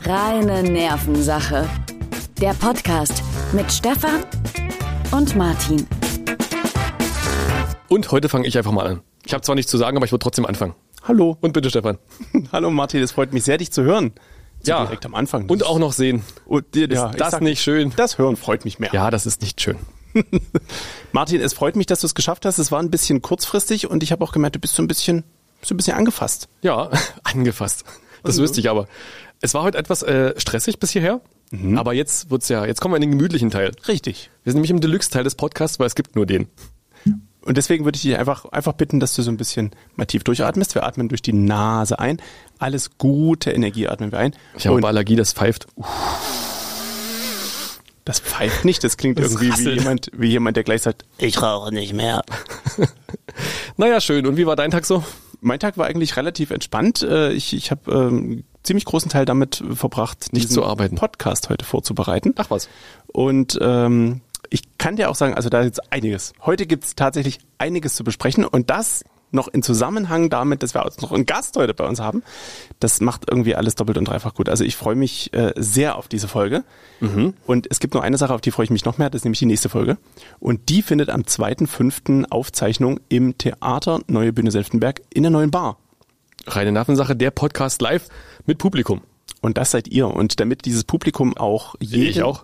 Reine Nervensache. Der Podcast mit Stefan und Martin. Und heute fange ich einfach mal an. Ich habe zwar nichts zu sagen, aber ich würde trotzdem anfangen. Hallo. Und bitte, Stefan. Hallo Martin, es freut mich sehr, dich zu hören. Ja. Direkt am Anfang. Und auch noch sehen. Und, Ist das nicht schön? Das Hören freut mich mehr. Ja, das ist nicht schön. Martin, es freut mich, dass du es geschafft hast. Es war ein bisschen kurzfristig und ich habe auch gemerkt, du bist so ein bisschen angefasst. Ja, angefasst. Das wüsste ich aber. Es war heute etwas stressig bis hierher. Aber jetzt kommen wir in den gemütlichen Teil. Richtig. Wir sind nämlich im Deluxe-Teil des Podcasts, weil es gibt nur den. Und deswegen würde ich dich einfach bitten, dass du so ein bisschen mal tief durchatmest. Wir atmen durch die Nase ein. Alles gute Energie atmen wir ein. Ich habe aber Allergie, das pfeift. Das pfeift nicht, das klingt irgendwie wie jemand, der gleich sagt, ich rauche nicht mehr. Naja, schön. Und wie war dein Tag so? Mein Tag war eigentlich relativ entspannt. Ich habe einen ziemlich großen Teil damit verbracht, nicht zu arbeiten, Podcast heute vorzubereiten. Ach was. Und ich kann dir auch sagen, also da ist einiges. Heute gibt es tatsächlich einiges zu besprechen und das noch in Zusammenhang damit, dass wir auch noch einen Gast heute bei uns haben. Das macht irgendwie alles doppelt und dreifach gut. Also ich freue mich sehr auf diese Folge. Und es gibt nur eine Sache, auf die freue ich mich noch mehr, das ist nämlich die nächste Folge. Und die findet am 2.5. Aufzeichnung im Theater Neue Bühne Senftenberg in der neuen Bar. Reine Nervensache, der Podcast live mit Publikum. Und das seid ihr. Und damit dieses Publikum auch Ich auch.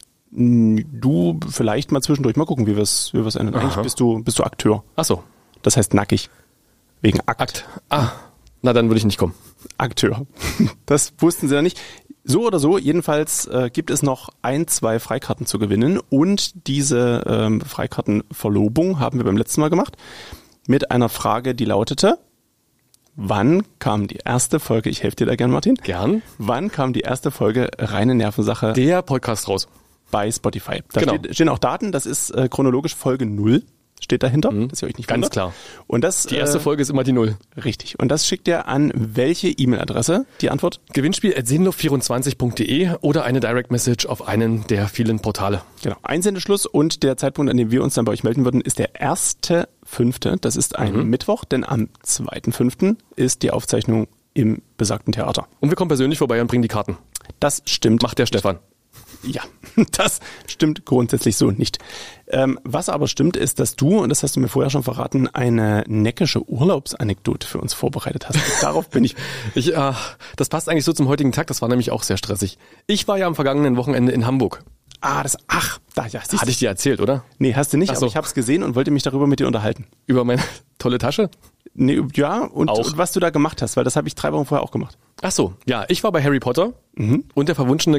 Du vielleicht mal zwischendurch mal gucken, wie wir es ändern. Eigentlich bist du Akteur. Ach so. Das heißt nackig. Wegen Akt. Na dann würde ich nicht kommen. Akteur. Das wussten sie ja nicht. So oder so, jedenfalls gibt es noch 2 Freikarten zu gewinnen und diese Freikartenverlobung haben wir beim letzten Mal gemacht mit einer Frage, die lautete: Wann kam die erste Folge, ich helfe dir da gern, Martin. Gern. Wann kam die erste Folge Reine Nervensache der Podcast raus? Bei Spotify. Da genau. stehen auch Daten, das ist chronologisch Folge 0. Steht dahinter, dass ihr euch nicht wundert. Ganz klar. Und das, die erste Folge ist immer die 0. Richtig. Und das schickt ihr an welche E-Mail-Adresse? Die Antwort? Gewinnspiel@sehnluft24.de oder eine Direct Message auf einen der vielen Portale. Genau. Einsendeschluss und der Zeitpunkt, an dem wir uns dann bei euch melden würden, ist der 1.5. Das ist ein Mittwoch, denn am 2.5. ist die Aufzeichnung im besagten Theater. Und wir kommen persönlich vorbei und bringen die Karten. Das stimmt. Macht der Stefan. Ja, das stimmt grundsätzlich so nicht. Was aber stimmt, ist, dass du, und das hast du mir vorher schon verraten, eine neckische Urlaubsanekdote für uns vorbereitet hast. Darauf bin ich... Das passt eigentlich so zum heutigen Tag, das war nämlich auch sehr stressig. Ich war ja am vergangenen Wochenende in Hamburg. Das hatte ich dir erzählt, oder? Nee, hast du nicht, so. Aber ich habe es gesehen und wollte mich darüber mit dir unterhalten. Über meine tolle Tasche? Nee, ja, und was du da gemacht hast, weil das habe ich 3 Wochen vorher auch gemacht. Ach so, ja, ich war bei Harry Potter und der verwunschene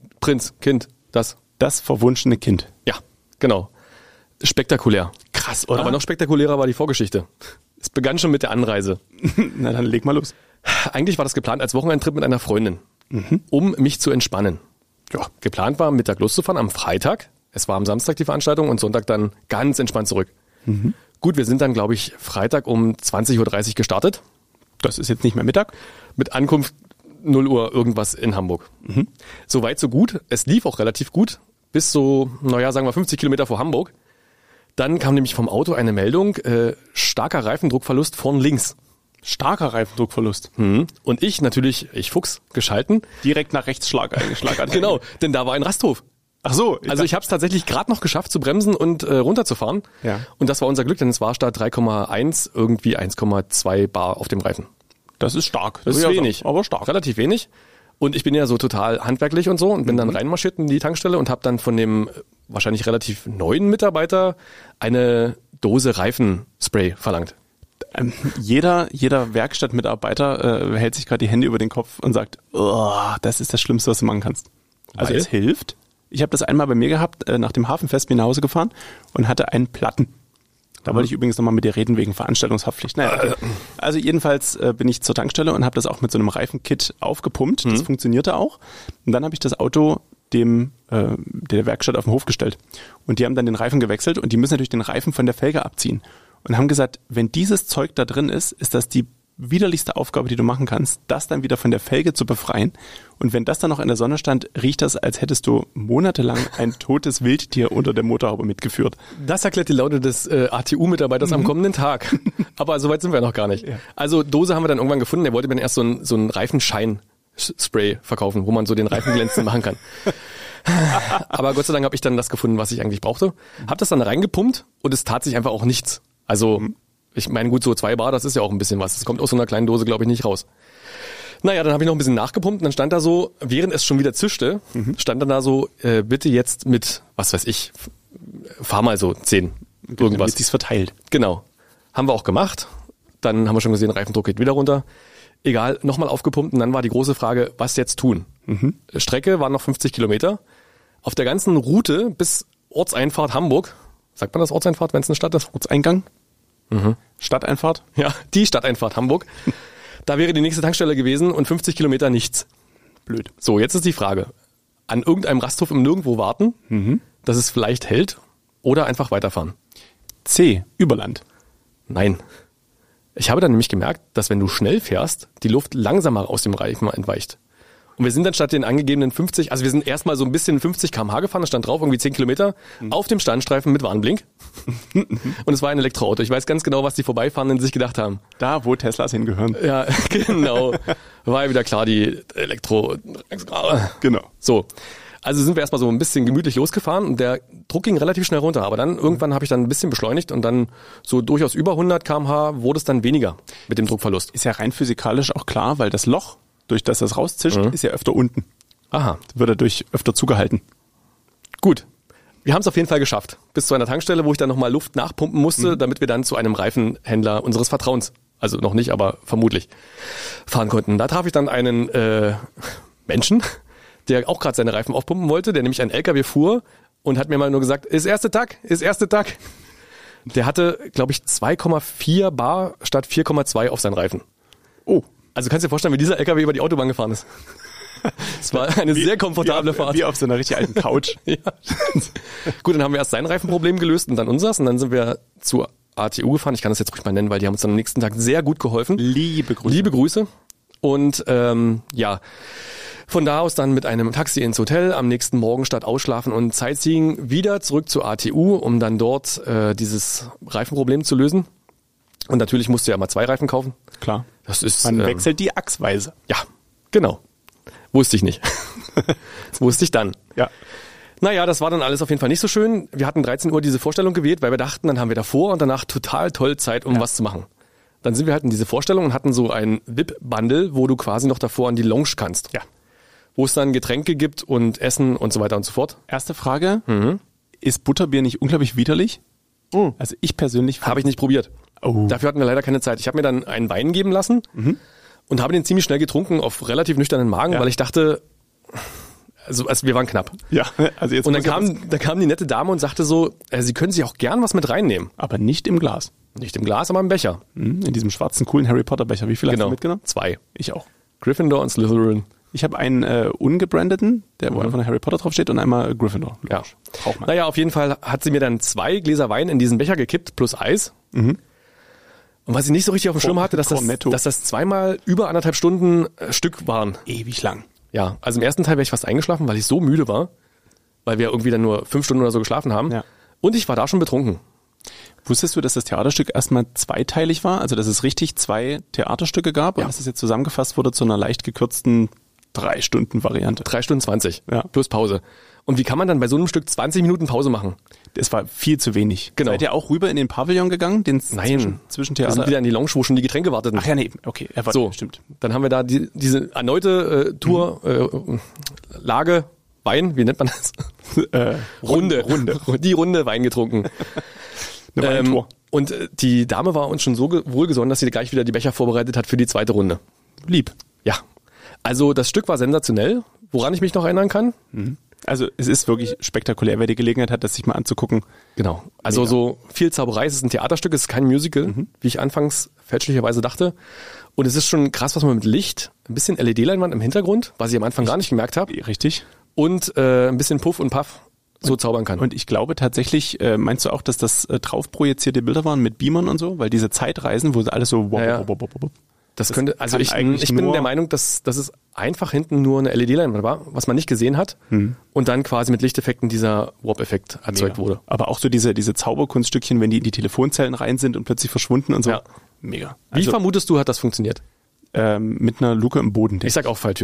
Das verwunschene Kind. Ja, genau. Spektakulär. Krass, oder? Aber noch spektakulärer war die Vorgeschichte. Es begann schon mit der Anreise. Na dann leg mal los. Eigentlich war das geplant als Wochenendtrip mit einer Freundin, um mich zu entspannen. Ja, geplant war, Mittag loszufahren am Freitag. Es war am Samstag die Veranstaltung und Sonntag dann ganz entspannt zurück. Gut, wir sind dann, glaube ich, Freitag um 20.30 Uhr gestartet. Das ist jetzt nicht mehr Mittag. Mit Ankunft 0 Uhr irgendwas in Hamburg. So weit, so gut. Es lief auch relativ gut. Bis so, sagen wir 50 Kilometer vor Hamburg. Dann kam nämlich vom Auto eine Meldung, starker Reifendruckverlust vorn links. Starker Reifendruckverlust. Und ich Fuchs, geschalten. Direkt nach rechts Schlaganfall. Genau, denn da war ein Rasthof. Ach so. Also ich habe es tatsächlich gerade noch geschafft zu bremsen und runterzufahren. Ja. Und das war unser Glück, denn es war statt 3,1 irgendwie 1,2 Bar auf dem Reifen. Das ist stark. Das ist wenig. Aber stark. Relativ wenig. Und ich bin ja so total handwerklich und so und bin dann reinmarschiert in die Tankstelle und habe dann von dem wahrscheinlich relativ neuen Mitarbeiter eine Dose Reifenspray verlangt. Jeder Werkstattmitarbeiter hält sich gerade die Hände über den Kopf und sagt, das ist das Schlimmste, was du machen kannst. Also es hilft. Ich habe das einmal bei mir gehabt, nach dem Hafenfest bin ich nach Hause gefahren und hatte einen Platten. Da wollte ich übrigens nochmal mit dir reden wegen Veranstaltungshaftpflicht. Naja, okay. Also jedenfalls bin ich zur Tankstelle und habe das auch mit so einem Reifenkit aufgepumpt. Das funktionierte auch. Und dann habe ich das Auto der Werkstatt auf den Hof gestellt. Und die haben dann den Reifen gewechselt und die müssen natürlich den Reifen von der Felge abziehen. Und haben gesagt, wenn dieses Zeug da drin ist, ist das die widerlichste Aufgabe, die du machen kannst, das dann wieder von der Felge zu befreien. Und wenn das dann noch in der Sonne stand, riecht das, als hättest du monatelang ein totes Wildtier unter der Motorhaube mitgeführt. Das erklärt die Laune des ATU-Mitarbeiters am kommenden Tag. Aber so weit sind wir noch gar nicht. Ja. Also Dose haben wir dann irgendwann gefunden. Er wollte mir erst so einen Reifenschein Spray verkaufen, wo man so den Reifen glänzend machen kann. Aber Gott sei Dank habe ich dann das gefunden, was ich eigentlich brauchte. Hab das dann reingepumpt und es tat sich einfach auch nichts. Also ich meine, gut, so 2 Bar, das ist ja auch ein bisschen was. Das kommt aus so einer kleinen Dose, glaube ich, nicht raus. Naja, dann habe ich noch ein bisschen nachgepumpt und dann stand da so, während es schon wieder zischte, stand dann da so, bitte jetzt mit, was weiß ich, fahr mal so 10, irgendwas. Damit sich's verteilt. Genau. Haben wir auch gemacht. Dann haben wir schon gesehen, Reifendruck geht wieder runter. Egal, nochmal aufgepumpt und dann war die große Frage, was jetzt tun? Strecke waren noch 50 Kilometer. Auf der ganzen Route bis Ortseinfahrt Hamburg, sagt man das Ortseinfahrt, wenn es eine Stadt ist? Ortseingang? Stadteinfahrt? Ja, die Stadteinfahrt Hamburg. Da wäre die nächste Tankstelle gewesen und 50 Kilometer nichts. Blöd. So, jetzt ist die Frage. An irgendeinem Rasthof im Nirgendwo warten, dass es vielleicht hält oder einfach weiterfahren. C. Überland. Nein. Ich habe dann nämlich gemerkt, dass wenn du schnell fährst, die Luft langsamer aus dem Reifen entweicht. Und wir sind dann statt den angegebenen 50, also wir sind erstmal so ein bisschen 50 km/h gefahren, da stand drauf irgendwie 10 Kilometer, auf dem Standstreifen mit Warnblink. Und es war ein Elektroauto. Ich weiß ganz genau, was die Vorbeifahrenden sich gedacht haben. Da, wo Teslas hingehören. Ja, genau. War ja wieder klar, die Elektro... Genau. So. Also sind wir erstmal so ein bisschen gemütlich losgefahren und der Druck ging relativ schnell runter. Aber dann irgendwann habe ich dann ein bisschen beschleunigt und dann so durchaus über 100 km/h wurde es dann weniger mit dem Druckverlust. Ist ja rein physikalisch auch klar, weil das Loch, durch das rauszischt, ist ja öfter unten. Aha. Wird dadurch öfter zugehalten. Gut. Wir haben es auf jeden Fall geschafft. Bis zu einer Tankstelle, wo ich dann nochmal Luft nachpumpen musste, damit wir dann zu einem Reifenhändler unseres Vertrauens, also noch nicht, aber vermutlich, fahren konnten. Da traf ich dann einen Menschen, der auch gerade seine Reifen aufpumpen wollte, der nämlich einen LKW fuhr und hat mir mal nur gesagt, ist erste Tag. Der hatte, glaube ich, 2,4 Bar statt 4,2 auf seinen Reifen. Oh. Also kannst du dir vorstellen, wie dieser LKW über die Autobahn gefahren ist. Es war eine sehr komfortable Fahrt. Wie auf so einer richtig alten Couch. Ja. Gut, dann haben wir erst sein Reifenproblem gelöst und dann unseres und dann sind wir zu ATU gefahren. Ich kann das jetzt ruhig mal nennen, weil die haben uns dann am nächsten Tag sehr gut geholfen. Liebe Grüße. Und ja, von da aus dann mit einem Taxi ins Hotel, am nächsten Morgen statt Ausschlafen und Sightseeing wieder zurück zur ATU, um dann dort dieses Reifenproblem zu lösen. Und natürlich musst du ja mal 2 Reifen kaufen. Klar. Das ist, Man wechselt die achsweise. Ja, genau. Wusste ich nicht. Das wusste ich dann. Ja. Naja, das war dann alles auf jeden Fall nicht so schön. Wir hatten 13 Uhr diese Vorstellung gewählt, weil wir dachten, dann haben wir davor und danach total toll Zeit, um was zu machen. Dann sind wir halt in diese Vorstellung und hatten so ein VIP-Bundle, wo du quasi noch davor an die Lounge kannst. Ja. Wo es dann Getränke gibt und Essen und so weiter und so fort. Erste Frage. Ist Butterbier nicht unglaublich widerlich? Also ich persönlich... Habe ich nicht probiert. Oh. Dafür hatten wir leider keine Zeit. Ich habe mir dann einen Wein geben lassen und habe den ziemlich schnell getrunken auf relativ nüchternen Magen, weil ich dachte, also wir waren knapp. Ja, also jetzt und dann kam die nette Dame und sagte so, Sie können sich auch gern was mit reinnehmen. Aber nicht im Glas. Nicht im Glas, aber im Becher. In diesem schwarzen, coolen Harry Potter Becher. Wie viel hast du mitgenommen? 2. Ich auch. Gryffindor und Slytherin. Ich habe einen ungebrandeten, der wo einfach Harry Potter draufsteht und einmal Gryffindor. Ja. Naja, auf jeden Fall hat sie mir dann 2 Gläser Wein in diesen Becher gekippt plus Eis. Und was ich nicht so richtig auf dem Schirm hatte, dass das zweimal über 1,5 Stunden Stück waren. Ewig lang. Ja, also im ersten Teil wäre ich fast eingeschlafen, weil ich so müde war, weil wir irgendwie dann nur 5 Stunden oder so geschlafen haben. Ja. Und ich war da schon betrunken. Wusstest du, dass das Theaterstück erstmal zweiteilig war? Also dass es richtig 2 Theaterstücke gab und dass es jetzt zusammengefasst wurde zu einer leicht gekürzten 3-Stunden-Variante. 3 Stunden 20 ja. Plus Pause. Und wie kann man dann bei so einem Stück 20 Minuten Pause machen? Das war viel zu wenig. Genau. Seid ihr auch rüber in den Pavillon gegangen? Nein. Zwischen Wir sind wieder in die Lounge, wo schon die Getränke warteten. Ach ja, nee, okay. So, stimmt. Dann haben wir da diese erneute Tour, Lage, Wein, wie nennt man das? Runde. Die Runde Wein getrunken. Eine Weintour. Und die Dame war uns schon so wohlgesonnen, dass sie gleich wieder die Becher vorbereitet hat für die zweite Runde. Lieb. Ja. Also das Stück war sensationell, woran ich mich noch erinnern kann. Also es ist wirklich spektakulär, wer die Gelegenheit hat, das sich mal anzugucken. Genau. Also mega. So viel Zauberei, es ist ein Theaterstück, es ist kein Musical, wie ich anfangs fälschlicherweise dachte. Und es ist schon krass, was man mit Licht, ein bisschen LED-Leinwand im Hintergrund, was ich am Anfang gar nicht gemerkt habe. Richtig. Und ein bisschen Puff und Puff so zaubern kann. Und ich glaube tatsächlich, meinst du auch, dass das drauf projizierte Bilder waren mit Beamern und so? Weil diese Zeitreisen, wo alles so... Das könnte, also ich bin der Meinung, dass es einfach hinten nur eine LED-Leinwand war, was man nicht gesehen hat und dann quasi mit Lichteffekten dieser Warp-Effekt erzeugt wurde. Aber auch so diese Zauberkunststückchen, wenn die in die Telefonzellen rein sind und plötzlich verschwunden und so. Ja. Mega. Wie vermutest du, hat das funktioniert? Mit einer Luke im Boden. Ich sag auch Falltür.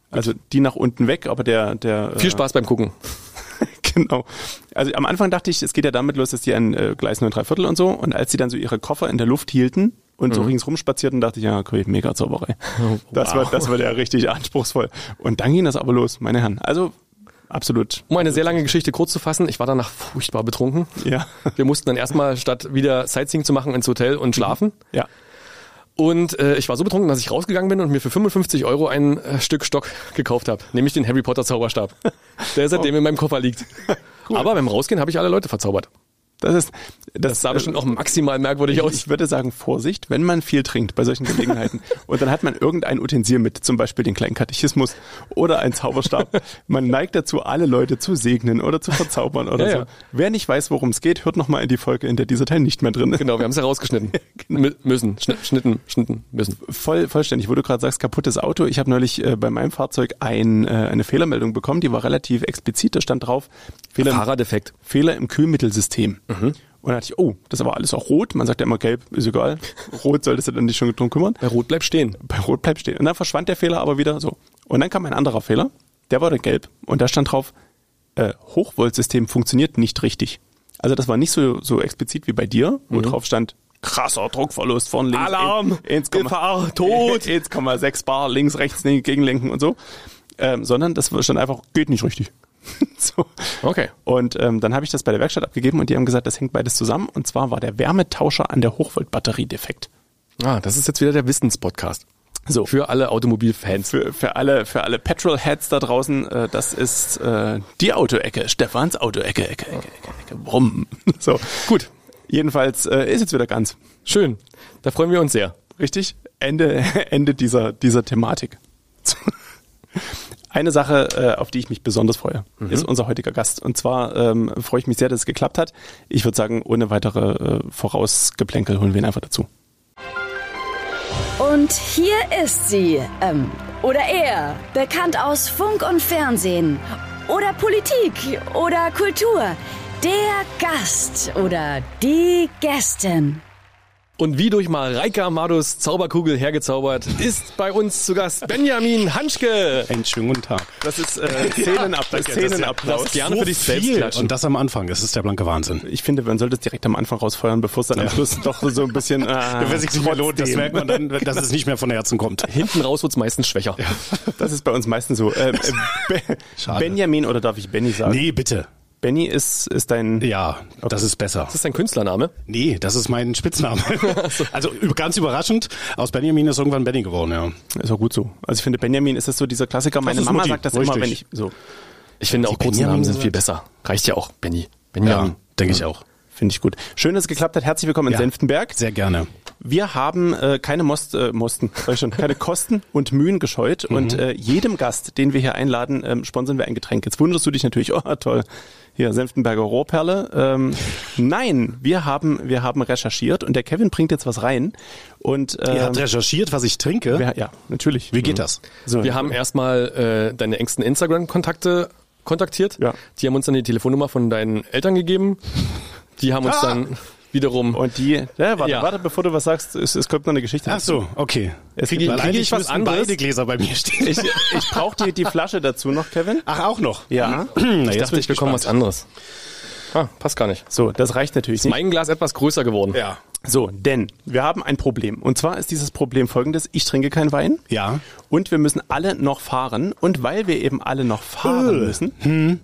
Also die nach unten weg, aber der Viel Spaß beim Gucken. Genau. Also am Anfang dachte ich, es geht ja damit los, dass die an Gleis 9 3/4 und so, und als sie dann so ihre Koffer in der Luft hielten und so ringsrum spazierten, dachte ich, ja, okay, mega Zauberei. Das war ja richtig anspruchsvoll. Und dann ging das aber los, meine Herren. Also absolut. Um eine sehr lange Geschichte kurz zu fassen, ich war danach furchtbar betrunken. Ja. Wir mussten dann erstmal, statt wieder Sightseeing zu machen, ins Hotel und schlafen. Ja. Und ich war so betrunken, dass ich rausgegangen bin und mir für 55 € ein Stück Stock gekauft habe. Nämlich den Harry Potter Zauberstab, der seitdem in meinem Koffer liegt. Cool. Aber beim Rausgehen habe ich alle Leute verzaubert. Das sah bestimmt auch maximal merkwürdig aus. Ich würde sagen, Vorsicht, wenn man viel trinkt bei solchen Gelegenheiten und dann hat man irgendein Utensil mit, zum Beispiel den kleinen Katechismus oder einen Zauberstab. Man neigt dazu, alle Leute zu segnen oder zu verzaubern oder so. Ja. Wer nicht weiß, worum es geht, hört nochmal in die Folge, in der dieser Teil nicht mehr drin ist. Genau, wir haben es herausgeschnitten. Genau. Schnitten müssen. Vollständig, wo du gerade sagst, kaputtes Auto. Ich habe neulich bei meinem Fahrzeug eine Fehlermeldung bekommen, die war relativ explizit, da stand drauf, Fahrerdefekt. Fehler im Kühlmittelsystem. Und dann dachte ich, oh, das ist aber alles auch rot. Man sagt ja immer, gelb ist egal. Rot solltest du dann nicht schon drum kümmern. Bei Rot bleibt stehen. Und dann verschwand der Fehler aber wieder so. Und dann kam ein anderer Fehler. Der war dann gelb. Und da stand drauf, Hochvoltsystem funktioniert nicht richtig. Also das war nicht so explizit wie bei dir, wo drauf stand, krasser Druckverlust von links. Alarm! Gefahr, tot! 1,6 Bar, links, rechts, gegenlenken und so. Sondern das stand einfach, geht nicht richtig. So. Okay. Und dann habe ich das bei der Werkstatt abgegeben und die haben gesagt, das hängt beides zusammen. Und zwar war der Wärmetauscher an der Hochvoltbatterie defekt. Ah, das ist jetzt wieder der Wissenspodcast. So. Für alle Automobilfans. Für alle Petrolheads da draußen, das ist die Autoecke, Stefans Autoecke, Ecke. Brumm. So. Gut. Jedenfalls ist jetzt wieder ganz. Schön. Da freuen wir uns sehr. Richtig? Ende dieser Thematik. Eine Sache, auf die ich mich besonders freue, ist unser heutiger Gast. Und zwar freue ich mich sehr, dass es geklappt hat. Ich würde sagen, ohne weitere Vorausgeplänkel holen wir ihn einfach dazu. Und hier ist sie, oder er, bekannt aus Funk und Fernsehen oder Politik oder Kultur. Der Gast oder die Gästin. Und wie durch Mareike Amados Zauberkugel hergezaubert, ist bei uns zu Gast Benjamin Hanschke. Einen schönen guten Tag. Das ist Szenenapplaus. Gerne für dich selbst klatschen. Und das am Anfang, das ist der blanke Wahnsinn. Ich finde, man sollte es direkt am Anfang rausfeuern, bevor es dann am Schluss doch so ein bisschen... Wer sich nicht mehr lohnt, das merkt man dann, dass es nicht mehr von Herzen kommt. Hinten raus wird's meistens schwächer. Ja. Das ist bei uns meistens so. Benjamin, oder darf ich Benny sagen? Nee, bitte. Benny ist dein... Ja, das ist besser. Ist das dein Künstlername? Nee, das ist mein Spitzname. Also ganz überraschend, aus Benjamin ist irgendwann Benny geworden, ja. Ist auch gut so. Also ich finde, Benjamin ist das so dieser Klassiker. Meine Mama sagt das immer, wenn ich... so. Ich finde auch kurze Namen sind viel besser. Reicht ja auch, Benny. Benjamin. Ja, denke ich auch. Finde ich gut. Schön, dass es geklappt hat. Herzlich willkommen in Senftenberg. Sehr gerne. Wir haben keine keine Kosten und Mühen gescheut und jedem Gast, den wir hier einladen, sponsern wir ein Getränk. Jetzt wunderst du dich natürlich, oh toll, hier Senftenberger Rohrperle. Nein, wir haben recherchiert und der Kevin bringt jetzt was rein. Und ihr habt recherchiert, was ich trinke? Ja, natürlich. Wie geht das? So, wir haben erstmal deine engsten Instagram-Kontakte kontaktiert. Ja. Die haben uns dann die Telefonnummer von deinen Eltern gegeben. Die haben uns dann wiederum... Und die... Warte, bevor du was sagst, es kommt noch eine Geschichte. Ach so, okay. Kriege ich was anderes? Beide Gläser bei mir stehen. Ich brauche die Flasche dazu noch, Kevin. Ach, auch noch? Ja. Ich dachte, ich bekomme was anderes. Passt gar nicht. So, das reicht natürlich nicht. Ist mein Glas etwas größer geworden. Ja. So, denn wir haben ein Problem. Und zwar ist dieses Problem folgendes. Ich trinke keinen Wein. Ja. Und wir müssen alle noch fahren. Und weil wir eben alle noch fahren müssen,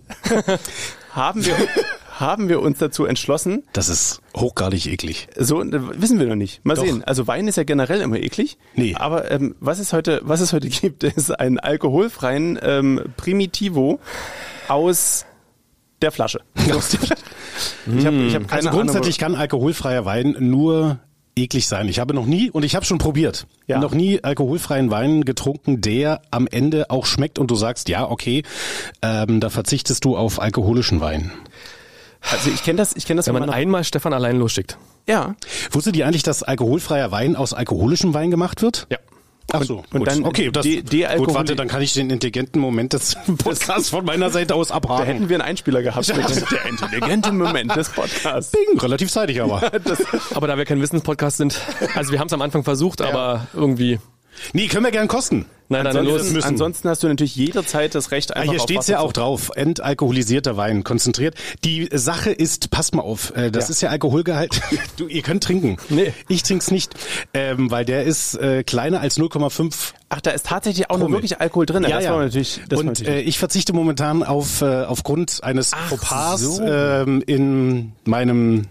haben wir uns dazu entschlossen. Das ist hochgradig eklig. So, wissen wir noch nicht. Mal sehen. Also Wein ist ja generell immer eklig. Nee. Aber was es heute gibt, ist einen alkoholfreien Primitivo aus der Flasche. Ich hab keine Ahnung. Grundsätzlich kann alkoholfreier Wein nur eklig sein. Ich habe noch nie, und ich habe schon probiert, noch nie alkoholfreien Wein getrunken, der am Ende auch schmeckt und du sagst, ja, okay, da verzichtest du auf alkoholischen Wein. Also ich kenne das. Wenn man einmal Stefan allein losschickt. Ja. Wusstet ihr eigentlich, dass alkoholfreier Wein aus alkoholischem Wein gemacht wird? Ja. Ach so, und dann okay, gut, warte, dann kann ich den intelligenten Moment des Podcasts von meiner Seite aus abhaken. Da hätten wir einen Einspieler gehabt. Der intelligente Moment des Podcasts. Bing, relativ zeitig aber. Aber da wir kein Wissenspodcast sind, also wir haben es am Anfang versucht, aber irgendwie... Nee, können wir gern kosten. Nein, Ansonsten hast du natürlich jederzeit das Recht, einfach hier auf steht's Wasser ja auch drauf. Entalkoholisierter Wein, konzentriert. Die Sache ist, passt mal auf, das ist ja Alkoholgehalt. Ihr könnt trinken. Nee. Ich trink's nicht, weil der ist kleiner als 0,5. Ach, da ist tatsächlich auch noch wirklich Alkohol drin. Ja, das war natürlich. Und ich verzichte momentan aufgrund eines Fauxpas in meinem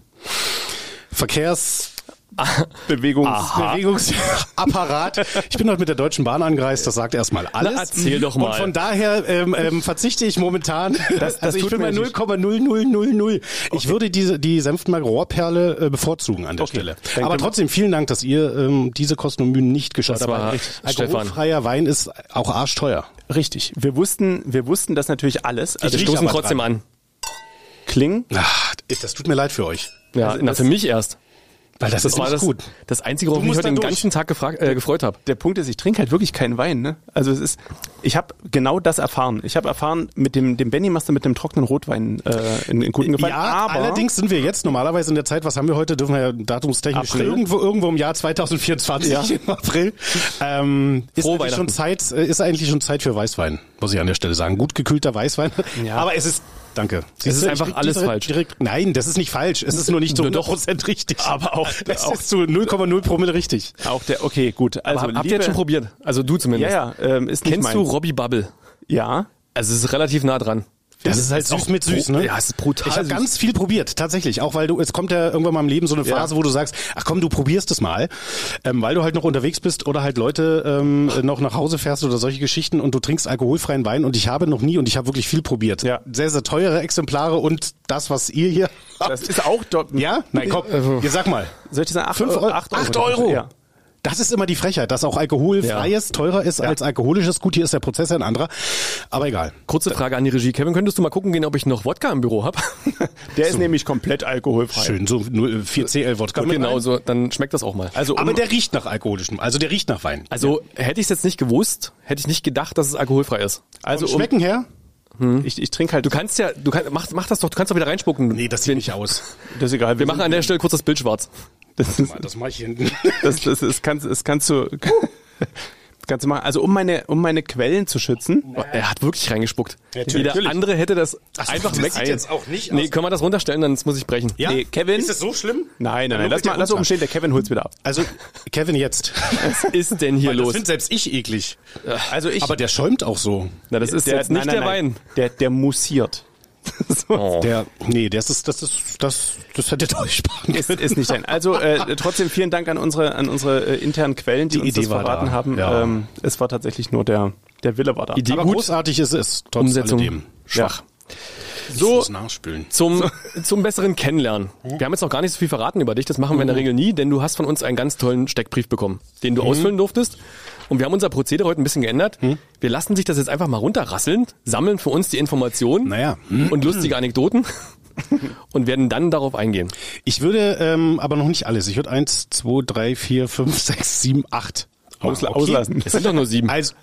Bewegungsapparat. Ich bin heute mit der Deutschen Bahn angereist, das sagt erstmal alles. Na, erzähl doch mal. Und von daher verzichte ich momentan. Das ich bin bei 0,0000. Ich würde die Senftenberger Rohrperle bevorzugen an der Stelle. Aber trotzdem vielen Dank, dass ihr diese Kosten und Mühen nicht gescheut habt. Alkoholfreier Wein ist auch arschteuer. Richtig. Wir wussten das natürlich alles. Also wir stoßen trotzdem an. Kling. Ach, das tut mir leid für euch. Ja, für mich erst. Weil das ist war nicht gut. Das Einzige, worauf ich mich heute den ganzen Tag gefreut habe. Der Punkt ist, ich trinke halt wirklich keinen Wein. Ne? Also ich habe genau das erfahren. Ich habe erfahren, mit dem Benny machst du mit dem trockenen Rotwein in guten Gefallen. Ja, aber allerdings sind wir jetzt normalerweise in der Zeit, was haben wir heute? Dürfen wir ja datumstechnisch irgendwo im Jahr 2024 im April. Ist eigentlich schon Zeit für Weißwein, muss ich an der Stelle sagen. Gut gekühlter Weißwein. Ja. Aber es ist Danke. Es ist einfach alles falsch. Nein, das ist nicht falsch. Es ist nur nicht zu 100% richtig. Aber auch es ist zu 0,0 Promille richtig. Okay, gut. Also habt ihr jetzt schon probiert? Also du zumindest. Ja, ist nicht Kennst du Robbie Bubble? Ja. Also es ist relativ nah dran. Das ist halt süß mit süß, ne? Ja, es ist brutal. Ich habe ganz viel probiert, tatsächlich. Auch weil es kommt ja irgendwann mal im Leben so eine Phase, wo du sagst, ach komm, du probierst es mal. Weil du halt noch unterwegs bist oder halt Leute noch nach Hause fährst oder solche Geschichten und du trinkst alkoholfreien Wein und ich habe noch nie und ich habe wirklich viel probiert. Ja. Sehr, sehr teure Exemplare und das, was ihr hier habt. Das ist auch dort. Ja? Nein, komm, ihr sag mal. Soll ich sagen 8 Euro? Ja. Das ist immer die Frechheit, dass auch alkoholfreies teurer ist als alkoholisches. Gut, hier ist der Prozess ein anderer, aber egal. Kurze Frage an die Regie. Kevin, könntest du mal gucken gehen, ob ich noch Wodka im Büro habe? Der ist nämlich komplett alkoholfrei. Schön, so 4CL Wodka. Genau, so, dann schmeckt das auch mal. Also, aber der riecht nach alkoholischem, also der riecht nach Wein. Also hätte ich es jetzt nicht gewusst, hätte ich nicht gedacht, dass es alkoholfrei ist. Also Schmecken her? Ich trinke halt. Mach das doch, du kannst doch wieder reinspucken. Nee, das sieht nicht aus. Das ist egal. Wir machen an der Stelle kurz das Bild schwarz. Das mache ich hinten. Das kannst du machen. Also um meine Quellen zu schützen. Er hat wirklich reingespuckt. Natürlich. Jeder andere hätte das einfach weg. Das sieht jetzt auch nicht aus. Nee, können wir das runterstellen, dann muss ich brechen. Ja? Nee, Kevin. Ist das so schlimm? Nein. Lass oben stehen, der Kevin holt's wieder ab. Also, Kevin jetzt. Was ist denn hier los? Das finde selbst ich eklig. Also aber der schäumt auch so. Na, das ist jetzt nicht der Wein. Der mussiert. So. Das hätte euch sparen können. Ist nicht sein. Also trotzdem vielen Dank an unsere internen Quellen, die uns das verraten haben. Ja. Es war tatsächlich nur der Wille war da. Idee aber gut. Großartig ist es. Trotz Umsetzung alledem. schwach. Ja. So, nachspülen. zum besseren Kennenlernen. Wir haben jetzt noch gar nicht so viel verraten über dich, das machen wir in der Regel nie, denn du hast von uns einen ganz tollen Steckbrief bekommen, den du ausfüllen durftest. Und wir haben unser Prozedere heute ein bisschen geändert. Wir lassen sich das jetzt einfach mal runterrasseln, sammeln für uns die Informationen und lustige Anekdoten und werden dann darauf eingehen. Ich würde aber noch nicht alles. Ich würde 1, 2, 3, 4, 5, 6, 7, 8 auslassen. Es sind doch nur 7. Also,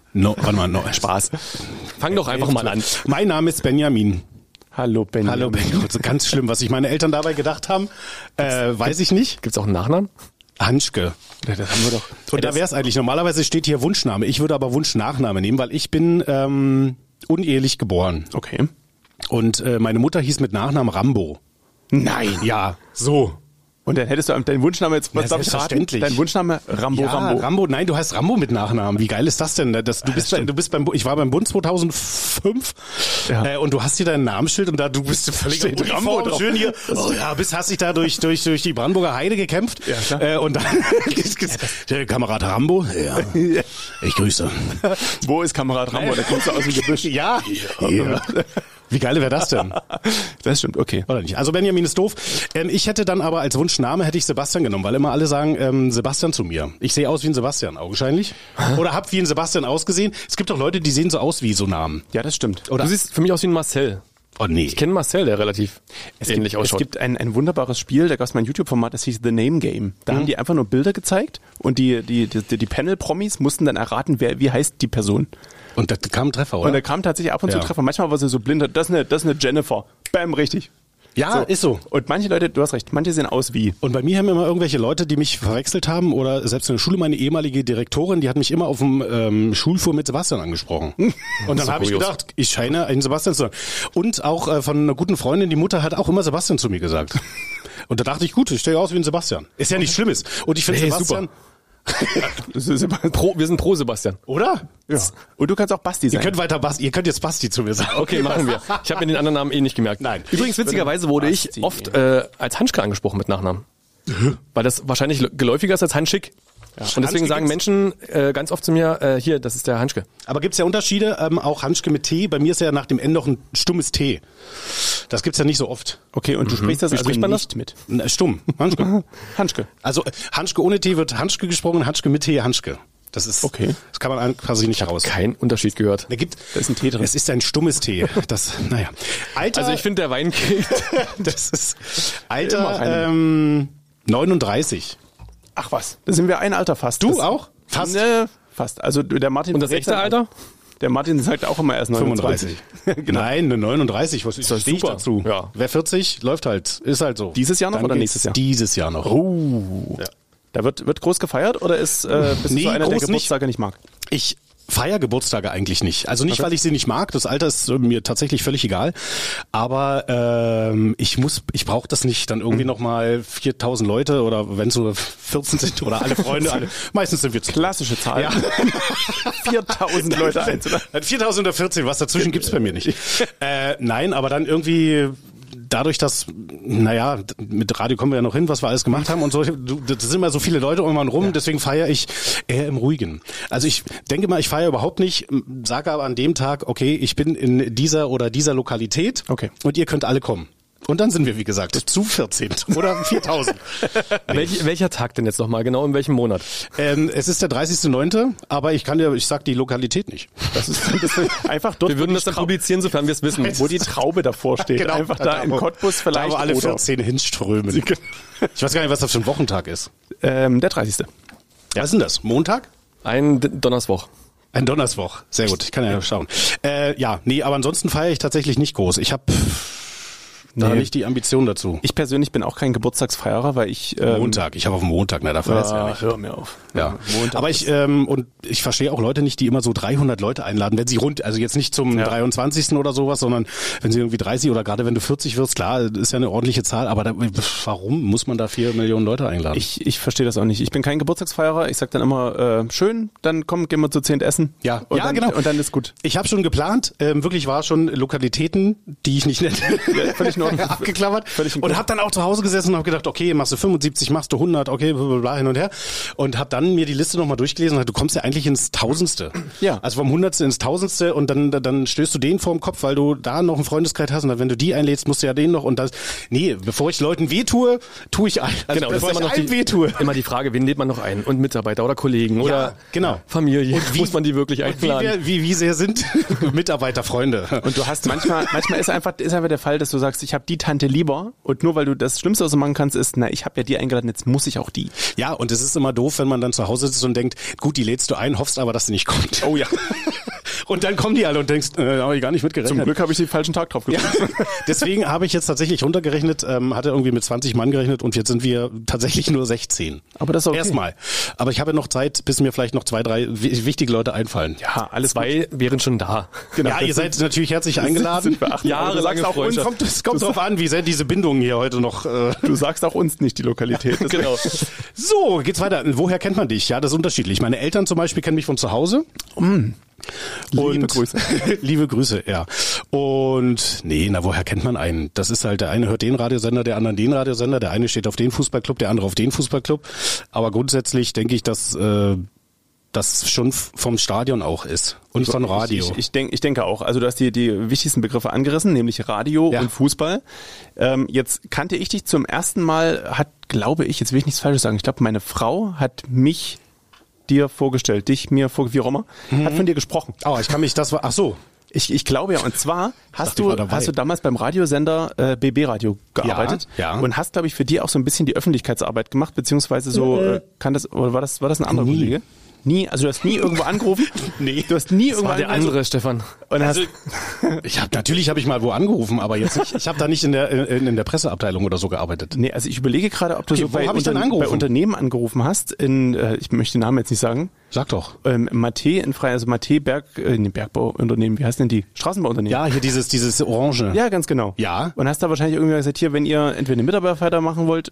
Spaß. Fang doch einfach mal an. Mein Name ist Benjamin. Hallo Benjamin. Also ganz schlimm, was sich meine Eltern dabei gedacht haben, weiß ich nicht. Gibt's auch einen Nachnamen? Hanschke. Ja, das haben wir doch. Und da wäre es eigentlich. Normalerweise steht hier Wunschname. Ich würde aber Wunschnachname nehmen, weil ich bin unehelich geboren. Okay. Und meine Mutter hieß mit Nachnamen Rambo. Nein. Ja, so. Und dann hättest du deinen Wunschname jetzt, was darf ich raten? Dein Wunschname Rambo. Nein, du heißt Rambo mit Nachnamen. Wie geil ist das denn? Ich war beim Bund 2005 und du hast hier dein Namensschild und da du bist völlig Rambo drauf. Schön hier. Hast dich da durch die Brandenburger Heide gekämpft. Ja, klar. Und dann der Kamerad Rambo. Ja. Ich grüße. Wo ist Kamerad Rambo? Der kommt so aus dem Gebüsch. Ja. Wie geil wäre das denn? Das stimmt, okay. Oder nicht? Also Benjamin ist doof. Ich hätte dann aber als Wunschname hätte ich Sebastian genommen, weil immer alle sagen Sebastian zu mir. Ich sehe aus wie ein Sebastian, augenscheinlich. Oder hab wie ein Sebastian ausgesehen. Es gibt doch Leute, die sehen so aus wie so Namen. Ja, das stimmt. Oder du siehst für mich aus wie ein Marcel. Oh nee. Ich kenne Marcel, der relativ ähnlich ausschaut. Es gibt ein wunderbares Spiel, da gab es mal ein YouTube-Format, das hieß The Name Game. Da haben die einfach nur Bilder gezeigt und die Panel-Promis mussten dann erraten, wie heißt die Person. Und da kam ein Treffer, oder? Und da kam tatsächlich ab und zu Treffer. Manchmal war sie so blind, das ist eine Jennifer. Bam, richtig. Ja, So. ist so. Und manche Leute, du hast recht, manche sehen aus wie. Und bei mir haben immer irgendwelche Leute, die mich verwechselt haben oder selbst in der Schule meine ehemalige Direktorin, die hat mich immer auf dem Schulflur mit Sebastian angesprochen. Und dann habe ich gedacht, ich scheine ein Sebastian zu sein. Und auch von einer guten Freundin, die Mutter hat auch immer Sebastian zu mir gesagt. Und da dachte ich, gut, ich stehe aus wie ein Sebastian. Ist ja nichts Schlimmes. Und ich finde Sebastian... Wir sind pro Sebastian. Oder? Ja. Und du kannst auch Basti sein. Ihr könnt jetzt Basti zu mir sagen. Okay, machen wir. Ich habe mir den anderen Namen nicht gemerkt. Nein. Übrigens, witzigerweise wurde ich oft als Hanschke angesprochen mit Nachnamen. Weil das wahrscheinlich geläufiger ist als Hanschik. Ja. Und deswegen sagen Menschen ganz oft zu mir, hier, das ist der Hanschke. Aber gibt's ja Unterschiede, auch Hanschke mit T. Bei mir ist ja nach dem N noch ein stummes T. Das gibt's ja nicht so oft. Okay, und du sprichst das Wie also spricht man nicht mit? Stumm. Hanschke. Hanschke. Also Hanschke ohne T wird Hanschke gesprochen, Hanschke mit T Hanschke. Das ist okay. Das kann man quasi nicht heraus. Kein Unterschied gehört. Da ist ein T drin. Es ist ein stummes T. Das, naja. Alter. Also ich finde, der Wein kriegt. Das ist Alter 39. Ach was, da sind wir ein Alter fast. Du auch? Fast? Fast. Also der Martin. Und das echte Alter? Der Martin sagt auch immer erst 35. Genau. Nein, eine 39. Was ist das super dazu? Ja. Wer 40 läuft halt, ist halt so. Dieses Jahr noch Dann oder geht's nächstes Jahr? Dieses Jahr noch. Ja. Da wird groß gefeiert oder ist bist du so einer, der Geburtstage nicht mag? Ich feiere Geburtstage eigentlich nicht. Also nicht, weil ich sie nicht mag. Das Alter ist mir tatsächlich völlig egal. Aber ich brauche das nicht. Dann irgendwie nochmal 4.000 Leute oder wenn es so 14 sind oder alle Freunde. Meistens sind wir zu. Klassische Zahl. Ja. 4.000 Leute einzeln. 4.000 oder 14, was dazwischen gibt's bei mir nicht. Nein, aber dann irgendwie... Dadurch, dass, naja, mit Radio kommen wir ja noch hin, was wir alles gemacht haben und so, das sind immer so viele Leute um einen rum, deswegen feiere ich eher im Ruhigen. Also ich denke mal, ich feiere überhaupt nicht, sage aber an dem Tag, okay, ich bin in dieser oder dieser Lokalität und ihr könnt alle kommen. Und dann sind wir, wie gesagt, zu 14 oder 4.000. Welcher Tag denn jetzt nochmal? Genau in welchem Monat? Es ist der 30.09., aber ich sag die Lokalität nicht. Das ist einfach dort. Wir würden das dann publizieren, sofern wir es wissen. Wo die Traube davor steht. Genau, einfach da in Cottbus vielleicht. Da, wo alle 14 hinströmen. Ich weiß gar nicht, was das für ein Wochentag ist. Der 30. Was ist denn das? Montag? Ein Donnerswoch. Ein Donnerswoch. Sehr gut, ich kann ja schauen. Aber ansonsten feiere ich tatsächlich nicht groß. Ich habe da nicht die Ambition dazu. Ich persönlich bin auch kein Geburtstagsfeierer, weil ich... Montag, ich habe auf Montag, da feiert's ja nicht. Hör mir auf. Ja. Aber ich verstehe auch Leute nicht, die immer so 300 Leute einladen, wenn sie also jetzt nicht zum 23. oder sowas, sondern wenn sie irgendwie 30 oder gerade wenn du 40 wirst, klar, ist ja eine ordentliche Zahl, aber warum muss man da 4 Millionen Leute einladen? Ich verstehe das auch nicht. Ich bin kein Geburtstagsfeierer, ich sag dann immer, schön, dann gehen wir zu 10 essen. Ja, dann, genau. Und dann ist gut. Ich habe schon geplant, wirklich war schon Lokalitäten, die ich nicht nenne. Ja, völlig in Ordnung. Abgeklappert und habe dann auch zu Hause gesessen und habe gedacht, okay, machst du 75, machst du 100, okay, bla hin und her und habe dann mir die Liste nochmal durchgelesen und du kommst ja eigentlich ins Tausendste. Ja. Also vom Hundertste ins Tausendste und dann stößt du den vorm Kopf, weil du da noch einen Freundeskreis hast und dann, wenn du die einlädst, musst du ja den noch und das, bevor ich Leuten wehtue, tue ich ein. Also genau, bevor das ist immer noch wehtue. Immer die Frage, wen lädt man noch ein? Und Mitarbeiter oder Kollegen oder Familie. Und muss man die wirklich einladen? Wie sehr sind Mitarbeiter Freunde? Und du hast manchmal ist einfach der Fall, dass du sagst, ich habe die Tante lieber und nur weil du das Schlimmste, was du machen kannst, ist, ich habe ja die eingeladen, jetzt muss ich auch die. Ja, und es ist immer doof, wenn man dann zu Hause sitzt und denkt, gut, die lädst du ein, hoffst aber, dass sie nicht kommt. Oh ja. Und dann kommen die alle und denkst, habe ich gar nicht mitgerechnet. Zum Glück habe ich den falschen Tag drauf gedrückt. Ja. Deswegen habe ich jetzt tatsächlich runtergerechnet, hatte irgendwie mit 20 Mann gerechnet und jetzt sind wir tatsächlich nur 16. Aber das ist okay. Erstmal. Aber ich habe noch Zeit, bis mir vielleicht noch 2, 3 wichtige Leute einfallen. Ja, alles 2 wären schon da. Genau. Ja, ihr seid natürlich herzlich eingeladen. Sind wir 8 Jahre lang auch uns. Es kommt drauf an, wie sehr diese Bindungen hier heute noch... Du sagst auch uns nicht die Lokalität. Genau. So, geht's weiter. Woher kennt man dich? Ja, das ist unterschiedlich. Meine Eltern zum Beispiel kennen mich von zu Hause. Liebe Grüße. Liebe Grüße, ja. Und woher kennt man einen? Das ist halt, der eine hört den Radiosender, der andere den Radiosender, der eine steht auf den Fußballclub, der andere auf den Fußballclub. Aber grundsätzlich denke ich, dass das schon vom Stadion auch ist und von Radio. Ich denke auch. Also du hast die wichtigsten Begriffe angerissen, nämlich Radio und Fußball. Jetzt kannte ich dich zum ersten Mal, glaube ich, jetzt will ich nichts Falsches sagen, ich glaube, meine Frau hat mich dir vorgestellt, wie auch immer, hat von dir gesprochen. Oh, ach so. Ich glaube ja, und zwar hast du damals beim Radiosender BB Radio gearbeitet und hast, glaube ich, für die auch so ein bisschen die Öffentlichkeitsarbeit gemacht, beziehungsweise so, war das ein anderer Kollege? Nie? Also du hast nie irgendwo angerufen? Nee. Du hast nie irgendwo War der andere, Stefan. Und Also, natürlich habe ich mal wo angerueben, aber jetzt nicht. Ich habe da nicht in der Presseabteilung oder so gearbeitet. Nee, also ich überlege gerade, ob du Okay, so wo hab ich denn angerufen? bei Unternehmen angerufen hast. Ich möchte den Namen jetzt nicht sagen. Sag doch. Mate in Freien, also Mate Bergbauunternehmen, wie heißt denn die? Straßenbauunternehmen. Ja, hier dieses Orange. Ja, ganz genau. Ja. Und hast da wahrscheinlich irgendwie gesagt, hier, wenn ihr entweder eine Mitarbeiterfeier machen wollt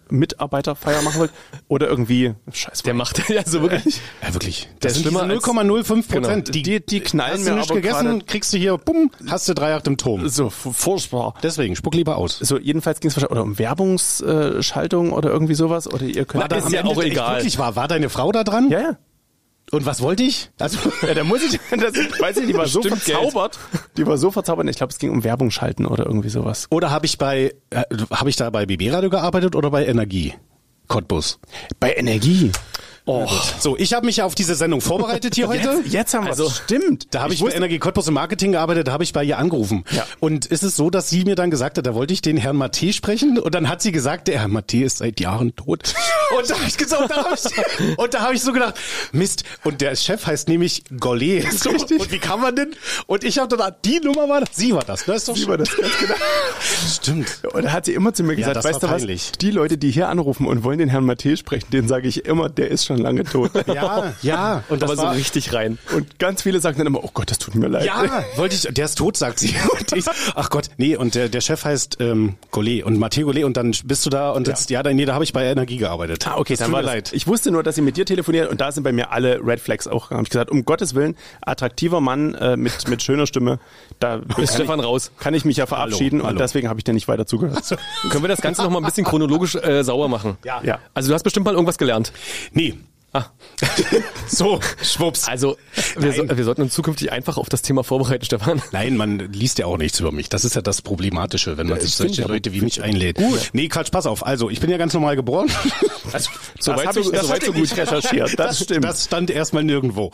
oder irgendwie, scheiße. Der macht ja so wirklich. Ja, wirklich. Der Das sind ist schlimmer diese 0,05%. Genau. Die knallen hast mir du nicht aber gegessen, gerade kriegst du hier, bumm, hast du 3,8 im Turm. so furchtbar. Deswegen, spuck lieber aus. So, jedenfalls ging es wahrscheinlich oder um Werbungsschaltung oder irgendwie sowas. Oder ihr könnt. War das Am ja Ende auch echt egal. Wirklich war deine Frau da dran? Ja. Und was wollte ich? Also, Ja, da muss ich, weiß ich, die war so Bestimmt verzaubert. Die war so verzaubert. Ich glaube, es ging um Werbung schalten oder irgendwie sowas. oder habe ich da bei BB Radio gearbeitet oder bei Energie? Cottbus. Bei Energie. Oh, So, ich habe mich ja auf diese Sendung vorbereitet hier heute. Jetzt haben wir Also, stimmt. Da habe ich bei Energie Cottbus im Marketing gearbeitet, da habe ich bei ihr angerufen. Ja. Und ist es so, dass sie mir dann gesagt hat, da wollte ich den Herrn Mate sprechen und dann hat sie gesagt, der Herr Mate ist seit Jahren tot. Und da habe ich gesagt, da habe ich so gedacht, Mist. Und der Chef heißt nämlich Gollet. So, und wie kann man denn? Und ich habe dann, die Nummer war das, sie war das, ne? Ist doch Sie war das, ganz genau. Stimmt. Und da hat sie immer zu mir gesagt, das weißt du war was, peinlich. die Leute, die hier anrufen und wollen den Herrn Matthä sprechen, denen sage ich immer, der ist schon lange tot. Ja. Und das aber so war, richtig rein. Und ganz viele sagen dann immer, oh Gott, das tut mir leid. ja, der ist tot, sagt sie. Und ich, ach Gott, nee, und der Chef heißt Gollet und Mathieu Gollet und dann bist du da und jetzt, da habe ich bei Energie gearbeitet. Ah, okay, das dann tut war mir das. leid. Ich wusste nur, dass sie mit dir telefoniert und da sind bei mir alle Red Flags auch. Habe ich gesagt, um Gottes Willen, attraktiver Mann mit schöner Stimme, da Ist Stefan raus. kann ich mich ja verabschieden Hallo. und deswegen habe ich dir nicht weiter zugehört. Können wir das Ganze noch mal ein bisschen chronologisch sauer machen? Ja. Also du hast bestimmt mal irgendwas gelernt. Nee. Ah. So, schwupps. Also wir sollten uns zukünftig einfach auf das Thema vorbereiten, Stefan. Nein, man liest ja auch nichts über mich. Das ist ja das Problematische, wenn man sich solche Leute wie mich einlädt. Nee, Quatsch, pass auf. Also, ich bin ja ganz normal geboren. Also, Soweit habe ich so gut recherchiert. Das stimmt. Das stand erstmal nirgendwo.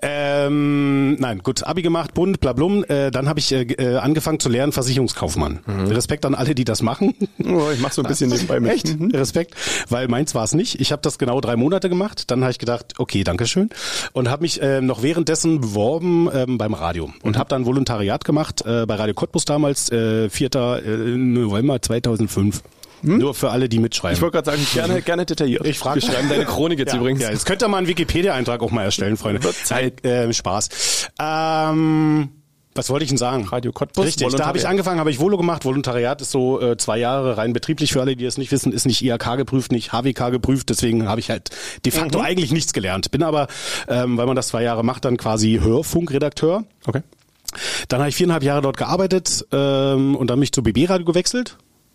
Nein, gut, Abi gemacht, bunt, blablum. Dann habe ich angefangen zu lernen Versicherungskaufmann. Respekt an alle, die das machen. Oh, ich mache so ein bisschen nebenbei mit. Echt? Respekt, weil meins war es nicht. Ich habe das genau 3 Monate gemacht. Dann habe ich gedacht, okay, dankeschön. Und habe mich noch währenddessen beworben beim Radio. Und habe dann Volontariat gemacht bei Radio Cottbus damals, 4. November 2005. Nur für alle, die mitschreiben. Ich wollte gerade sagen, gerne detailliert. Ich frage. Wir schreiben deine Chronik jetzt übrigens. Ja, jetzt könnt ihr mal einen Wikipedia-Eintrag auch mal erstellen, Freunde. Wird Zeit. Spaß. Was wollte ich denn sagen? Radio Cottbus, Richtig, da Volontariat. habe ich angefangen, habe ich Volo gemacht. Volontariat ist so 2 Jahre rein betrieblich für alle, die es nicht wissen, ist nicht IHK geprüft, nicht HWK geprüft, deswegen habe ich halt de facto eigentlich nichts gelernt. Bin aber, weil man das 2 Jahre macht, dann quasi Hörfunkredakteur. Okay. Dann habe ich 4,5 Jahre dort gearbeitet und dann mich zu BB Radio gewechselt.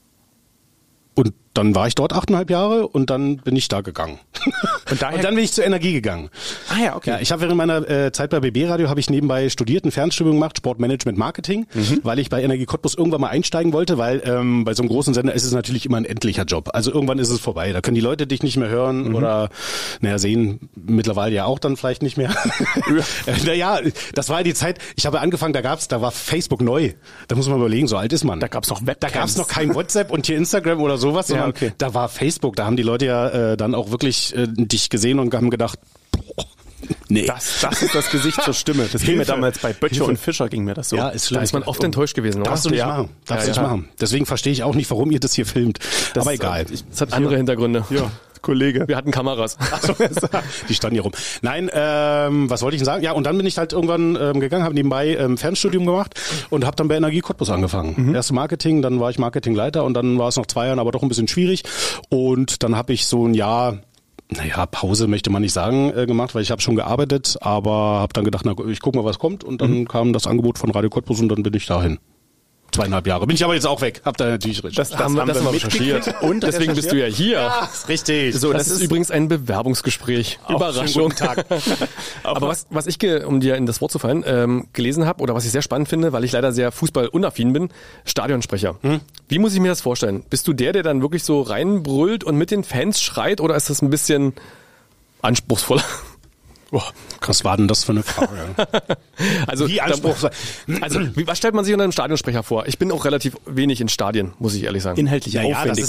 Und dann war ich dort 8,5 Jahre und dann bin ich da gegangen. Und daher- dann bin ich zur Energie gegangen. Ah ja, okay. Ja, ich habe während meiner Zeit bei BB Radio habe ich nebenbei studiert, ein Fernstudium gemacht, Sportmanagement Marketing, weil ich bei Energie Cottbus irgendwann mal einsteigen wollte, weil bei so einem großen Sender ist es natürlich immer ein endlicher Job. Also irgendwann ist es vorbei. Da können die Leute dich nicht mehr hören oder sehen mittlerweile ja auch dann vielleicht nicht mehr. Naja, das war die Zeit, ich habe angefangen, da war Facebook neu. Da muss man überlegen, so alt ist man. Da gab's noch Webcams. Da gab's noch kein WhatsApp und hier Instagram oder sowas, sondern okay. da war Facebook. Da haben die Leute ja dann auch wirklich dich gesehen und haben gedacht, boah, nee. Das ist das Gesicht zur Stimme. Das ging mir Hilfe. damals bei Böttcher und Fischer ging mir das so. Ja, ist schlimm. Da ist man oft enttäuscht gewesen, oder? Darfst du nicht Ja. machen. Darfst du Ja, nicht ja. machen. Deswegen verstehe ich auch nicht, warum ihr das hier filmt. Aber egal. Das hat andere Hintergründe. Ja, Kollege. Wir hatten Kameras. Die standen hier rum. Nein, was wollte ich denn sagen? Ja, und dann bin ich halt irgendwann gegangen, habe nebenbei Fernstudium gemacht und habe dann bei Energie Cottbus angefangen. Erst Marketing, dann war ich Marketingleiter und dann war es nach 2 Jahren aber doch ein bisschen schwierig. Und dann habe ich so ein Jahr, Pause möchte man nicht sagen, gemacht, weil ich habe schon gearbeitet, aber habe dann gedacht, ich guck mal, was kommt. Und dann kam das Angebot von Radio Cottbus und dann bin ich dahin. 2,5 Jahre. Bin ich aber jetzt auch weg. Hab da natürlich Das haben wir recherchiert. Und deswegen bist du ja hier. Ja, richtig. So, das ist übrigens ein Bewerbungsgespräch. Überraschung. Guten Tag. Aber was ich, um dir in das Wort zu fallen, gelesen habe oder was ich sehr spannend finde, weil ich leider sehr fußballunaffin bin, Stadionsprecher. Wie muss ich mir das vorstellen? Bist du der dann wirklich so reinbrüllt und mit den Fans schreit oder ist das ein bisschen anspruchsvoller? Was war denn das für eine Frage? Also, was stellt man sich unter einem Stadionsprecher vor? Ich bin auch relativ wenig in Stadien, muss ich ehrlich sagen. Inhaltlich aufwendiger,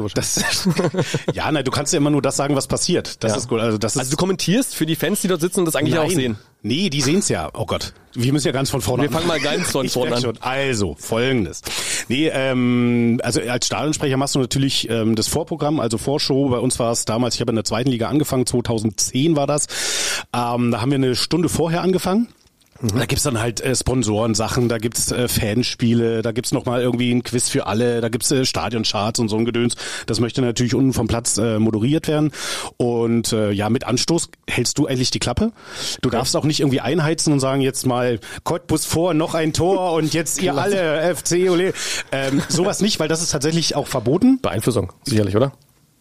du kannst ja immer nur das sagen, was passiert. Das ist gut. Also du kommentierst für die Fans, die dort sitzen und das eigentlich auch sehen. Nee, die sehen's ja. Oh Gott. Wir müssen ja ganz von vorne an. Wir fangen mal ganz von vorne an. Also, Folgendes. Nee, also als Stadionsprecher machst du natürlich das Vorprogramm, also Vorshow. Bei uns war es damals, ich habe in der 2. Liga angefangen, 2010 war das. Da haben wir eine Stunde vorher angefangen. Da gibt's dann halt Sponsorensachen, da gibt's Fanspiele, da gibt's nochmal irgendwie ein Quiz für alle, da gibt's Stadioncharts und so ein Gedöns. Das möchte natürlich unten vom Platz moderiert werden. Und mit Anstoß hältst du eigentlich die Klappe. Du darfst auch nicht irgendwie einheizen und sagen, jetzt mal Cottbus vor, noch ein Tor und jetzt ihr alle FC, ole. Sowas nicht, weil das ist tatsächlich auch verboten. Beeinflussung, sicherlich, oder?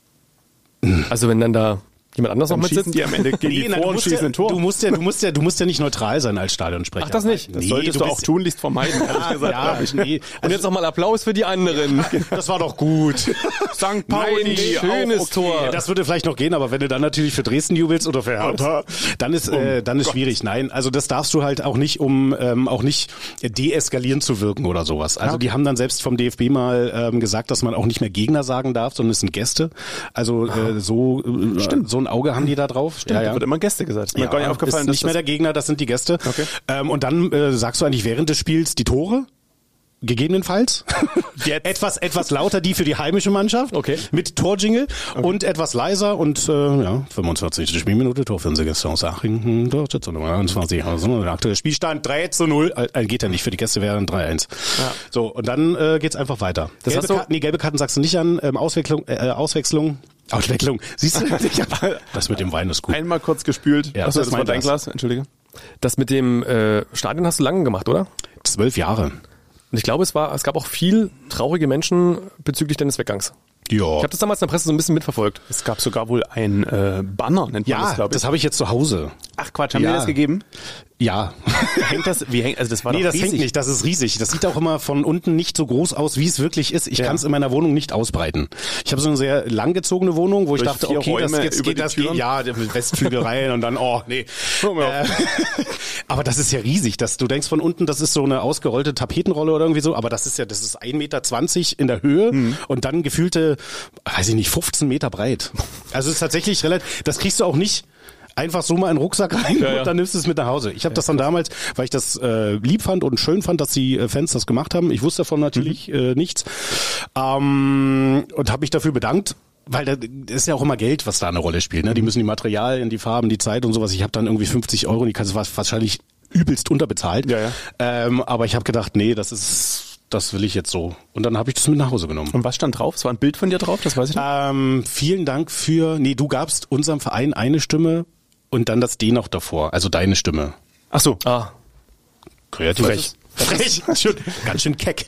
Also wenn dann da jemand anders noch mitsitzt? Die am Ende gegen die Vor- und schießen ein Tor. Du musst ja nicht neustra sein als Stadionsprecher. Ach, das nicht? Das solltest du auch tunlichst vermeiden, ehrlich gesagt. Und jetzt nochmal Applaus für die anderen. Das war doch gut. St. Pauli, schönes Tor. Das würde vielleicht noch gehen, aber wenn du dann natürlich für Dresden jubelst oder für Hertha, dann ist schwierig. Nein, also das darfst du halt auch nicht, um auch nicht deeskalierend zu wirken oder sowas. Also die haben dann selbst vom DFB mal gesagt, dass man auch nicht mehr Gegner sagen darf, sondern es sind Gäste. Also so ein Auge haben die da drauf. Stimmt, da wird immer Gäste gesagt. Ist mir gar nicht aufgefallen. Ist nicht mehr der Gegner, das sind die Gäste. Okay. Und dann sagst du eigentlich während des Spiels die Tore. Gegebenenfalls. etwas lauter die für die heimische Mannschaft. Okay. Mit Torjingle und etwas leiser und 45. Spielminute, Tor für unsere Gäste aus Aching. 21. Also der aktuelle Spielstand 3-0. Geht ja nicht für die Gäste, wäre dann 3-1. Ja. So, und dann geht's einfach weiter. Gelbe Karten sagst du nicht an. Auswechslung. Siehst du? Das mit dem Wein ist gut. Einmal kurz gespült. Ja, das war dein Glas. Entschuldige. Das mit dem Stadion hast du lange gemacht, oder? 12 Jahre. Und ich glaube, es gab auch viel traurige Menschen bezüglich deines Weggangs. Ja. Ich habe das damals in der Presse so ein bisschen mitverfolgt. Es gab sogar wohl ein Banner, nennt man das, glaube ich. Das habe ich jetzt zu Hause. Ach Quatsch, haben wir das gegeben? Ja. Also das war nee, doch das riesig. hängt nicht, das ist riesig. Das sieht auch immer von unten nicht so groß aus, wie es wirklich ist. Ich kann es in meiner Wohnung nicht ausbreiten. Ich habe so eine sehr langgezogene Wohnung, wo ich dachte, okay, das geht, ja, Westflügel rein und dann, aber das ist ja riesig, dass du denkst von unten, das ist so eine ausgerollte Tapetenrolle oder irgendwie so, aber das ist 1,20 Meter in der Höhe und dann gefühlte, 15 Meter breit. Also es ist tatsächlich relativ, das kriegst du auch nicht einfach so mal in den Rucksack rein und dann nimmst du es mit nach Hause. Ich habe das dann damals, weil ich das lieb fand und schön fand, dass die Fans das gemacht haben. Ich wusste davon natürlich nichts und habe mich dafür bedankt. Weil das ist ja auch immer Geld, was da eine Rolle spielt. Ne? Die müssen die Materialien, die Farben, die Zeit und sowas. Ich habe dann irgendwie 50 €, die kannst du wahrscheinlich übelst unterbezahlt. Aber ich habe gedacht, nee, das will ich jetzt so. Und dann habe ich das mit nach Hause genommen. Und was stand drauf? Es war ein Bild von dir drauf, das weiß ich nicht. Vielen Dank du gabst unserem Verein eine Stimme und dann das D noch davor, also deine Stimme. Ach so. Kreativ. Ganz schön keck.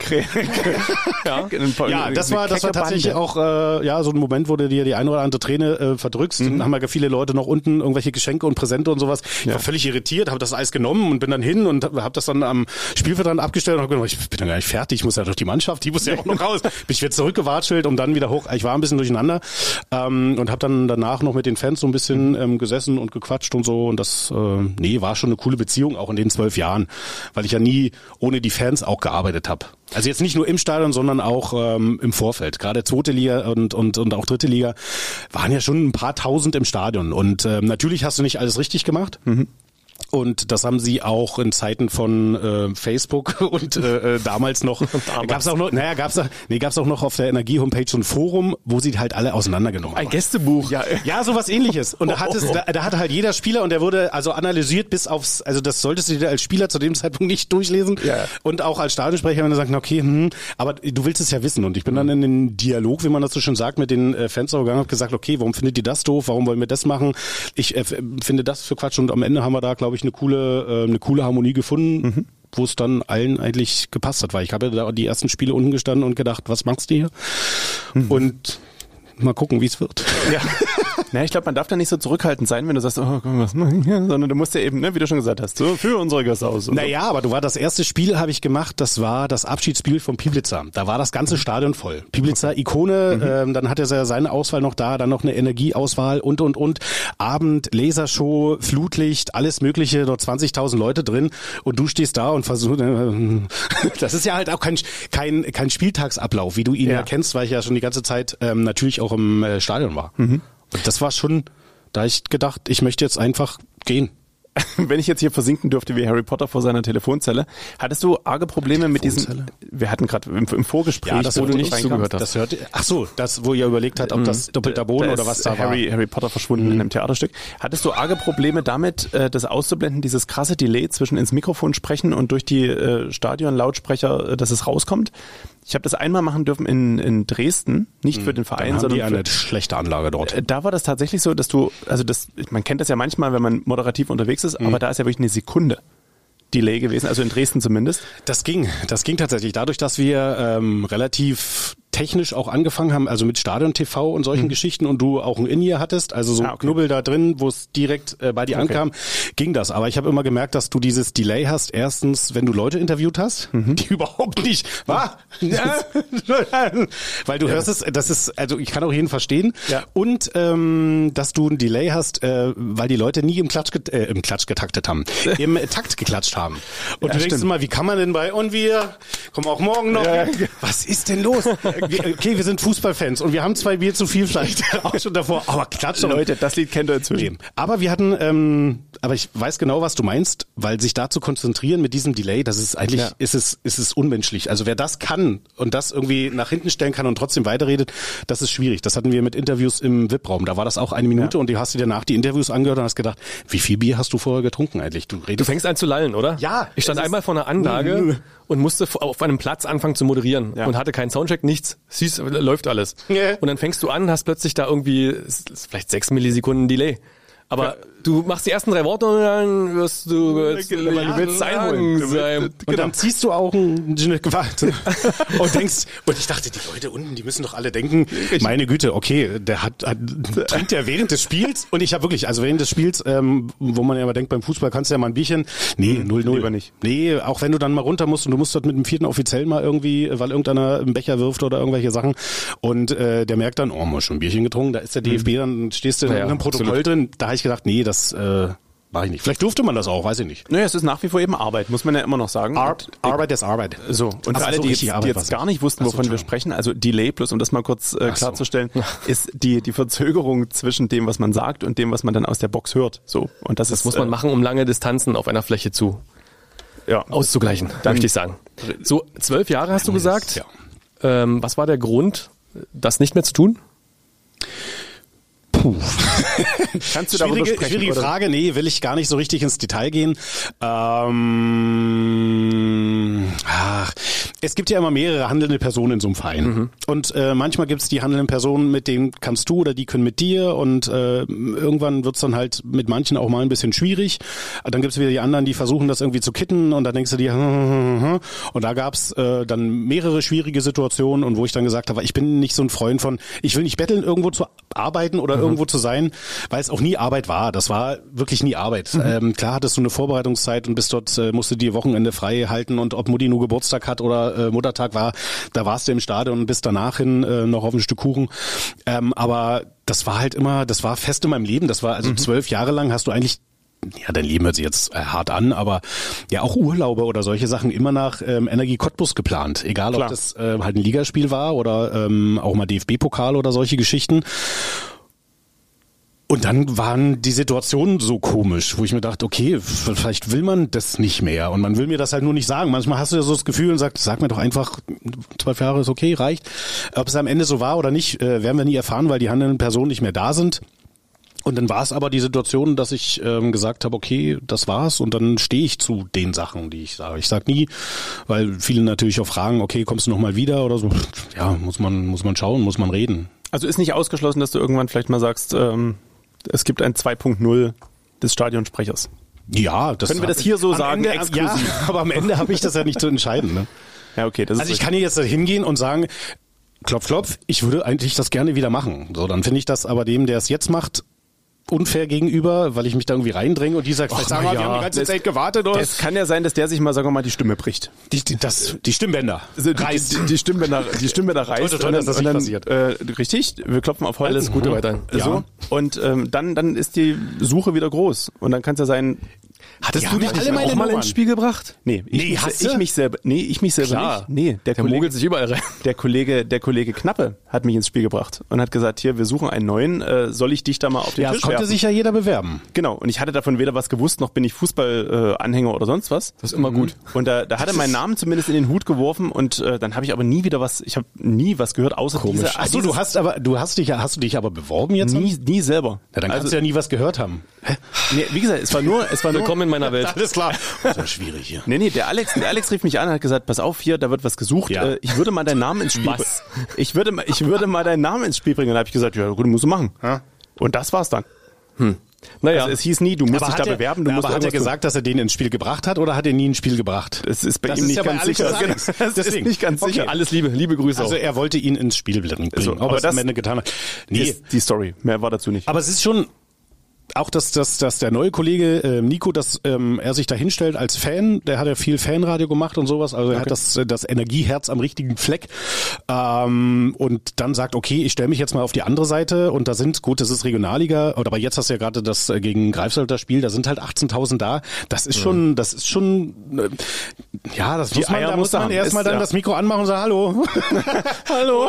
Das war tatsächlich auch so ein Moment, wo du dir die eine oder andere Träne verdrückst. Dann haben ja viele Leute noch unten irgendwelche Geschenke und Präsente und sowas. Ich war völlig irritiert, habe das Eis genommen und bin dann hin und habe das dann am Spielfeld abgestellt und habe gedacht, ich bin dann gar nicht fertig, ich muss ja durch die Mannschaft, die muss ja auch noch raus. Bin ich wieder zurückgewatschelt und dann wieder hoch. Ich war ein bisschen durcheinander und habe dann danach noch mit den Fans so ein bisschen gesessen und gequatscht und so. Und das war schon eine coole Beziehung, auch in den 12 Jahren, weil ich ja nie ohne die Fans auch gearbeitet habe. Also jetzt nicht nur im Stadion, sondern auch im Vorfeld. Gerade 2. Liga und auch 3. Liga waren ja schon ein paar tausend im Stadion. Und natürlich hast du nicht alles richtig gemacht. Und das haben sie auch in Zeiten von Facebook und damals noch gab's auch noch auf der Energie-Homepage so ein Forum, wo sie halt alle auseinandergenommen haben. Ein Gästebuch. Ja, sowas ähnliches. Und da hatte halt jeder Spieler und der wurde also analysiert bis aufs, also das solltest du dir als Spieler zu dem Zeitpunkt nicht durchlesen. Ja. Und auch als Stadionsprecher, wenn du sagst, okay, aber du willst es ja wissen. Und ich bin dann in den Dialog, wie man das so schön sagt, mit den Fans gegangen und habe gesagt, okay, warum findet ihr das doof? Warum wollen wir das machen? Ich finde das für Quatsch und am Ende haben wir da, glaube ich, eine coole Harmonie gefunden, wo es dann allen eigentlich gepasst hat, weil ich habe ja da die ersten Spiele unten gestanden und gedacht, was machst du hier? Und mal gucken, wie es wird. Ja. Na, ich glaube, man darf da nicht so zurückhaltend sein, wenn du sagst, oh, was machen wir hier? Sondern du musst ja eben, ne, wie du schon gesagt hast, so für unsere Gäste aus. Naja, aber das erste Spiel habe ich gemacht, das war das Abschiedsspiel von Pieblitzer. Da war das ganze Stadion voll. Pieblitzer Ikone, dann hat er seine Auswahl noch da, dann noch eine Energieauswahl und. Abend, Lasershow, Flutlicht, alles mögliche, dort 20.000 Leute drin und du stehst da und versuchst, das ist ja halt auch kein Spieltagsablauf, wie du ihn ja kennst, weil ich ja schon die ganze Zeit natürlich auch im Stadion war. Und das war schon, da ich gedacht, ich möchte jetzt einfach gehen. Wenn ich jetzt hier versinken dürfte wie Harry Potter vor seiner Telefonzelle, hattest du arge Probleme mit diesen, wir hatten gerade im Vorgespräch, das wo du nicht zugehört hast. Das, wo ihr überlegt habt, ob das doppelter Boden oder was da war. Harry Potter verschwunden in einem Theaterstück. Hattest du arge Probleme damit, das auszublenden, dieses krasse Delay zwischen ins Mikrofon sprechen und durch die Stadion-Lautsprecher, dass es rauskommt? Ich habe das einmal machen dürfen in Dresden, nicht für den Verein, sondern für eine schlechte Anlage dort. Da war das tatsächlich so, dass man kennt das ja manchmal, wenn man moderativ unterwegs ist, aber da ist ja wirklich eine Sekunde Delay gewesen, also in Dresden zumindest. Das ging tatsächlich. Dadurch, dass wir relativ technisch auch angefangen haben, also mit Stadion-TV und solchen Geschichten und du auch ein In-Ear hattest, also so Knubbel da drin, wo es direkt bei dir ankam, ging das. Aber ich habe immer gemerkt, dass du dieses Delay hast, erstens, wenn du Leute interviewt hast, die überhaupt nicht, weil du hörst es, das ist, also ich kann auch jeden verstehen, und dass du ein Delay hast, weil die Leute nie im Klatsch getaktet haben, im Takt geklatscht haben. Und du denkst immer, wie kann man denn und wir kommen auch morgen noch, was ist denn los? Okay, wir sind Fußballfans und wir haben 2 Bier zu viel vielleicht auch schon davor, aber klatschen. Leute, das Lied kennt ihr inzwischen. Aber wir hatten, aber ich weiß genau, was du meinst, weil sich da zu konzentrieren mit diesem Delay, das ist eigentlich, ist es unmenschlich. Also wer das kann und das irgendwie nach hinten stellen kann und trotzdem weiterredet, das ist schwierig. Das hatten wir mit Interviews im VIP-Raum. Da war das auch 1 Minute und du hast dir danach die Interviews angehört und hast gedacht, wie viel Bier hast du vorher getrunken eigentlich? Du fängst an zu lallen, oder? Ja. Ich stand einmal vor einer Anlage und musste auf einem Platz anfangen zu moderieren und hatte keinen Soundcheck, nichts. Siehst, läuft alles. Yeah. Und dann fängst du an, hast plötzlich da irgendwie vielleicht 6 Millisekunden Delay. Aber du machst die ersten 3 Worte und dann wirst du willst sein. Und dann ziehst du auch ein Gewartet und denkst, und ich dachte, die Leute unten, die müssen doch alle denken, meine Güte, okay, der trinkt ja während des Spiels und ich habe wirklich, also während des Spiels, wo man ja immer denkt, beim Fußball kannst du ja mal ein Bierchen, 0-0. Lieber nicht. Nee, auch wenn du dann mal runter musst und du musst dort mit dem 4. Offiziell mal irgendwie, weil irgendeiner einen Becher wirft oder irgendwelche Sachen und der merkt dann, mal schon ein Bierchen getrunken, da ist der DFB, dann stehst du in einem Protokoll drin, da habe ich gedacht, nee, das mache ich nicht. Vielleicht durfte man das auch, weiß ich nicht. Naja, es ist nach wie vor eben Arbeit, muss man ja immer noch sagen. Arbeit ist Arbeit. So, und für alle, die jetzt gar nicht wussten, wovon wir sprechen, also Delay, plus um das mal kurz klarzustellen, ist die Verzögerung zwischen dem, was man sagt und dem, was man dann aus der Box hört. So, und das muss man machen, um lange Distanzen auf einer Fläche auszugleichen, möchte ich sagen. So, 12 Jahre hast du gesagt. Ja. Was war der Grund, das nicht mehr zu tun? Kannst du darüber sprechen? Schwierige Frage, nee, will ich gar nicht so richtig ins Detail gehen. Es gibt ja immer mehrere handelnde Personen in so einem Verein. Und manchmal gibt es die handelnden Personen, mit denen kannst du oder die können mit dir und irgendwann wird's dann halt mit manchen auch mal ein bisschen schwierig. Dann gibt's wieder die anderen, die versuchen das irgendwie zu kitten und dann denkst du dir, und da gab's dann mehrere schwierige Situationen und wo ich dann gesagt habe, ich bin nicht so ein Freund von, ich will nicht betteln, irgendwo zu arbeiten oder irgendwo zu sein, weil es auch nie Arbeit war. Das war wirklich nie Arbeit. Klar hattest du eine Vorbereitungszeit und bist dort, musst du dir Wochenende frei halten und ob Mutti nur Geburtstag hat oder Muttertag war, da warst du im Stadion und bist danach hin noch auf ein Stück Kuchen. Aber das war halt immer, das war fest in meinem Leben. Das war also 12 Jahre lang hast du eigentlich, ja, dein Leben hört sich jetzt hart an, aber ja auch Urlaube oder solche Sachen immer nach Energie Cottbus geplant. Egal, ob das halt ein Ligaspiel war oder auch mal DFB-Pokal oder solche Geschichten. Und dann waren die Situationen so komisch, wo ich mir dachte, okay, vielleicht will man das nicht mehr und man will mir das halt nur nicht sagen. Manchmal hast du ja so das Gefühl und sagst, sag mir doch einfach, 12 Jahre ist okay, reicht. Ob es am Ende so war oder nicht, werden wir nie erfahren, weil die handelnden Personen nicht mehr da sind. Und dann war es aber die Situation, dass ich gesagt habe, okay, das war's und dann stehe ich zu den Sachen, die ich sage. Ich sag nie, weil viele natürlich auch fragen, okay, kommst du noch mal wieder oder so. Ja, muss man schauen, muss man reden. Also ist nicht ausgeschlossen, dass du irgendwann vielleicht mal sagst, es gibt ein 2.0 des Stadionsprechers. Ja, das können wir das hier so sagen, Ende, exklusiv. Ja, aber am Ende habe ich das ja nicht zu entscheiden. Ne? Ja, okay. Also ich kann hier jetzt hingehen und sagen, klopf, klopf, ich würde eigentlich das gerne wieder machen. So, dann finde ich das aber dem, der es jetzt macht, unfair gegenüber, weil ich mich da irgendwie reindränge und die sagt, wir haben die ganze Zeit gewartet. Oder? Es kann ja sein, dass der sich mal, sagen wir mal, die Stimme bricht. Die Stimmbänder reißt. Die Stimmbänder reißt. Toll, dass das nicht passiert. Richtig, wir klopfen auf Holz. Alles Gute weiterhin. So. Und dann ist die Suche wieder groß. Und dann kann es ja sein... Hattest du dich alle meine auch mal ins Spiel gebracht? Ich mich selber Klar. nicht. Nee, der Kollege mogelt sich überall rein. Der Kollege Knappe hat mich ins Spiel gebracht und hat gesagt, hier, wir suchen einen neuen, soll ich dich da mal auf den Tisch werfen? Ja, konnte sich ja jeder bewerben. Genau, und ich hatte davon weder was gewusst, noch bin ich Fußballanhänger oder sonst was. Das ist immer gut. Und da hat er meinen Namen zumindest in den Hut geworfen und dann habe ich aber nie was gehört, außer Komisch. Achso, du hast dich aber beworben jetzt? Nie selber. Ja, dann kannst du ja nie was gehört haben. Nee, wie gesagt, es war nur Willkommen in meiner Welt. Alles klar. Das ist schwierig hier. Nee, der Alex rief mich an und hat gesagt, pass auf, hier, da wird was gesucht. Ja. Ich würde mal deinen Namen ins Spiel bringen. Ich würde mal deinen Namen ins Spiel bringen. Und dann habe ich gesagt, ja gut, musst du machen. Ja. Und das war's dann. Naja. Also es hieß nie, du musst dich da bewerben. Aber hat er gesagt, dass er den ins Spiel gebracht hat oder hat er nie ins Spiel gebracht? Es ist bei ihm nicht ganz sicher. Das ist nicht ganz sicher. Alles liebe Grüße Also er wollte ihn ins Spiel bringen, ob er es am Ende getan hat. Nee, ist die Story. Mehr war dazu nicht. Aber es ist schon... Auch dass der neue Kollege Nico, dass er sich da hinstellt als Fan, der hat ja viel Fanradio gemacht und sowas, also er hat das Energieherz am richtigen Fleck und dann sagt, okay, ich stelle mich jetzt mal auf die andere Seite und da sind, gut, das ist Regionalliga, aber jetzt hast du ja gerade das gegen Greifswald das Spiel, da sind halt 18.000 da, das ist schon, ja, das muss man, da muss man erstmal dann das Mikro anmachen und sagen, hallo. Hallo.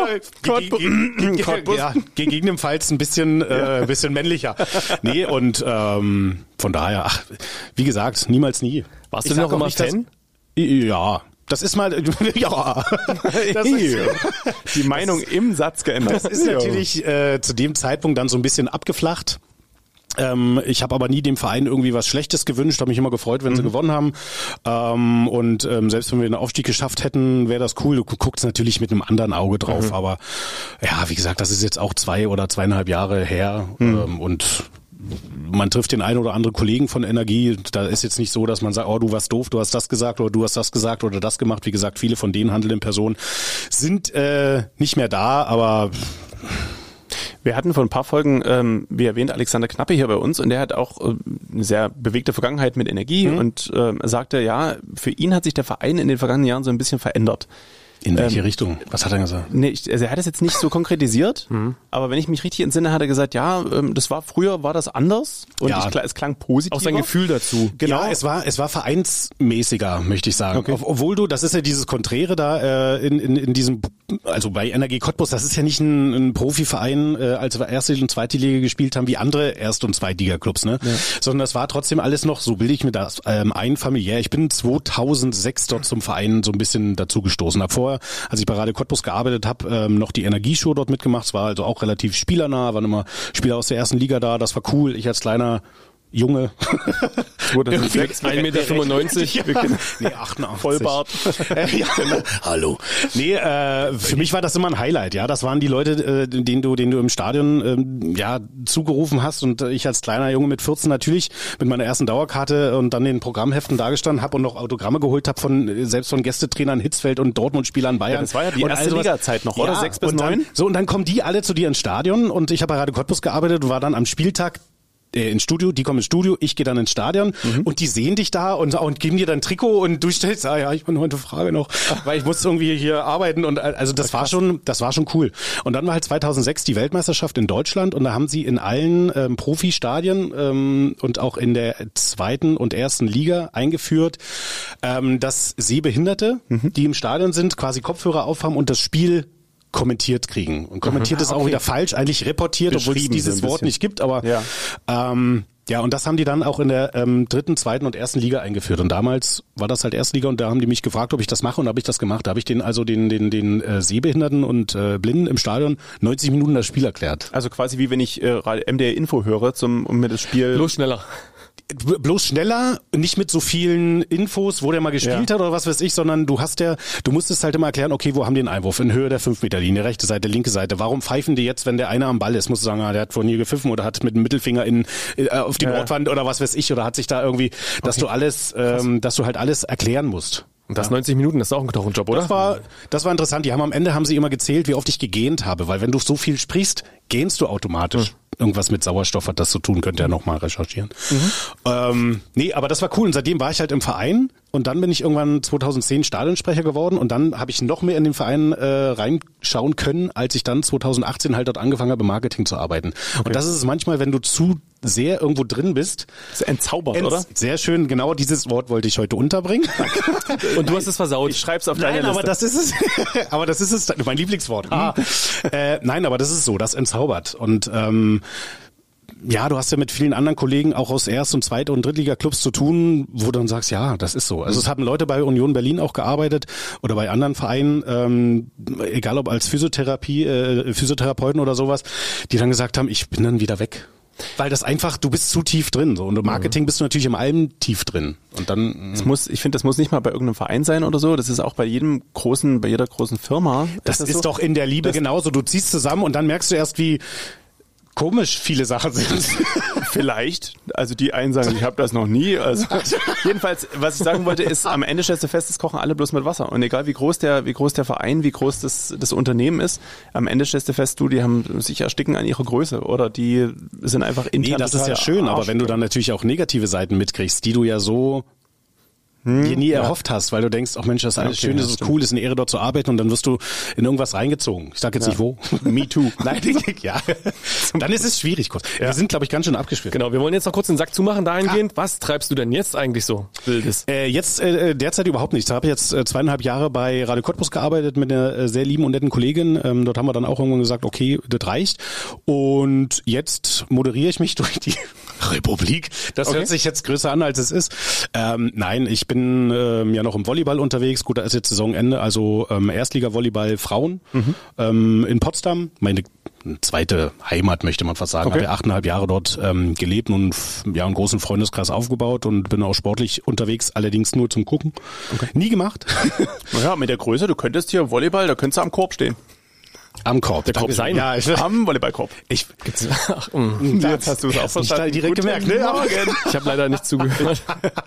Gegebenenfalls ein bisschen männlicher. Nee, und von daher, wie gesagt, niemals nie. Warst du noch immer Fan? Ja. Das ist mal, ja. Die Meinung im Satz geändert. Das ist natürlich zu dem Zeitpunkt dann so ein bisschen abgeflacht. Ich habe aber nie dem Verein irgendwie was Schlechtes gewünscht, habe mich immer gefreut, wenn sie gewonnen haben. Und selbst wenn wir den Aufstieg geschafft hätten, wäre das cool. Du guckst natürlich mit einem anderen Auge drauf. Aber ja, wie gesagt, das ist jetzt auch 2 oder 2,5 Jahre her. Und man trifft den einen oder anderen Kollegen von Energie. Da ist jetzt nicht so, dass man sagt, oh, du warst doof, du hast das gesagt oder du hast das gesagt oder das gemacht. Wie gesagt, viele von den handelnden Personen sind nicht mehr da, aber... Wir hatten vor ein paar Folgen, wie erwähnt, Alexander Knappe hier bei uns und der hat auch eine sehr bewegte Vergangenheit mit Energie und sagte, ja, für ihn hat sich der Verein in den vergangenen Jahren so ein bisschen verändert. In welche Richtung? Was hat er gesagt? Nee, also er hat es jetzt nicht so konkretisiert, aber wenn ich mich richtig entsinne, hat er gesagt, ja, früher war das anders und ja. Es klang positiv. Auch sein Gefühl dazu. Genau. Ja, es war vereinsmäßiger, möchte ich sagen. Okay. Obwohl das ist ja dieses Konträre da in diesem, also bei Energie Cottbus, das ist ja nicht ein Profiverein, als wir erste und zweite Liga gespielt haben, wie andere Erst- und Zweitliga-Clubs, ne? Ja. Sondern das war trotzdem alles noch, so bilde ich mir das ein, familiär. Ich bin 2006 dort zum Verein so ein bisschen dazu gestoßen. Davor, als ich bei Radio Cottbus gearbeitet habe, noch die Energieshow dort mitgemacht. Es war also auch relativ spielernah, waren immer Spieler aus der ersten Liga da. Das war cool. Ich als kleiner Junge. 1,95 Meter. Nee, 88. Vollbart. Ja. Hallo. Nee, für mich war das immer ein Highlight, ja. Das waren die Leute, denen du im Stadion zugerufen hast und ich als kleiner Junge mit 14 natürlich mit meiner ersten Dauerkarte und dann den Programmheften dagestanden habe und noch Autogramme geholt habe selbst von Gästetrainern Hitzfeld und Dortmund-Spielern Bayern. Ja, das war ja die erste Liga-Zeit noch, oder? 6 bis 9? Und dann kommen die alle zu dir ins Stadion und ich habe bei Radio Cottbus gearbeitet und war dann am Spieltag ins Studio, die kommen ins Studio, ich gehe dann ins Stadion und die sehen dich da und geben dir dann Trikot und du stellst, ja, ich bin heute Frage noch, weil ich muss irgendwie hier arbeiten und also das war schon cool. Und dann war halt 2006 die Weltmeisterschaft in Deutschland und da haben sie in allen Profistadien und auch in der zweiten und ersten Liga eingeführt, dass Sehbehinderte, die im Stadion sind, quasi Kopfhörer aufhaben und das Spiel kommentiert kriegen. Und kommentiert ist auch wieder falsch, eigentlich reportiert, obwohl es dieses Wort nicht gibt, aber ja, und das haben die dann auch in der dritten, zweiten und ersten Liga eingeführt. Und damals war das halt Erstliga und da haben die mich gefragt, ob ich das mache und habe ich das gemacht. Da habe ich den Sehbehinderten und Blinden im Stadion 90 Minuten das Spiel erklärt. Also quasi wie wenn ich MDR Info höre, um mir das Spiel... Bloß schneller, nicht mit so vielen Infos, wo der mal gespielt hat oder was weiß ich, sondern du musstest halt immer erklären, okay, wo haben die den Einwurf? In Höhe der 5-Meter-Linie, rechte Seite, linke Seite. Warum pfeifen die jetzt, wenn der eine am Ball ist? Musst du sagen, der hat von hier gepfiffen oder hat mit dem Mittelfinger auf die Nordwand oder was weiß ich oder hat sich da irgendwie, dass du halt alles erklären musst. Und das 90 Minuten, das ist auch ein Job, oder? Das war interessant. Am Ende haben sie immer gezählt, wie oft ich gegähnt habe, weil wenn du so viel sprichst, gähnst du automatisch. Irgendwas mit Sauerstoff hat das zu tun, könnt ihr ja nochmal recherchieren. Nee, aber das war cool und seitdem war ich halt im Verein und dann bin ich irgendwann 2010 Stadionsprecher geworden und dann habe ich noch mehr in den Verein reinschauen können, als ich dann 2018 halt dort angefangen habe, im Marketing zu arbeiten. Okay. Und das ist es manchmal, wenn du zu sehr irgendwo drin bist. Das ist entzaubert, oder? Sehr schön, genau dieses Wort wollte ich heute unterbringen. Und du hast es versaut. Ich schreib's auf deine Liste. Aber das ist es. Aber das ist es, mein Lieblingswort. Nein, aber das ist so, das entzaubert. Und ja, du hast ja mit vielen anderen Kollegen auch aus Erst- und Zweit- und Drittliga-Clubs zu tun, wo du dann sagst, ja, das ist so. Also es haben Leute bei Union Berlin auch gearbeitet oder bei anderen Vereinen, egal ob als Physiotherapeuten oder sowas, die dann gesagt haben, ich bin dann wieder weg. Weil das einfach, du bist zu tief drin. So. Und im Marketing bist du natürlich im allem tief drin. Und dann. Ich finde, das muss nicht mal bei irgendeinem Verein sein oder so. Das ist auch bei jeder großen Firma. Das ist so? Doch in der Liebe genauso. Du ziehst zusammen und dann merkst du erst, wie komisch viele Sachen sind. Vielleicht. Also die einen sagen, ich habe das noch nie. Also jedenfalls, was ich sagen wollte, ist, am Ende stellst du fest, es kochen alle bloß mit Wasser. Und egal wie groß der Verein, wie groß das Unternehmen ist, am Ende stellst du fest, die haben sich ersticken an ihrer Größe oder die sind einfach intern. Nee, das ist ja schön, aber wenn du dann natürlich auch negative Seiten mitkriegst, die du ja so dir nie erhofft hast, weil du denkst, ach Mensch, das ist alles schön, das ist cool, das ist eine Ehre, dort zu arbeiten und dann wirst du in irgendwas reingezogen. Ich sag jetzt nicht wo. Me too. Nein, ja. Dann ist es schwierig kurz. Ja. Wir sind, glaube ich, ganz schön abgeschwitzt. Genau, wir wollen jetzt noch kurz den Sack zumachen dahingehend. Was treibst du denn jetzt eigentlich so Wildes? Jetzt derzeit überhaupt nichts. Ich habe jetzt 2,5 Jahre bei Radio Cottbus gearbeitet mit einer sehr lieben und netten Kollegin. Dort haben wir dann auch irgendwann gesagt, okay, das reicht. Und jetzt moderiere ich mich durch die Republik. Das hört sich jetzt größer an, als es ist. Nein, ich bin ja noch im Volleyball unterwegs. Gut, da ist jetzt Saisonende, also Erstliga-Volleyball Frauen in Potsdam. Meine zweite Heimat, möchte man fast sagen. Okay. Habe ja 8,5 Jahre dort gelebt und ja einen großen Freundeskreis aufgebaut und bin auch sportlich unterwegs, allerdings nur zum Gucken. Okay. Nie gemacht. Naja, mit der Größe, du könntest hier Volleyball, da könntest du am Korb stehen. Am Korb. Der Korb sein? Ja, am Volleyballkorb. Jetzt hast du es auch verstanden. Direkt gemerkt, ne? Ich habe leider nicht zugehört.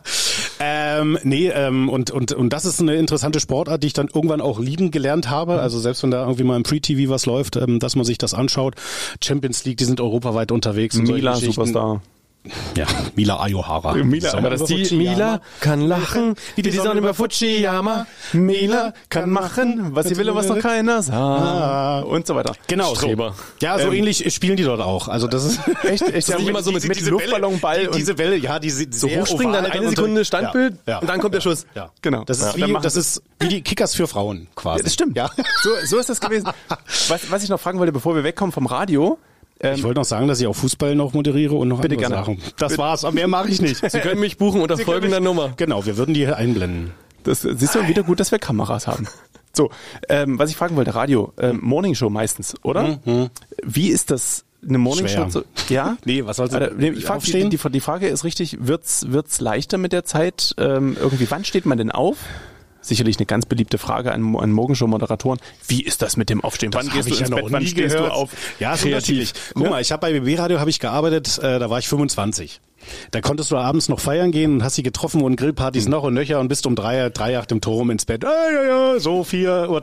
Und das ist eine interessante Sportart, die ich dann irgendwann auch lieben gelernt habe. Also selbst wenn da irgendwie mal im Free-TV was läuft, dass man sich das anschaut. Champions League, die sind europaweit unterwegs. Mila, Superstar. Ja, Mila Ayohara. Aber das die Mila kann lachen, wie die Sonne über Fujiyama. Mila kann machen, was sie will und was noch keiner sah. Und so weiter. Genau. Streber. Ja, so ähnlich spielen die dort auch. Also das ist echt das ist immer so mit Luftballonball und diese Welle, ja, die so hochspringen, dann eine Sekunde Standbild und dann kommt der Schuss. Ja, genau. Das ist wie die Kickers für Frauen quasi. Ja, das stimmt. Ja. So ist das gewesen. Was ich noch fragen wollte, bevor wir wegkommen vom Radio. Ich wollte noch sagen, dass ich auch Fußball noch moderiere und noch andere Sachen. Das war's, mehr mache ich nicht. Sie können mich buchen unter folgender Nummer. Genau, wir würden die hier einblenden. Das siehst du wieder gut, dass wir Kameras haben. So, was ich fragen wollte, Radio, Morningshow meistens, oder? Wie ist das, eine Morningshow? Ja? Nee, was soll's ich frage, die Frage ist richtig, wird's leichter mit der Zeit? Irgendwie, wann steht man denn auf? Sicherlich eine ganz beliebte Frage an Morgenshow-Moderatoren. Wie ist das mit dem Aufstehen? Wann gehst du ins Bett? Wann stehst du auf? Ja, ist unterschiedlich. Guck mal, ich habe bei BB-Radio gearbeitet, da war ich 25. Da konntest du abends noch feiern gehen und hast sie getroffen und Grillpartys noch und nöcher und bist um 3 nach dem Turm ins Bett. So 4:30 Uhr,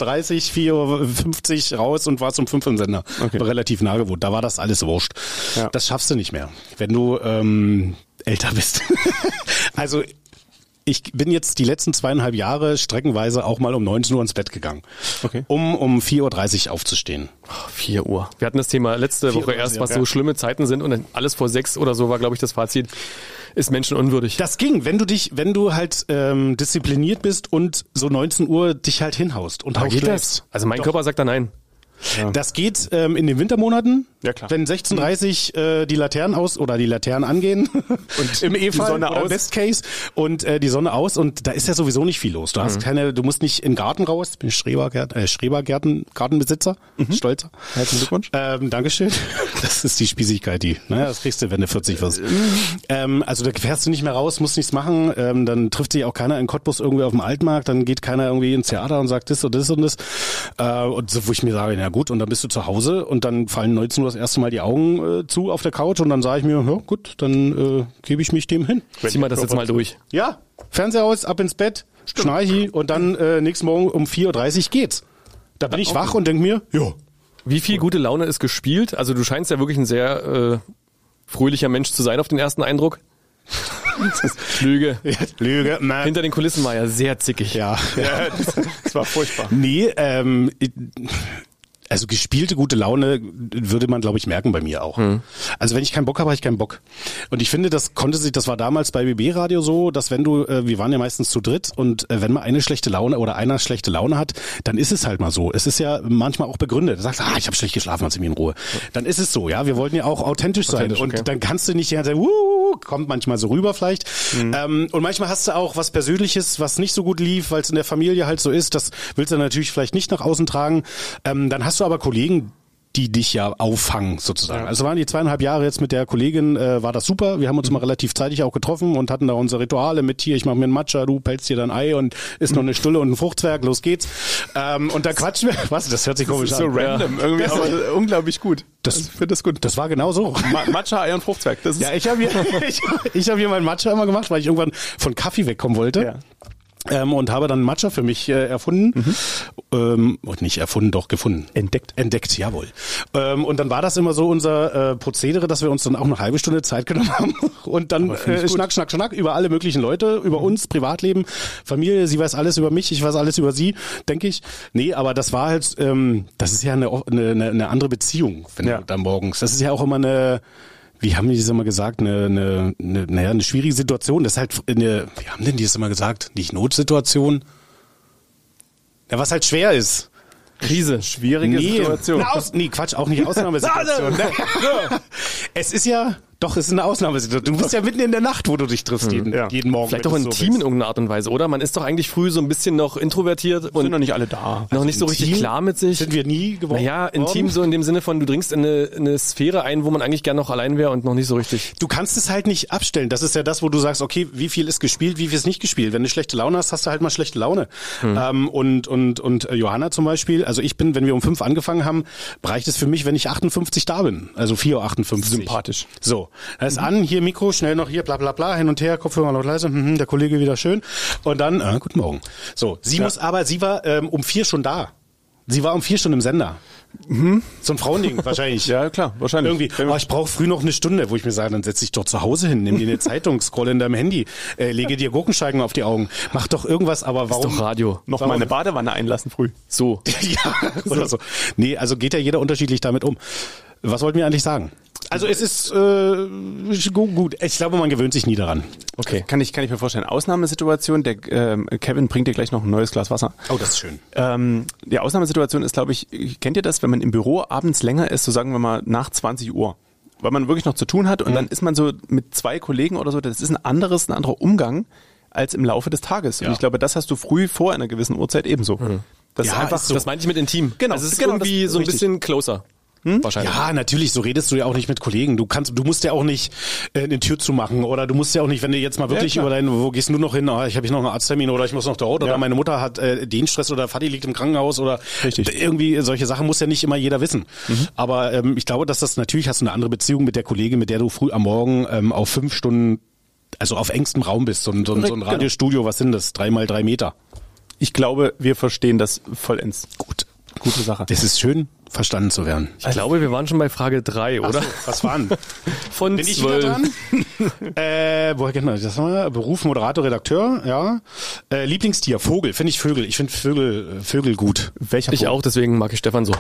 4:50 Uhr raus und warst um 5 im Sender. Okay. Relativ nah gewohnt. Da war das alles wurscht. Ja. Das schaffst du nicht mehr, wenn du älter bist. Also ich bin jetzt die letzten 2,5 Jahre streckenweise auch mal um 19 Uhr ins Bett gegangen, um 4:30 Uhr aufzustehen. 4 Uhr. Wir hatten das Thema letzte Woche erst, was so schlimme Zeiten sind und dann alles vor 6 oder so war, glaube ich, das Fazit, ist menschenunwürdig. Das ging, wenn du halt diszipliniert bist und so 19 Uhr dich halt hinhaust und auch geht das? Also mein Körper sagt da nein. Ja. Das geht in den Wintermonaten, ja, klar. Wenn 16:30 die Laternen angehen und im E-Fall oder Best Case und die Sonne aus und da ist ja sowieso nicht viel los. Du hast du musst nicht in den Garten raus. Ich bin Schrebergartenbesitzer, stolzer. Herzlichen Glückwunsch. Dankeschön. Das ist die Spießigkeit, das kriegst du, wenn du 40 wirst. Also da fährst du nicht mehr raus, musst nichts machen. Dann trifft sich auch keiner in Cottbus irgendwie auf dem Altmarkt, dann geht keiner irgendwie ins Theater und sagt das und das und das. Und so, wo ich mir sage, ja gut, und dann bist du zu Hause und dann fallen 19 Uhr das erste Mal die Augen zu auf der Couch und dann sage ich mir, ja gut, dann gebe ich mich dem hin. Zieh mal das jetzt mal durch. Ja, Fernseher aus, ab ins Bett, Schnarchi und dann nächsten Morgen um 4.30 Uhr geht's. Da bin ich wach und denke mir, ja. Wie viel gute Laune ist gespielt? Also du scheinst ja wirklich ein sehr fröhlicher Mensch zu sein auf den ersten Eindruck. Lüge. Ja, Lüge. Nein. Hinter den Kulissen war ja sehr zickig. Ja. Das war furchtbar. Nee, also gespielte gute Laune würde man, glaube ich, merken bei mir auch. Also wenn ich keinen Bock habe ich keinen Bock. Und ich finde, das war damals bei BB Radio so, dass wenn wir waren ja meistens zu dritt und wenn mal einer schlechte Laune hat, dann ist es halt mal so. Es ist ja manchmal auch begründet. Du sagst, ich habe schlecht geschlafen, lass mich in Ruhe. Dann ist es so, ja. Wir wollten ja auch authentisch sein. Und dann kannst du nicht sagen, kommt manchmal so rüber vielleicht. Und manchmal hast du auch was Persönliches, was nicht so gut lief, weil es in der Familie halt so ist. Das willst du natürlich vielleicht nicht nach außen tragen. Dann hast du aber Kollegen, die dich ja auffangen sozusagen. Ja. Also waren die 2,5 Jahre jetzt mit der Kollegin, war das super. Wir haben uns mal relativ zeitig auch getroffen und hatten da unsere Rituale mit hier, ich mache mir einen Matcha, du pelzt dir dein Ei und isst noch eine Stulle und ein Fruchtzwerg, los geht's. Und da quatschen wir, das hört sich komisch an. So random, irgendwie, aber unglaublich gut. Ich finde das gut. Das war genau so. Matcha, Ei und Fruchtzwerg. Das ist ich habe hier meinen Matcha immer gemacht, weil ich irgendwann von Kaffee wegkommen wollte. Ja. Und habe dann Matcha für mich erfunden. Nicht erfunden, doch gefunden. Entdeckt, jawohl. Und dann war das immer so unser Prozedere, dass wir uns dann auch eine halbe Stunde Zeit genommen haben und dann Schnack über alle möglichen Leute, über uns, Privatleben, Familie. Sie weiß alles über mich, ich weiß alles über sie, denke ich. Nee, aber das war halt, das ist ja eine andere Beziehung, wenn du da morgens. Das ist ja auch immer wie haben die das immer gesagt, eine schwierige Situation. Das ist halt wie haben denn die das immer gesagt? Nicht Notsituation. Ja, was halt schwer ist. Krise. Schwierige Situation. Quatsch, auch nicht Ausnahmesituation. Es ist eine Ausnahmesituation. Du bist ja mitten in der Nacht, wo du dich triffst jeden Morgen. Vielleicht auch intim in irgendeiner Art und Weise, oder? Man ist doch eigentlich früh so ein bisschen noch introvertiert und sind noch nicht alle da. Noch nicht so richtig klar mit sich. Sind wir nie geworden? Naja, intim so in dem Sinne von, du dringst in eine Sphäre ein, wo man eigentlich gern noch allein wäre und noch nicht so richtig. Du kannst es halt nicht abstellen. Das ist ja das, wo du sagst, okay, wie viel ist gespielt, wie viel ist nicht gespielt. Wenn du schlechte Laune hast, hast du halt mal schlechte Laune. Und Johanna zum Beispiel, also wenn wir um 5 angefangen haben, reicht es für mich, wenn ich 58 da bin. Also 4.58 Uhr. Sympathisch. So. Da ist an, hier Mikro, schnell noch hier, bla bla bla, hin und her, Kopfhörer laut leise, der Kollege wieder schön. Und dann, guten Morgen. So, sie war um 4 schon da. Sie war um 4 schon im Sender. So ein Frauending wahrscheinlich. Ja, klar, wahrscheinlich. Irgendwie, ich brauche früh noch eine Stunde, wo ich mir sage, dann setz dich doch zu Hause hin, nimm dir eine Zeitung, scroll in deinem Handy, lege dir Gurkenscheiben auf die Augen, mach doch irgendwas, aber warum? Ist doch Radio. Noch mal eine Badewanne einlassen früh. So. Ja, oder so. Nee, also geht ja jeder unterschiedlich damit um. Was wollten wir eigentlich sagen? Also es ist gut. Ich glaube, man gewöhnt sich nie daran. Okay. Kann ich mir vorstellen. Ausnahmesituation, der Kevin bringt dir gleich noch ein neues Glas Wasser. Oh, das ist schön. Die Ausnahmesituation ist, glaube ich, kennt ihr das, wenn man im Büro abends länger ist, so sagen wir mal nach 20 Uhr, weil man wirklich noch zu tun hat und dann ist man so mit 2 Kollegen oder so, das ist ein anderer Umgang als im Laufe des Tages. Ja. Und ich glaube, das hast du früh vor einer gewissen Uhrzeit ebenso. Das ist einfach so. Das meinte ich mit intim. Genau. Also es ist irgendwie so ein bisschen closer. Wahrscheinlich. Ja, natürlich, so redest du ja auch nicht mit Kollegen. Du musst ja auch nicht eine Tür zumachen oder du musst ja auch nicht, wenn du jetzt mal wirklich wo gehst du noch hin, ich habe hier noch einen Arzttermin oder ich muss noch dort oder meine Mutter hat Dienststress oder Vati liegt im Krankenhaus oder irgendwie solche Sachen muss ja nicht immer jeder wissen. Aber ich glaube, dass das natürlich hast du eine andere Beziehung mit der Kollegin, mit der du früh am Morgen auf 5 Stunden, also auf engstem Raum bist. So ein Radiostudio, was sind das? 3x3 Meter. Ich glaube, wir verstehen das vollends. Gute Sache. Das ist schön, verstanden zu werden. Ich glaube, wir waren schon bei Frage 3, oder? So, was waren? Von 12. Bin ich wieder dran? Woher kennt man das? Beruf, Moderator, Redakteur, ja. Lieblingstier, Vogel. Ich finde Vögel gut. Welcher Vogel? Ich auch, deswegen mag ich Stefan so.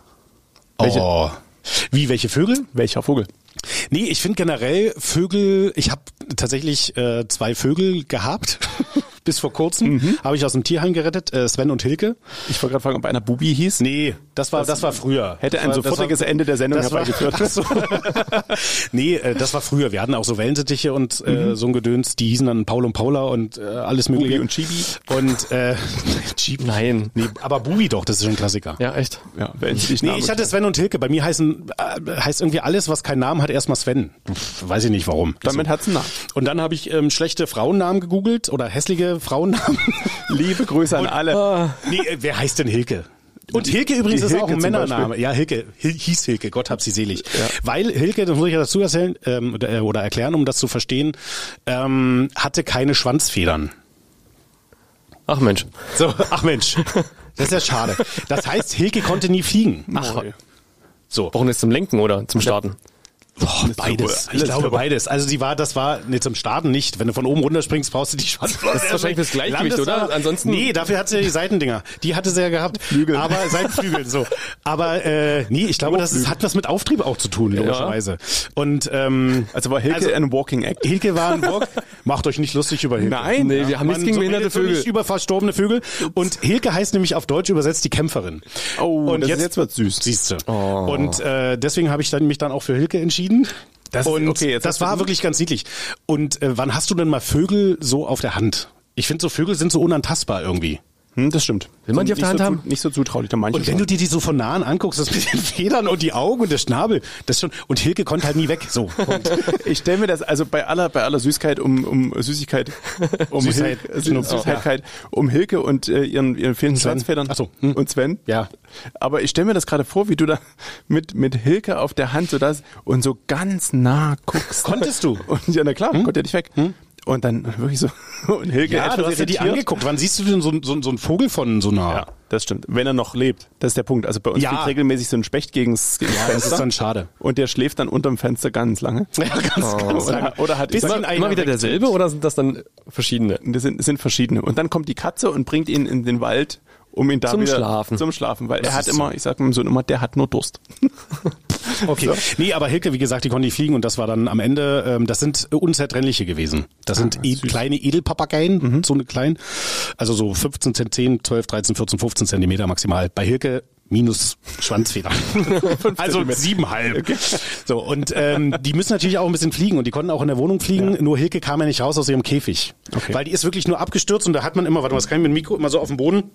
Welche Vögel? Welcher Vogel? Nee, ich finde generell Vögel, ich habe tatsächlich 2 Vögel gehabt. Bis vor kurzem habe ich aus dem Tierheim gerettet, Sven und Hilke. Ich wollte gerade fragen, ob einer Bubi hieß. Nee, das war früher. Hätte ein sofortiges Ende der Sendung herbeigeführt. Nee, das war früher. Wir hatten auch so Wellensittiche und so ein Gedöns. Die hießen dann Paul und Paula und alles mögliche. Bubi und Chibi. Und Chibi. Nein. Nee, aber Bubi doch, das ist schon ein Klassiker. Ja, echt? Ja, ich hatte Sven und Hilke. Bei mir heißt irgendwie alles, was keinen Namen hat, erstmal Sven. Weiß ich nicht warum. Damit hat's einen Namen. Und dann habe ich schlechte Frauennamen gegoogelt oder hässliche Frauennamen. Liebe Grüße an alle. Nee, wer heißt denn Hilke? Und Hilke übrigens ist auch ein Männername. Ja, Hilke hieß Hilke, Gott hab sie selig. Ja. Weil Hilke, das muss ich ja dazu erzählen oder erklären, um das zu verstehen, hatte keine Schwanzfedern. Ach Mensch. So, ach Mensch. Das ist ja schade. Das heißt, Hilke konnte nie fliegen. Ach, so. brauchen wir jetzt zum Lenken oder zum Starten? Boah, beides. Ich glaube beides. Also das war zum Starten nicht. Wenn du von oben runterspringst, brauchst du die Schwanzflosse. Das ist wahrscheinlich fürs Gleichgewicht, oder? Ansonsten. Nee, dafür hat sie ja die Seitendinger. Die hatte sie ja gehabt. Flügel. Aber Seitenflügel, so. Aber nee, ich glaube, hat was mit Auftrieb auch zu tun, logischerweise. Und also war Hilke ein Walking Act? Hilke war ein Walk. Macht euch nicht lustig über Hilke. Nein, nee, wir haben nichts gegen behinderte Vögel. Nicht über verstorbene Vögel. Und Hilke heißt nämlich auf Deutsch übersetzt die Kämpferin. Oh, und jetzt wird's süß. Siehst du. Oh. Und deswegen habe ich mich dann auch für Hilke entschieden. Das war wirklich ganz niedlich. Und wann hast du denn mal Vögel so auf der Hand? Ich finde, so Vögel sind so unantastbar irgendwie. Das stimmt. Will man die auf der Hand haben? Nicht so zutraulich. Und wenn du dir die so von nahen anguckst, das mit den Federn und die Augen und der Schnabel, das schon. Und Hilke konnte halt nie weg. So. Und ich stelle mir das also bei aller Süßigkeit Süßigkeit um Hilke und ihren fehlenden Schwanzfedern und Sven. Ja. Aber ich stelle mir das gerade vor, wie du da mit Hilke auf der Hand so das und so ganz nah guckst. Konntest du? Und ja, na klar, konnte ja nicht weg. Und dann wirklich so. Und Hilke ja, du hast ja die angeguckt. Wann siehst du denn so einen Vogel von so nah? Ja, das stimmt. Wenn er noch lebt. Das ist der Punkt. Also bei uns fliegt regelmäßig so ein Specht gegens Fenster. Das ist dann schade. Und der schläft dann unterm Fenster ganz lange. Ja, ganz lange. Oder hat immer wieder derselbe oder sind das dann verschiedene? Das sind verschiedene. Und dann kommt die Katze und bringt ihn in den Wald, um ihn da zum wieder Schlafen. Weil er hat immer, ich sag meinem Sohn immer, der hat nur Durst. Okay. So. Nee, aber Hilke, wie gesagt, die konnte nicht fliegen und das war dann am Ende, das sind unzertrennliche gewesen. Das sind kleine Edelpapageien, so eine kleinen, also so 10, 12, 13, 14, 15 Zentimeter maximal. Bei Hilke minus Schwanzfeder. Also 7,5. Okay. So, und die müssen natürlich auch ein bisschen fliegen und die konnten auch in der Wohnung fliegen, nur Hilke kam ja nicht raus aus ihrem Käfig. Okay. Weil die ist wirklich nur abgestürzt und da hat man immer, warte mal, das kann ich mit dem Mikro immer so auf dem Boden.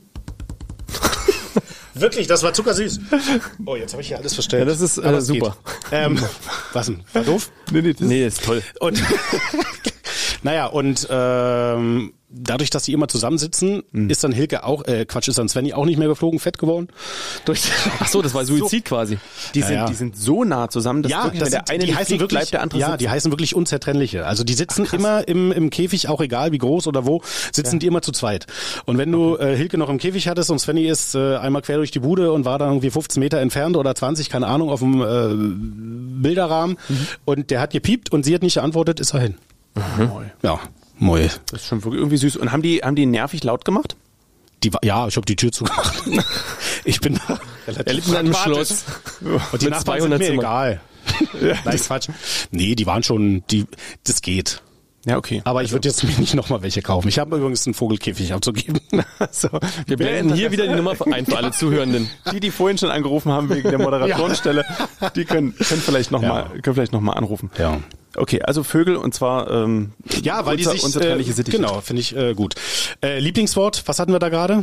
Wirklich, das war zuckersüß. Oh, jetzt habe ich hier alles verstellt. Ja, das ist super. Was denn? War doof? Nee, ist toll. Und naja, und dadurch, dass die immer zusammensitzen, ist dann Hilke auch, ist dann Svenny auch nicht mehr geflogen, fett geworden. Ach so, das war Suizid quasi. Die sind so nah zusammen, dass wirklich, wenn der eine nicht fliegt, bleibt der andere sitzen. Ja, die heißen wirklich unzertrennliche. Also die sitzen immer im Käfig, auch egal wie groß oder wo, sitzen die immer zu zweit. Und wenn du Hilke noch im Käfig hattest und Svenny ist einmal quer durch die Bude und war dann irgendwie 15 Meter entfernt oder 20, keine Ahnung, auf dem Bilderrahmen und der hat gepiept und sie hat nicht geantwortet, ist er hin. Ja. Moi. Das ist schon wirklich irgendwie süß. Und haben die nervig laut gemacht? Ich habe die Tür zugemacht. Ich bin da relativ. Er liegt in einem Schloss. Und die Nachbarn sind mir egal. Nein, Quatsch. Nee, die waren schon, das geht. Ja, okay. Aber ich würde jetzt mir nicht nochmal welche kaufen. Ich habe übrigens einen Vogelkäfig abzugeben. So, wir blenden hier wieder die Nummer ein für alle Zuhörenden. Die vorhin schon angerufen haben wegen der Moderationsstelle, die können vielleicht nochmal anrufen. Ja. Okay, also Vögel und zwar weil die sich unzertrennliche Sittliche. Genau, finde ich gut. Lieblingswort, was hatten wir da gerade?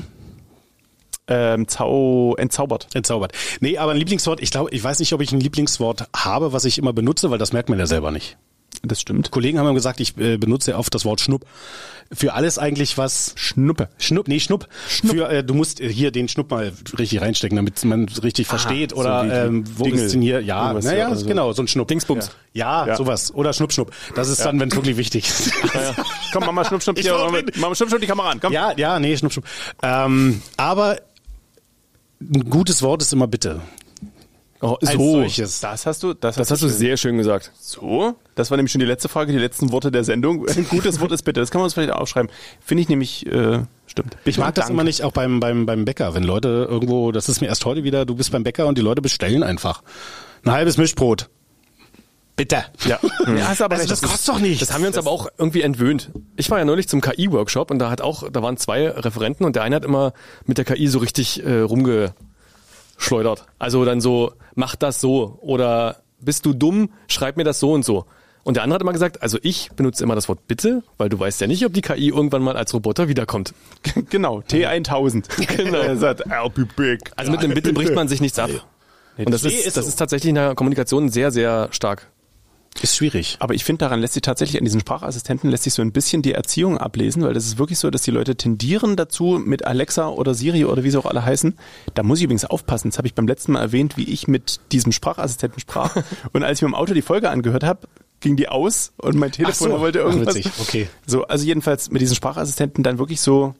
Entzaubert. Nee, aber ein Lieblingswort, ich weiß nicht, ob ich ein Lieblingswort habe, was ich immer benutze, weil das merkt man ja selber nicht. Das stimmt. Kollegen haben mir gesagt, ich benutze oft das Wort Schnupp. Für alles eigentlich was... Schnuppe. Schnupp. Für, du musst hier den Schnupp mal richtig reinstecken, damit man richtig versteht. Oder so wo Dingel. Ist denn hier? Ja, naja, so. Genau, so ein Schnupp. Dingsbums. Ja, sowas. Oder Schnupp. Das ist dann, wenn es wirklich wichtig ist. Ja. Komm, Mama, Schnupp, Mama, Schnupp, die Kamera an. Komm. Ja, nee, Schnupp. Aber ein gutes Wort ist immer bitte. Oh, so. Das hast du sehr schön gesagt. So? Das war nämlich schon die letzte Frage, die letzten Worte der Sendung. Ein gutes Wort ist bitte. Das kann man uns vielleicht aufschreiben. Finde ich nämlich, stimmt. Ich mag das immer nicht, auch beim Bäcker, wenn Leute irgendwo, das ist mir erst heute wieder, du bist beim Bäcker und die Leute bestellen einfach ein halbes Mischbrot. Bitte. Ja, aber das kostet doch nicht. Das haben wir uns aber auch irgendwie entwöhnt. Ich war ja neulich zum KI-Workshop und da waren 2 Referenten und der eine hat immer mit der KI so richtig rumgeschleudert. Also dann so, mach das so oder bist du dumm, schreib mir das so und so. Und der andere hat immer gesagt, also ich benutze immer das Wort bitte, weil du weißt ja nicht, ob die KI irgendwann mal als Roboter wiederkommt. Genau, T1000. Genau. Er sagt, I'll be big. Also mit einem Bitte bricht man sich nichts ab. Und das ist tatsächlich in der Kommunikation sehr, sehr stark. Ist schwierig. Aber ich finde, daran lässt sich tatsächlich, an diesen Sprachassistenten lässt sich so ein bisschen die Erziehung ablesen, weil das ist wirklich so, dass die Leute tendieren dazu, mit Alexa oder Siri oder wie sie auch alle heißen. Da muss ich übrigens aufpassen, das habe ich beim letzten Mal erwähnt, wie ich mit diesem Sprachassistenten sprach. Und als ich mir im Auto die Folge angehört habe, ging die aus und mein Telefon wollte irgendwas. Witzig. Okay. So, also jedenfalls mit diesen Sprachassistenten dann wirklich so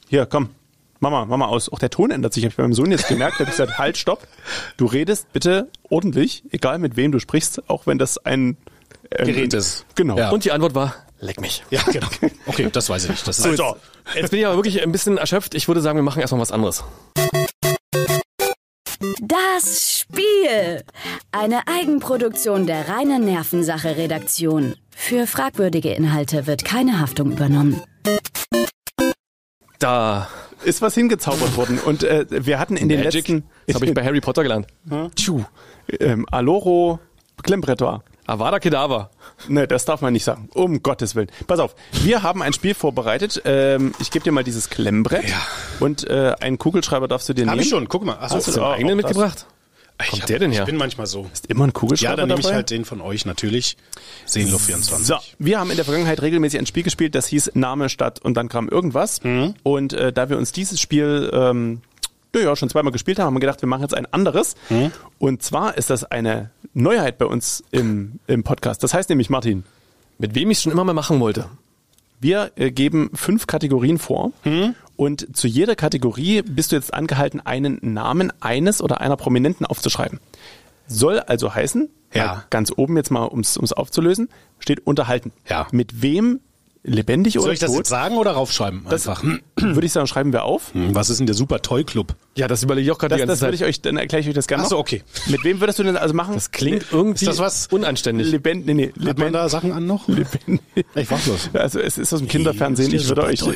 hier, komm. Mach mal aus. Auch der Ton ändert sich. Habe ich bei meinem Sohn jetzt gemerkt. Da habe ich gesagt, halt, stopp. Du redest bitte ordentlich, egal mit wem du sprichst, auch wenn das ein Gerät ist. Genau. Ja. Und die Antwort war, leck mich. Ja, genau. Okay, das weiß ich nicht. Das ist So, jetzt bin ich aber wirklich ein bisschen erschöpft. Ich würde sagen, wir machen erstmal was anderes. Das Spiel. Eine Eigenproduktion der reinen Nervensache-Redaktion. Für fragwürdige Inhalte wird keine Haftung übernommen. Da ist was hingezaubert worden. Und wir hatten in den letzten... Das habe ich bei Harry Potter gelernt. Aloro Klemmbrettor. Avada Kedavra. Ne, das darf man nicht sagen. Um Gottes Willen. Pass auf, wir haben ein Spiel vorbereitet. Ich gebe dir mal dieses Klemmbrett. Ja. Und einen Kugelschreiber darfst du dir nehmen. Hab ich schon, guck mal. Achso, Hast du den eigenen mitgebracht? Kommt der denn her? Ich bin manchmal so. Ist immer ein Kugelschreiber Ja, dann nehme ich dabei? halt den von euch natürlich. Seelenluft24. So, wir haben in der Vergangenheit regelmäßig ein Spiel gespielt, das hieß Name, Stadt und dann kam irgendwas. Und da wir uns dieses Spiel schon zweimal gespielt haben wir gedacht, wir machen jetzt ein anderes. Und zwar ist das eine Neuheit bei uns im Podcast. Das heißt nämlich, Martin, Mit wem ich schon immer mal machen wollte. wir geben 5 Kategorien vor und zu jeder Kategorie bist du jetzt angehalten, einen Namen eines oder einer Prominenten aufzuschreiben. Soll also heißen, Ja. ganz oben jetzt mal, um's aufzulösen, steht unterhalten. Ja. Mit wem, lebendig Soll oder ich das tot? jetzt sagen oder raufschreiben? Einfach. Würde ich sagen, schreiben wir auf. Was ist denn der Super Toy Club? Ja, das überlege ich auch gerade die ganze Zeit. Dann erkläre ich euch das gerne Ach so, noch. okay. Mit wem würdest du denn also machen? Das klingt irgendwie Ist das was? unanständig. Hat man da Sachen an noch? Ich wach los. Also es ist aus dem Kinderfernsehen. Ich würde euch...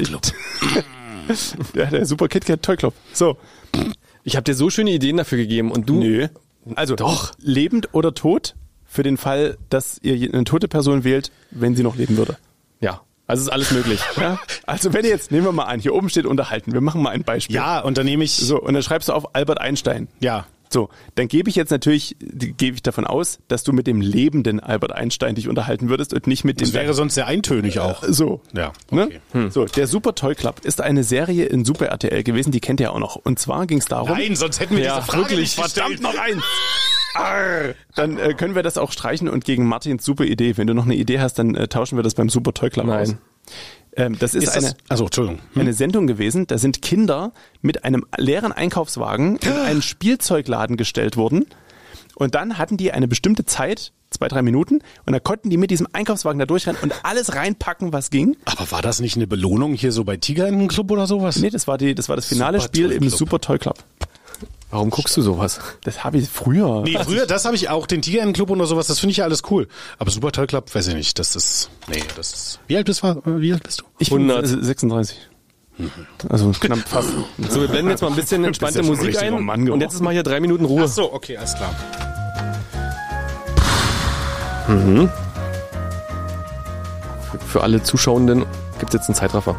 Der Super Kit Kat Toy Club. So. Ich habe dir so schöne Ideen dafür gegeben und du... Nö. Also Doch. lebend oder tot für den Fall, dass ihr eine tote Person wählt, wenn sie noch leben würde. Ja, also ist alles möglich. Ja? Also wenn ihr jetzt, nehmen wir mal an, hier oben steht unterhalten. Wir machen mal ein Beispiel. Ja, und dann nehme ich... So, und dann schreibst du auf Albert Einstein. Ja. So, dann gebe ich davon aus, dass du mit dem lebenden Albert Einstein dich unterhalten würdest und nicht mit dem... Das wäre sonst sehr eintönig auch. So. Ja, Ne? okay. So, der Super Toy Club ist eine Serie in Super RTL gewesen, die kennt ihr auch noch. Und zwar ging es darum... Nein, sonst hätten wir Ja, diese Frage wirklich, nicht gestellt. Verdammt noch eins! Dann können wir das auch streichen und gegen Martins super Idee. Wenn du noch eine Idee hast, dann tauschen wir das beim Super Toy Club aus. Das ist Entschuldigung. eine Sendung gewesen, da sind Kinder mit einem leeren Einkaufswagen in einen Spielzeugladen gestellt worden und dann hatten die eine bestimmte Zeit, 2-3 Minuten, und da konnten die mit diesem Einkaufswagen da durchrennen und alles reinpacken, was ging. Aber war das nicht eine Belohnung hier so bei Tiger in Club oder sowas? Nee, das war das finale Super Spiel Toy im Club. Super Toy Club. Warum guckst du sowas? Das habe ich früher. Nee, früher, das habe ich auch, den Tiger in Club oder sowas, das finde ich ja alles cool. Aber Super Toy Club, weiß ich nicht, das ist... Wie alt bist du? Ich bin 100. 36. Also knapp fast. So, wir blenden jetzt mal ein bisschen entspannte ja schon ein Musik richtiger ein Mann und geworden. jetzt ist mal hier 3 Minuten Ruhe. Ach so, okay, alles klar. Für alle Zuschauenden gibt es jetzt einen Zeitraffer.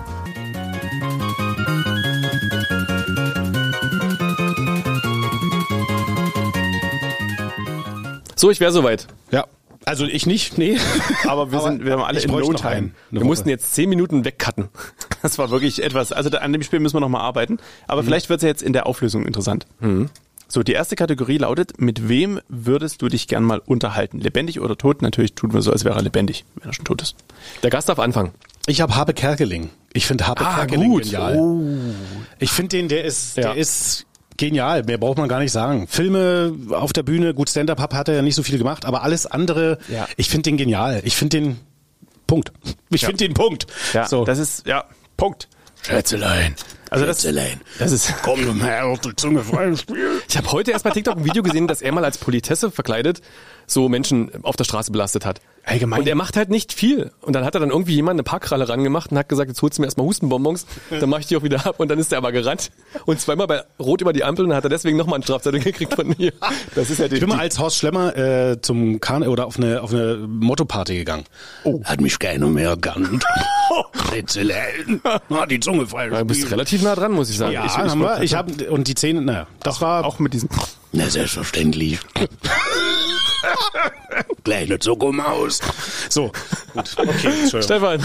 So, ich wäre soweit. Ja, also ich nicht, nee. Aber wir haben alle ich in bräuchte No noch Time. einen. Wir mussten jetzt 10 Minuten wegcutten. Das war wirklich etwas. Also an dem Spiel müssen wir nochmal arbeiten. Aber vielleicht wird es ja jetzt in der Auflösung interessant. So, die erste Kategorie lautet, mit wem würdest du dich gern mal unterhalten? Lebendig oder tot? Natürlich tun wir so, als wäre er lebendig, wenn er schon tot ist. Der Gast darf anfangen. Ich habe Harpe Kerkeling. Ich finde Harpe Kerkeling gut. genial. Ich finde den, der ist genial. Mehr braucht man gar nicht sagen. Filme auf der Bühne, gut, Stand-Up hat er ja nicht so viel gemacht, aber alles andere, Ja. ich finde den genial. Ich finde den Punkt. Ich finde den Punkt. Ja, So. das ist, Punkt. Schätzelein. Also das ist, Komm, du mal auf die Zunge frei spielen. Ich habe heute erst bei TikTok ein Video gesehen, dass er mal als Politesse verkleidet so Menschen auf der Straße belastet hat. Allgemein. Und er macht halt nicht viel. Und dann hat er dann irgendwie jemand eine Parkralle rangemacht und hat gesagt, jetzt holst du mir erstmal Hustenbonbons, dann mach ich die auch wieder ab. Und dann ist er aber gerannt und zweimal bei Rot über die Ampel und hat er deswegen nochmal einen Strafzettel gekriegt von mir. das ist ja Ich bin mal als Horst Schlemmer zum oder auf eine Motto-Party gegangen. Oh. Hat mich keiner mehr erkannt. Schätzelein. Die Zunge frei Du bist spielen. relativ nah dran, muss ich sagen. Ja, haben wir. Ich habe und die Zähne, naja, das war auch mit diesem. na selbstverständlich. Kleine Zuckermaus. So, gut. Okay, Entschuldigung. Stefan.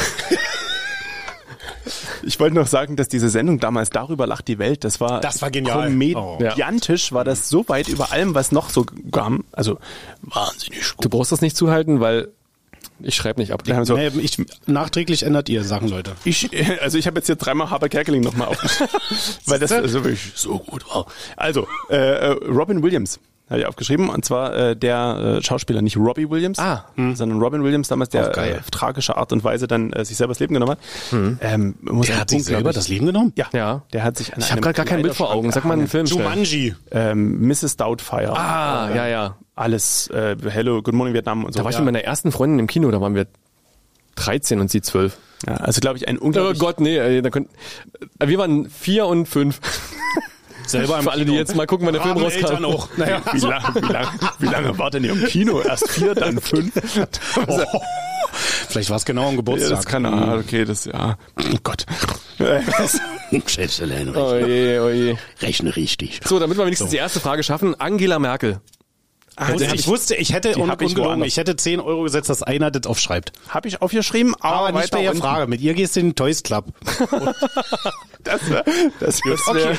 Ich wollte noch sagen, dass diese Sendung damals Darüber lacht die Welt, das war genial. komödiantisch, war das so weit über allem, was noch so kam. Also wahnsinnig gut. Du brauchst das nicht zuhalten, weil Ich schreibe nicht ab. So. Nee, nachträglich ändert ihr Sachen, Leute. Ich habe jetzt hier 3-mal Haber Kerkeling nochmal aufgeschrieben, weil das also wirklich so gut war. Also, Robin Williams habe ich aufgeschrieben, und zwar der Schauspieler, nicht Robbie Williams, sondern Robin Williams, damals, der tragische Art und Weise dann sich selber das Leben genommen hat. Der hat sich selber das Leben genommen? Ja. Der hat sich ich habe gerade gar kein Bild vor Augen. Sag mal einen Film. Jumanji. Mrs. Doubtfire. Ja. Alles, Hello, Good Morning Vietnam und so. Da war ich mit meiner ersten Freundin im Kino, da waren wir 13 und sie 12. Ja, also glaube ich ein unglaublich... Oh Gott, nee, wir waren 4 und 5. Selber für alle, die jetzt mal gucken, wann der Film rauskam. Auch. Naja. Wie lange war denn ihr im Kino? Erst 4, dann 5? Vielleicht war es genau am Geburtstag. Ja, das kann, okay, ja. Oh Gott. Schätzelein, Oje. Rechne richtig. So, damit wir wenigstens die erste Frage schaffen. Angela Merkel. Ich wusste, ich hätte 10 Euro gesetzt, dass einer das aufschreibt. Habe ich aufgeschrieben, aber nicht bei der Frage. Mit ihr gehst du in den Toys Club. Das würde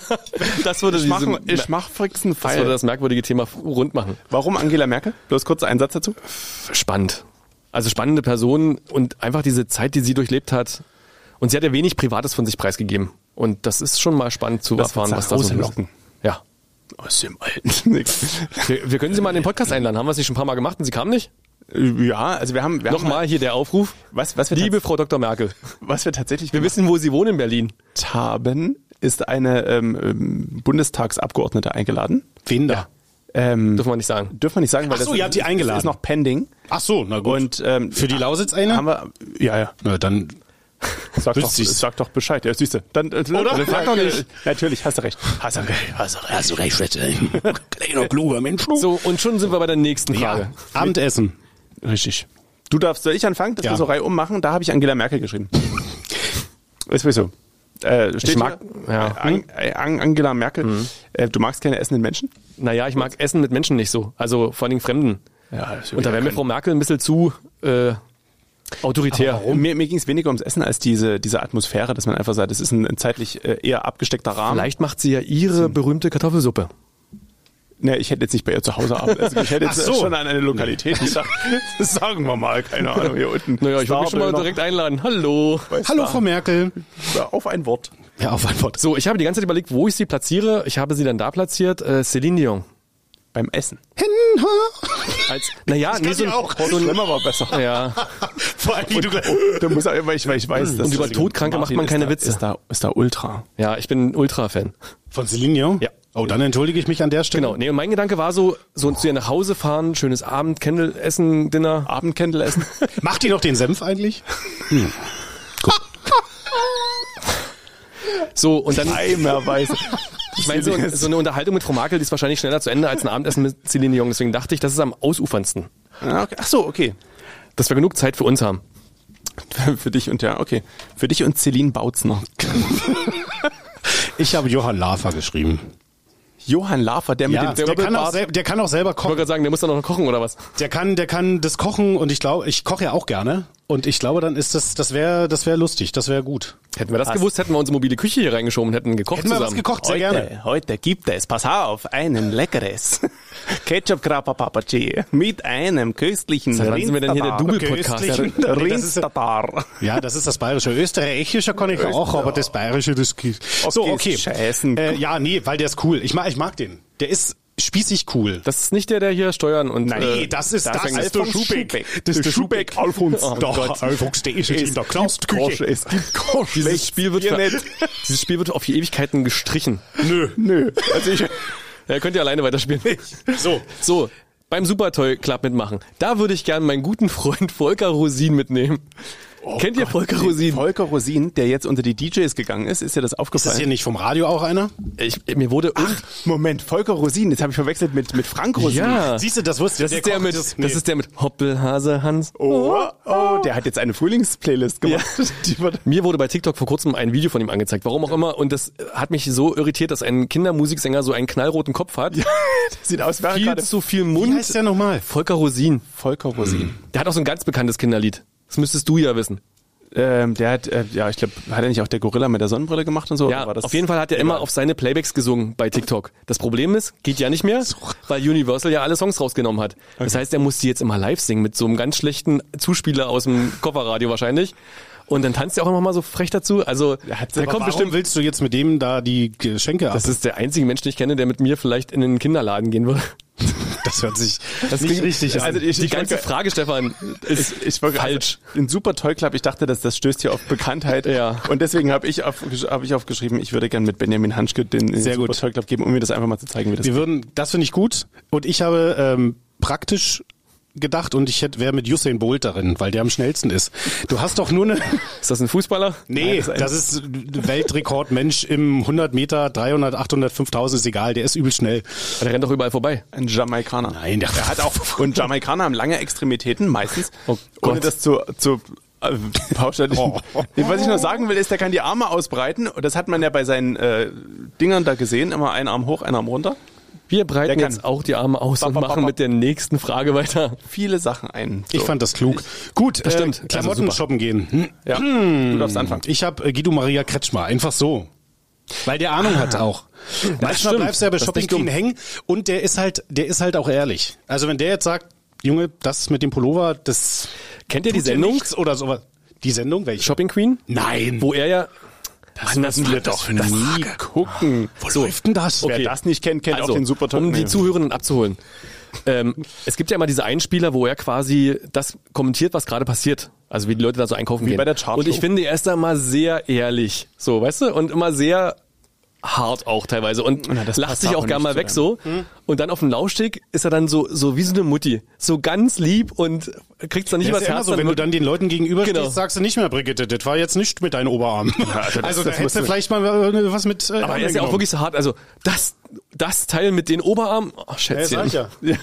das merkwürdige Thema rund machen. Warum Angela Merkel? Bloß kurz einen Satz dazu. Spannend. Also spannende Person und einfach diese Zeit, die sie durchlebt hat. Und sie hat ja wenig Privates von sich preisgegeben. Und das ist schon mal spannend zu erfahren, was da so ist. Ja. Aus dem Alten. Wir können sie mal in den Podcast einladen. Haben wir es nicht schon ein paar Mal gemacht und sie kam nicht? Ja, also wir haben nochmal hier der Aufruf. Liebe Frau Dr. Merkel. Was wir tatsächlich... Wir wissen, wo Sie wohnen in Berlin. Haben, ist eine Bundestagsabgeordnete eingeladen. Wen da? Dürfen wir nicht sagen. Weil ihr habt die eingeladen. Das ist noch pending. Ach so, na gut. Und für die Lausitz eine? Haben wir, ja. Na, dann... Sag doch Bescheid. Ja, siehst du. Dann frag doch nicht. Natürlich, hast du recht. Hast du recht, Schwätze. Kleiner, kluger Mensch. So, und schon sind wir bei der nächsten Frage. Ja, Abendessen. Richtig. Soll ich anfangen? Das wir so Reihe ummachen? Da habe ich Angela Merkel geschrieben. Ist so. Angela Merkel. Du magst keine essenden Menschen? Naja, ich mag Essen mit Menschen nicht so. Also vor allem Fremden. Ja, und da wäre mir Frau Merkel ein bisschen zu... autoritär. Mir ging es weniger ums Essen als diese Atmosphäre, dass man einfach sagt, es ist ein zeitlich eher abgesteckter Rahmen. Vielleicht macht sie ja ihre berühmte Kartoffelsuppe. Ne, ich hätte jetzt nicht bei ihr zu Hause Abend. Also ich hätte jetzt schon an eine Lokalität gedacht. Sagen wir mal, keine Ahnung, hier unten. Naja, ich würde mich schon mal direkt einladen. Hallo. Hallo, Frau Merkel. Auf ein Wort. Ja, auf ein Wort. So, ich habe die ganze Zeit überlegt, wo ich sie platziere. Ich habe sie dann da platziert. Celine Dion. Beim Essen. So ein war besser. Ja. Vor allem, du musst auch immer, ich weiß, dass und über Todkranke macht man keine Witze. Ist da Ultra. Ja, ich bin ein Ultra-Fan. Von Celine Dion? Ja. Oh, dann entschuldige ich mich an der Stelle. Genau. Nee, und mein Gedanke war so zu ihr nach Hause fahren, schönes Abendcandle-Essen, Dinner. Abendcandle-Essen. Macht die noch den Senf eigentlich? Gut. So, und dann... Eimerweise. Ich meine, so eine Unterhaltung mit Frau Merkel, die ist wahrscheinlich schneller zu Ende als ein Abendessen mit Celine Dion. Deswegen dachte ich, das ist am ausuferndsten. Okay. Ach so, okay. Dass wir genug Zeit für uns haben. Für dich und okay. Für dich und Celine Bautzner. Ich habe Johann Lafer geschrieben. Johann Lafer, der mit dem der kann auch selber kochen. Ich wollte gerade sagen, der muss dann noch kochen oder was? Der kann das kochen und ich glaube, ich koche ja auch gerne. Und ich glaube, dann ist das wäre lustig, das wäre gut. Hätten wir das gewusst, hätten wir unsere mobile Küche hier reingeschoben und hätten gekocht zusammen. Hätten wir was gekocht, sehr gerne. Heute gibt es, pass auf, ein leckeres Ketchup-Krapper-Papachi mit einem köstlichen Rindertatar. Sind wir denn hier der Double-Podcast? Rindertatar. Ja, das ist das Bayerische. Österreichischer kann ich auch, aber das Bayerische, das geht. So, okay. Weil der ist cool. Ich mag den. Der ist spießig cool. Das ist nicht der hier steuern und... Nein, das ist der Schubeck. Das ist der Schubeck Alfons. Doch, Alfons, der ist in der Knastküche. Es gibt Kosch. Dieses Spiel wird auf die Ewigkeiten gestrichen. Nö. Also könnt ihr alleine weiterspielen. So, beim Supertoy Club mitmachen. Da würde ich gerne meinen guten Freund Volker Rosin mitnehmen. Kennt ihr Volker Rosin? Volker Rosin, der jetzt unter die DJs gegangen ist dir das aufgefallen? Ist das hier nicht vom Radio auch einer? Mir wurde... Moment, Volker Rosin, jetzt habe ich verwechselt mit Frank Rosin. Ja. Siehst du, das wusste ich. Das ist der mit Hoppelhase Hans. Oh, der hat jetzt eine Frühlingsplaylist gemacht. Ja. Mir wurde bei TikTok vor kurzem ein Video von ihm angezeigt, warum auch immer. Und das hat mich so irritiert, dass ein Kindermusiksänger so einen knallroten Kopf hat. Ja, das sieht aus wie viel zu viel Mund. Wie heißt der nochmal? Volker Rosin. Volker Rosin. Der hat auch so ein ganz bekanntes Kinderlied. Das müsstest du ja wissen. Der hat, ich glaube, hat er nicht auch der Gorilla mit der Sonnenbrille gemacht und so? Ja, war das auf jeden Fall hat er immer auf seine Playbacks gesungen bei TikTok. Das Problem ist, geht ja nicht mehr, weil Universal ja alle Songs rausgenommen hat. Das heißt, er muss die jetzt immer live singen mit so einem ganz schlechten Zuspieler aus dem Kofferradio wahrscheinlich. Und dann tanzt er auch immer mal so frech dazu. Also, der kommt bestimmt. Willst du jetzt mit dem da die Geschenke ab? Das ist der einzige Mensch, den ich kenne, der mit mir vielleicht in den Kinderladen gehen würde. Das hört sich nicht richtig an. Also die ganze Frage, Stefan, ist falsch. Ein super Toy-Club. Ich dachte, das stößt hier auf Bekanntheit. Ja. Und deswegen habe ich aufgeschrieben, ich würde gerne mit Benjamin Hanschke den Super Toy-Club geben, um mir das einfach mal zu zeigen, wie das geht. Das finde ich gut. Und ich habe praktisch gedacht und ich wäre mit Usain Bolt darin, weil der am schnellsten ist. Du hast doch nur eine... Ist das ein Fußballer? Nee, das ist Weltrekordmensch im 100 Meter, 300, 800, 5000, ist egal, der ist übel schnell. Aber der rennt doch überall vorbei. Ein Jamaikaner. Nein, der hat auch... Und Jamaikaner haben lange Extremitäten, meistens. Ohne das zu pauschalisieren. Was ich nur sagen will, ist, der kann die Arme ausbreiten und das hat man ja bei seinen Dingern da gesehen, immer einen Arm hoch, einen Arm runter. Wir breiten jetzt auch die Arme aus und machen mit der nächsten Frage weiter. Viele Sachen ein. So. Ich fand das klug. Gut, das stimmt. Klamotten also shoppen gehen. Ja. Du darfst anfangen. Ich habe Guido Maria Kretschmer, einfach so. Weil der Ahnung hat auch. Manchmal bleibst du ja bei Shopping Queen hängen und der ist halt auch ehrlich. Also wenn der jetzt sagt, Junge, das mit dem Pullover, das... Kennt ihr die Sendung? Oder sowas? Die Sendung? Welche? Shopping Queen? Nein. Wo er ja... Das müssen wir doch nie gucken. Wo läuft denn das? Okay. Wer das nicht kennt, kennt auch den Super Toy. Um die Zuhörenden abzuholen. Es gibt ja immer diese Einspieler, wo er quasi das kommentiert, was gerade passiert. Also wie die Leute da so einkaufen gehen. Bei der Chartshow. Und ich finde, er ist da mal sehr ehrlich. So, weißt du? Und immer sehr hart auch teilweise. Und lacht sich auch gerne mal weg so. Und dann auf dem Laufsteg ist er dann so wie so eine Mutti. So ganz lieb und kriegt's dann nicht was Herz. So, wenn du dann den Leuten gegenüber stehst, sagst du nicht mehr, Brigitte, das war jetzt nicht mit deinen Oberarmen. Ja, also da hättest du vielleicht mal was mit... aber er ist ja auch wirklich so hart. Also das Teil mit den Oberarmen, Schätzchen. Ja,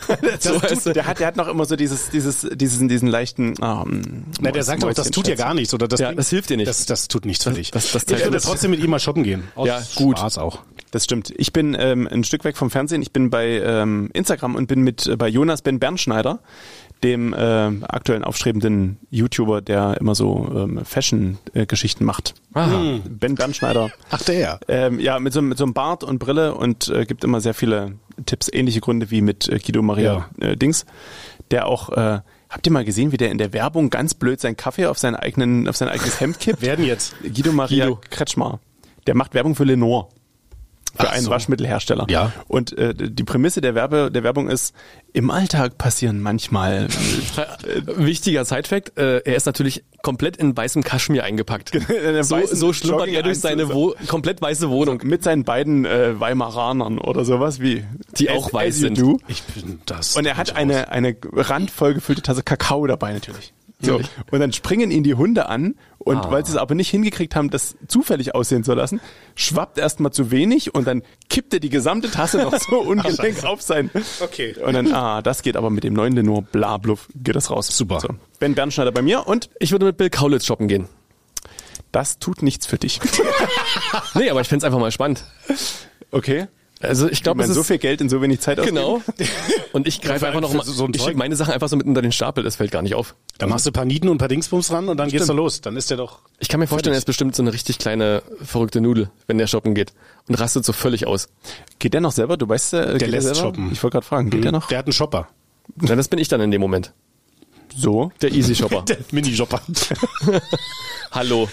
der hat noch immer so diesen leichten... der sagt auch, das tut ja gar nichts. Oder das hilft dir nicht. Das tut nichts für dich. Ich würde trotzdem mit ihm mal shoppen gehen. Ja, gut. Spaß auch. Das stimmt. Ich bin ein Stück weg vom Fernsehen. Ich bin bei Instagram und bin bei Jonas Ben Bernschneider, dem aktuellen aufstrebenden YouTuber, der immer so Fashion-Geschichten macht. Ben Bernschneider. Ach, der. Ja, mit so einem Bart und Brille und gibt immer sehr viele Tipps, ähnliche Gründe wie mit Guido Maria Dings, der auch... habt ihr mal gesehen, wie der in der Werbung ganz blöd seinen Kaffee auf sein eigenes Hemd kippt? Werden jetzt. Guido Maria Kretschmer. Der macht Werbung für Lenore. Für einen Waschmittelhersteller. Ja. Und die Prämisse der Werbung ist, im Alltag passieren manchmal... Wichtiger Sidefact, er ist natürlich komplett in weißem Kaschmir eingepackt. So schlummert er durch seine komplett weiße Wohnung. Mit seinen beiden Weimaranern oder sowas wie... Die auch weiß sind. Ich bin das. Und er hat eine randvoll gefüllte Tasse Kakao dabei natürlich. So. Und dann springen ihn die Hunde an und weil sie es aber nicht hingekriegt haben, das zufällig aussehen zu lassen, schwappt erstmal zu wenig und dann kippt er die gesamte Tasse noch so ungelenk auf sein. Okay. Und dann, das geht aber mit dem neuen Lenore, bla bluff, geht das raus. Super. So. Ben Bernschneider bei mir und ich würde mit Bill Kaulitz shoppen gehen. Das tut nichts für dich. Nee, aber ich find's einfach mal spannend. Okay. Also ich glaube, so viel Geld in so wenig Zeit ausgeben. Genau. Und ich greife einfach noch mal, ich schiebe meine Sachen einfach so mit unter den Stapel, das fällt gar nicht auf. Da machst du ein paar Nieten und ein paar Dingsbums ran und dann geht's da los. Dann ist der doch... Ich kann mir vorstellen, er ist bestimmt so eine richtig kleine, verrückte Nudel, wenn der shoppen geht. Und rastet so völlig aus. Geht der noch selber? Du weißt, der lässt selber shoppen. Ich wollte gerade fragen, geht der noch? Der hat einen Shopper. Na, das bin ich dann in dem Moment. So? Der Easy Shopper. Der Mini-Shopper. Hallo.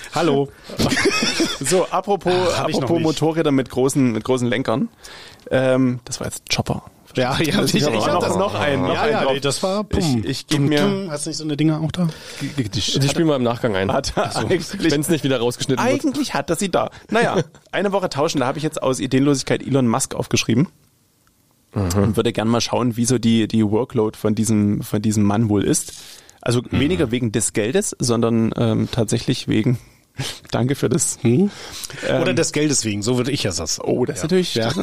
So, apropos Motorräder mit großen Lenkern. Das war jetzt Chopper. Ja, ich hab das noch einen. Ja, das war ich gebe mir... Hast du nicht so eine Dinger auch da? Die spielen wir im Nachgang ein. Wenn es nicht wieder rausgeschnitten wird. Eigentlich hat er sie da. Naja, eine Woche tauschen, da habe ich jetzt aus Ideenlosigkeit Elon Musk aufgeschrieben. Und würde gerne mal schauen, wie so die Workload von diesem Mann wohl ist. Also weniger wegen des Geldes, sondern tatsächlich wegen... Danke für das. Oder des Geldes wegen, so würde ich ja sagen. Oh, das ist natürlich... Ja.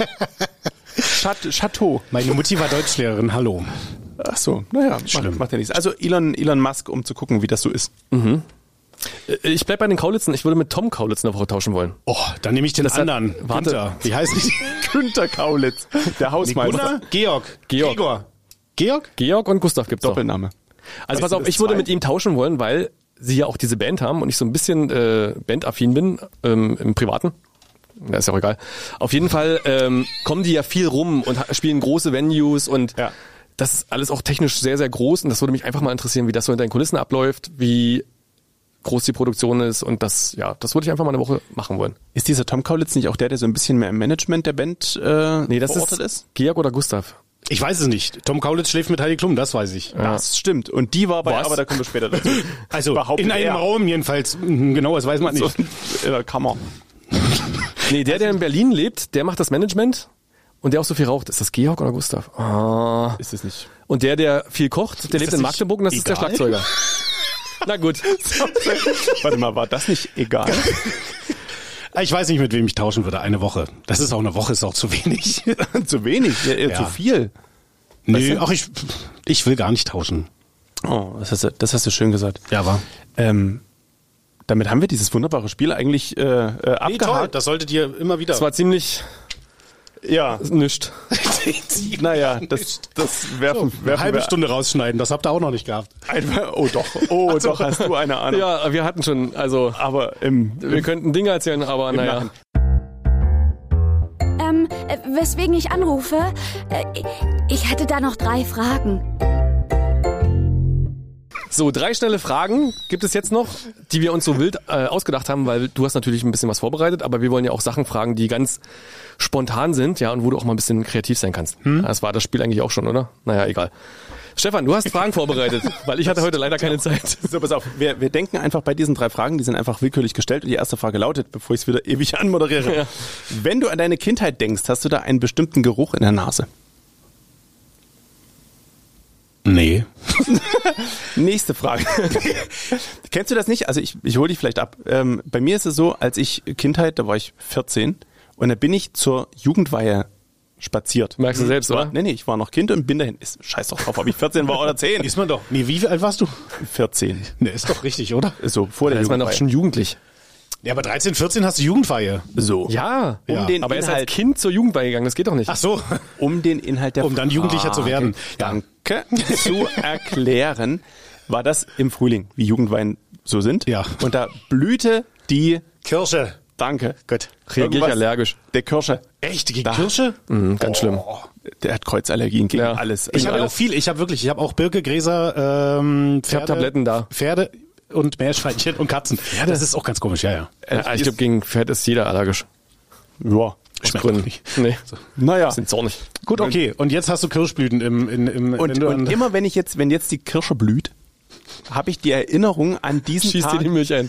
Chateau. Meine Mutti war Deutschlehrerin, hallo. Ach so, naja, macht ja nichts. Also Elon Musk, um zu gucken, wie das so ist. Mhm. Ich bleib bei den Kaulitzen. Ich würde mit Tom Kaulitz eine Woche tauschen wollen. Oh, dann nehme ich den anderen. Warte. Wie heißt ich? Günther Kaulitz, der Hausmeister. Georg und Gustav gibt's Doppelname. Also pass auf, ich würde mit ihm tauschen wollen, weil sie ja auch diese Band haben und ich so ein bisschen bandaffin bin im Privaten. Das ist ja auch egal. Auf jeden Fall kommen die ja viel rum und spielen große Venues und das ist alles auch technisch sehr, sehr groß und das würde mich einfach mal interessieren, wie das so hinter den Kulissen abläuft, wie groß die Produktion ist und das würde ich einfach mal eine Woche machen wollen. Ist dieser Tom Kaulitz nicht auch der so ein bisschen mehr im Management der Band nee, das verortet ist? Georg oder Gustav? Ich weiß es nicht. Tom Kaulitz schläft mit Heidi Klum, das weiß ich. Ja. Das stimmt. Und die war bei, aber da kommen wir später dazu. Also in einem Raum jedenfalls. Genau, das weiß man nicht. In der Kammer. Nee, der in Berlin lebt, der macht das Management und der auch so viel raucht. Ist das Georg oder Gustav? Oh. Ist es nicht. Und der viel kocht, der lebt in Magdeburg und das ist der Schlagzeuger. Na gut. Warte mal, war das nicht egal? Ich weiß nicht, mit wem ich tauschen würde. Eine Woche. Das ist auch eine Woche, ist auch zu wenig. Zu wenig? Ja. Zu viel? Nee, ach, ich will gar nicht tauschen. Oh, das hast du schön gesagt. Ja, war. Damit haben wir dieses wunderbare Spiel eigentlich abgehakt. Nee, toll, das solltet ihr immer wieder. Das war ziemlich nischt. Naja, das werfen eine halbe Stunde rausschneiden, das habt ihr auch noch nicht gehabt. Doch, hast du eine Ahnung. Ja, wir hatten schon, aber wir könnten Dinge erzählen, aber naja. Weswegen ich anrufe, ich hätte da noch 3 Fragen. So, 3 schnelle Fragen gibt es jetzt noch, die wir uns so wild ausgedacht haben, weil du hast natürlich ein bisschen was vorbereitet, aber wir wollen ja auch Sachen fragen, die ganz spontan sind, ja, und wo du auch mal ein bisschen kreativ sein kannst. Das war das Spiel eigentlich auch schon, oder? Naja, egal. Stefan, du hast Fragen vorbereitet, weil ich hatte heute leider keine Zeit. So, pass auf, wir denken einfach bei diesen 3 Fragen, die sind einfach willkürlich gestellt und die erste Frage lautet, bevor ich es wieder ewig anmoderiere. Ja. Wenn du an deine Kindheit denkst, hast du da einen bestimmten Geruch in der Nase? Nee. Nächste Frage. Kennst du das nicht? Also ich hole dich vielleicht ab. Bei mir ist es so, als ich Kindheit, da war ich 14 und da bin ich zur Jugendweihe spaziert. Merkst du selbst, oder? Nee, ich war noch Kind und bin dahin. Scheiß doch drauf, ob ich 14 war oder 10. Ist man doch. Nee, wie alt warst du? 14. Nee, ist doch richtig, oder? So, vor der Jugendweihe. Ist man doch schon jugendlich. Ja, aber 13, 14 hast du Jugendweihe. So. Ja, aber er ist als Kind zur Jugendweihe gegangen, das geht doch nicht. Ach so. Um den Inhalt der Um dann Jugendlicher zu werden. Danke zu erklären, war das im Frühling, wie Jugendweihen so sind. Ja. Und da blühte die Kirsche. Danke. Gut. Reagiere ich allergisch. Der Kirsche. Echt? Gegen Kirsche? Ganz schlimm. Der hat Kreuzallergien gegen alles. Ich habe auch viel. Ich habe auch Birke, Gräser, Pferde. Ich habe Tabletten da. Pferde und Meerschweinchen und Katzen. Ja, das ist auch ganz komisch, ja. Ich glaube, gegen Pferd ist jeder allergisch. Ja. Schmeckt nicht. Nee. So. Naja. Sind zornig. Gut, okay. Und jetzt hast du Kirschblüten und immer wenn jetzt die Kirsche blüht, habe ich die Erinnerung an diesen Schieß Tag. dir die Milch ein.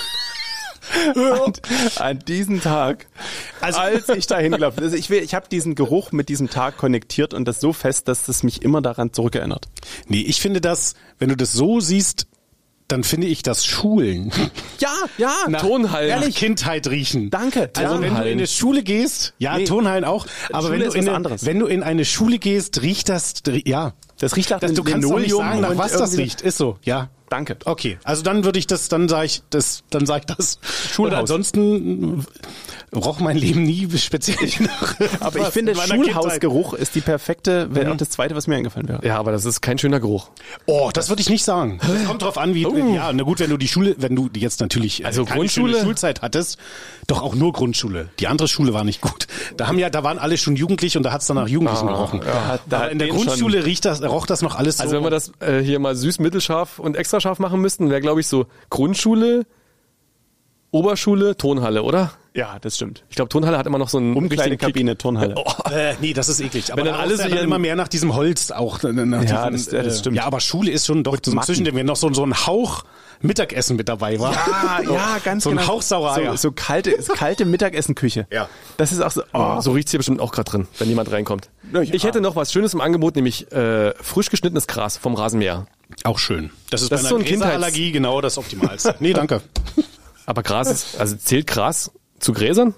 An diesen Tag, als ich da hingelaufen bin. Also ich habe diesen Geruch mit diesem Tag konnektiert und das so fest, dass das mich immer daran zurückerinnert. Nee, ich finde das, wenn du das so siehst, dann finde ich das Schulen. Ja, Turnhallen. Ehrlich, Kindheit riechen. Danke. Also wenn du in eine Schule gehst, Turnhallen auch, aber Schule wenn du in eine Schule gest, riecht das, das riecht nach du kannst doch nicht sagen, nach und was das riecht. Ist so, ja. Danke. Okay, also dann würde ich das, dann sage ich das. Schulhaus. Oder ansonsten roch mein Leben nie speziell nach. Aber ich finde, Schulhausgeruch ist die perfekte, wäre auch das Zweite, was mir eingefallen wäre. Ja, aber das ist kein schöner Geruch. Oh, das würde ich nicht sagen. Das kommt drauf an, wie, ja, na gut, wenn du jetzt natürlich also keine Grundschule, schöne Schulzeit hattest, doch auch nur Grundschule. Die andere Schule war nicht gut. Da waren alle schon jugendlich und da hat's dann nach Jugendlichen gerochen. Ja, in der Grundschule roch das noch alles so. Also wenn wir das hier mal süß, mittelscharf und extra scharf machen müssten, wäre glaube ich so Grundschule, Oberschule, Turnhalle, oder? Ja, das stimmt. Ich glaube, Turnhalle hat immer noch so einen Umkleidekabine, Turnhalle. Nee, das ist eklig. Aber wenn dann alles immer mehr nach diesem Holz auch. Das stimmt. Ja, aber Schule ist schon doch zwischen dem noch so ein Hauch Mittagessen mit dabei war. Ja, ganz so genau. ein Hauch Sauerei. So kalte Mittagessenküche. Ja. Das ist auch so. So riecht's hier bestimmt auch gerade drin, wenn jemand reinkommt. Ja. Ich hätte noch was Schönes im Angebot, nämlich frisch geschnittenes Gras vom Rasenmäher. Auch schön. Das ist bei so einer ein Gräserallergie genau das Optimalste. Nee, danke. Aber Gras ist, also zählt Gras zu Gräsern?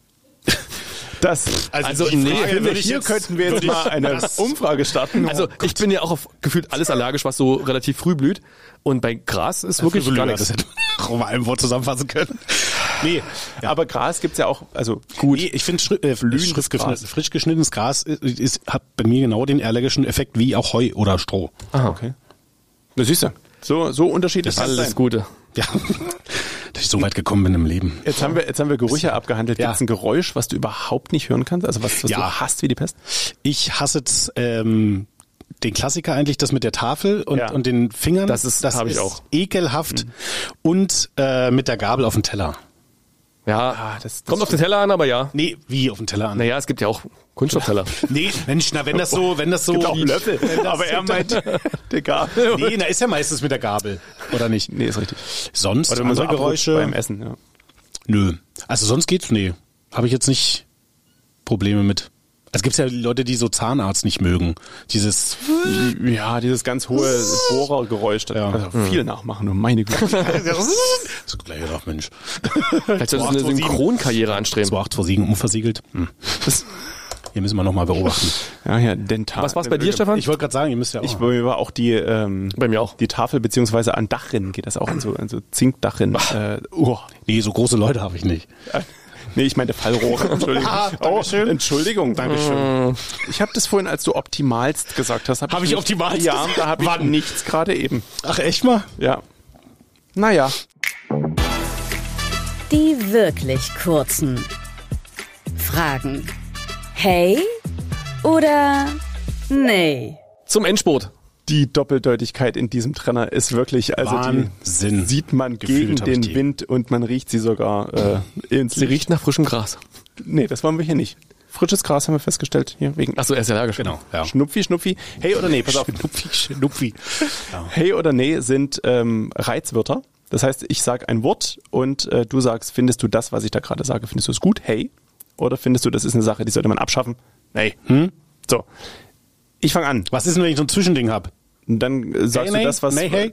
Hier könnten wir jetzt mal eine Umfrage starten. Also ich bin ja auch auf gefühlt alles allergisch, was so relativ früh blüht. Und bei Gras ist wirklich gar nichts. Das hätte man auch mal einem Wort zusammenfassen können. Nee, aber Gras gibt's ja auch, also gut. Nee, ich finde frisch geschnittenes Gras hat bei mir genau den allergischen Effekt wie auch Heu oder Stroh. Aha, okay. Das siehst du. So unterschiedlich. Das ist alles Gute. Ja, dass ich so weit gekommen bin im Leben. Jetzt haben wir Gerüche abgehandelt. Gibt es ein Geräusch, was du überhaupt nicht hören kannst? Also was du hasst wie die Pest? Ich hasse jetzt den Klassiker eigentlich, das mit der Tafel und den Fingern. Das ist auch ekelhaft. Und mit der Gabel auf den Teller. Ja, das kommt auf den Teller an, aber ja. Nee, wie auf den Teller an? Naja, es gibt ja auch Kunststoffteller. Nee, Mensch, wenn das so... Es gibt auch Löffel, aber er meint der Gabel. Nee, ist ja meistens mit der Gabel, oder nicht? Nee, ist richtig. Sonst oder andere Geräusche beim Essen, ja. Nö. Also sonst geht's, habe ich jetzt nicht Probleme mit. Es gibt ja Leute, die so Zahnarzt nicht mögen. Dieses ganz hohe Bohrergeräusch. Da kann man viel nachmachen, nur meine Güte. So gleich gedacht, Mensch. Vielleicht solltest du eine Synchronkarriere anstreben. 2,8 vor Siegen unversiegelt. Hier müssen wir nochmal beobachten. Ja, dental. Was war's bei dir, Stefan? Ich wollte gerade sagen, ihr müsst ja auch. Bei mir war auch die, bei mir auch. Die Tafel, beziehungsweise an Dachrinnen geht das auch, an so Zinkdachrinnen. Nee, so große Leute habe ich nicht. Nee, ich meinte Fallrohre. Entschuldigung. Dankeschön. Entschuldigung. Dankeschön. Ich habe das vorhin, als du optimalst gesagt hast. Habe ich optimalst? Ja, da habe ich nichts gerade eben. Ach, echt mal? Ja. Naja. Die wirklich kurzen Fragen. Hey oder nee? Zum Endspurt. Die Doppeldeutigkeit in diesem Trenner ist wirklich, also Wahnsinn. Die sieht man gegen den Wind und man riecht sie sogar ins Sie riecht nach frischem Gras. Nee, das wollen wir hier nicht. Frisches Gras haben wir festgestellt. Hier wegen. Achso, er ist allergisch. Genau. Ja. Schnupfi. Hey oder nee, pass auf. Schnupfi. Ja. Hey oder nee sind Reizwörter. Das heißt, ich sage ein Wort und du sagst, findest du das, was ich da gerade sage, findest du es gut? Hey. Oder findest du, das ist eine Sache, die sollte man abschaffen? Nee. So. Ich fange an. Was ist denn, wenn ich so ein Zwischending habe? Dann sagst du das, was... Hey.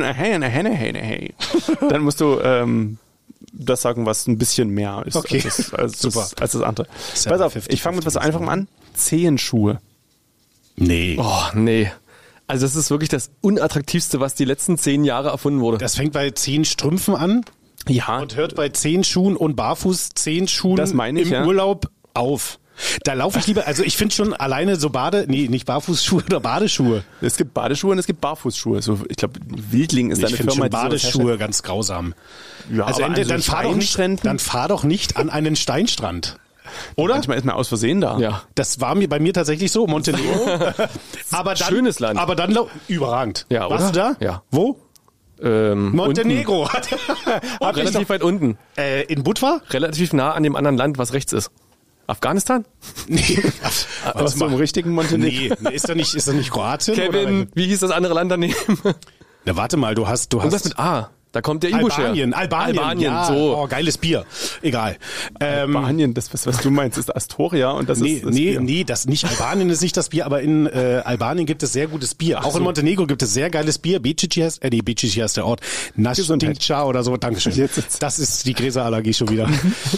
Dann musst du das sagen, was ein bisschen mehr ist als das andere. Pass auf, ich fange mit was Einfachem an. Zehenschuhe. Nee. Oh, nee. Also das ist wirklich das Unattraktivste, was die letzten 10 Jahre erfunden wurde. Das fängt bei 10 Strümpfen an. Ja. Und hört bei 10 Schuhen und barfuß 10 Schuhen das meine ich, im Urlaub auf. Da laufe ich lieber, also ich finde schon alleine so nicht Barfußschuhe oder Badeschuhe. Es gibt Badeschuhe und es gibt Barfußschuhe. So, ich glaube, Wildling ist eine Firma, schon Badeschuhe ganz grausam. Ja, also dann fahr doch nicht an einen Steinstrand. Oder? Manchmal ist man aus Versehen da. Ja. Das war bei mir tatsächlich so, Montenegro. Aber dann, schönes Land. Aber dann überragend. Ja, warst du da? Ja. Wo? Montenegro. Relativ weit unten. In Budva? Relativ nah an dem anderen Land, was rechts ist. Afghanistan? Nee. Aus dem richtigen Montenegro? Nee, ist das nicht Kroatien? Kevin, wie hieß das andere Land daneben? Na, warte mal, du hast... Irgendwas mit A. Da kommt der Ibusch her. Albanien, ja, so. Oh, geiles Bier. Egal. Albanien, das, was du meinst, ist Astoria und das ist das Bier. Nee, das nicht. Albanien ist nicht das Bier, aber in Albanien gibt es sehr gutes Bier. Auch in Montenegro gibt es sehr geiles Bier. Bicici heißt der Ort. Nastinca oder so. Dankeschön. Das ist die Gräserallergie schon wieder.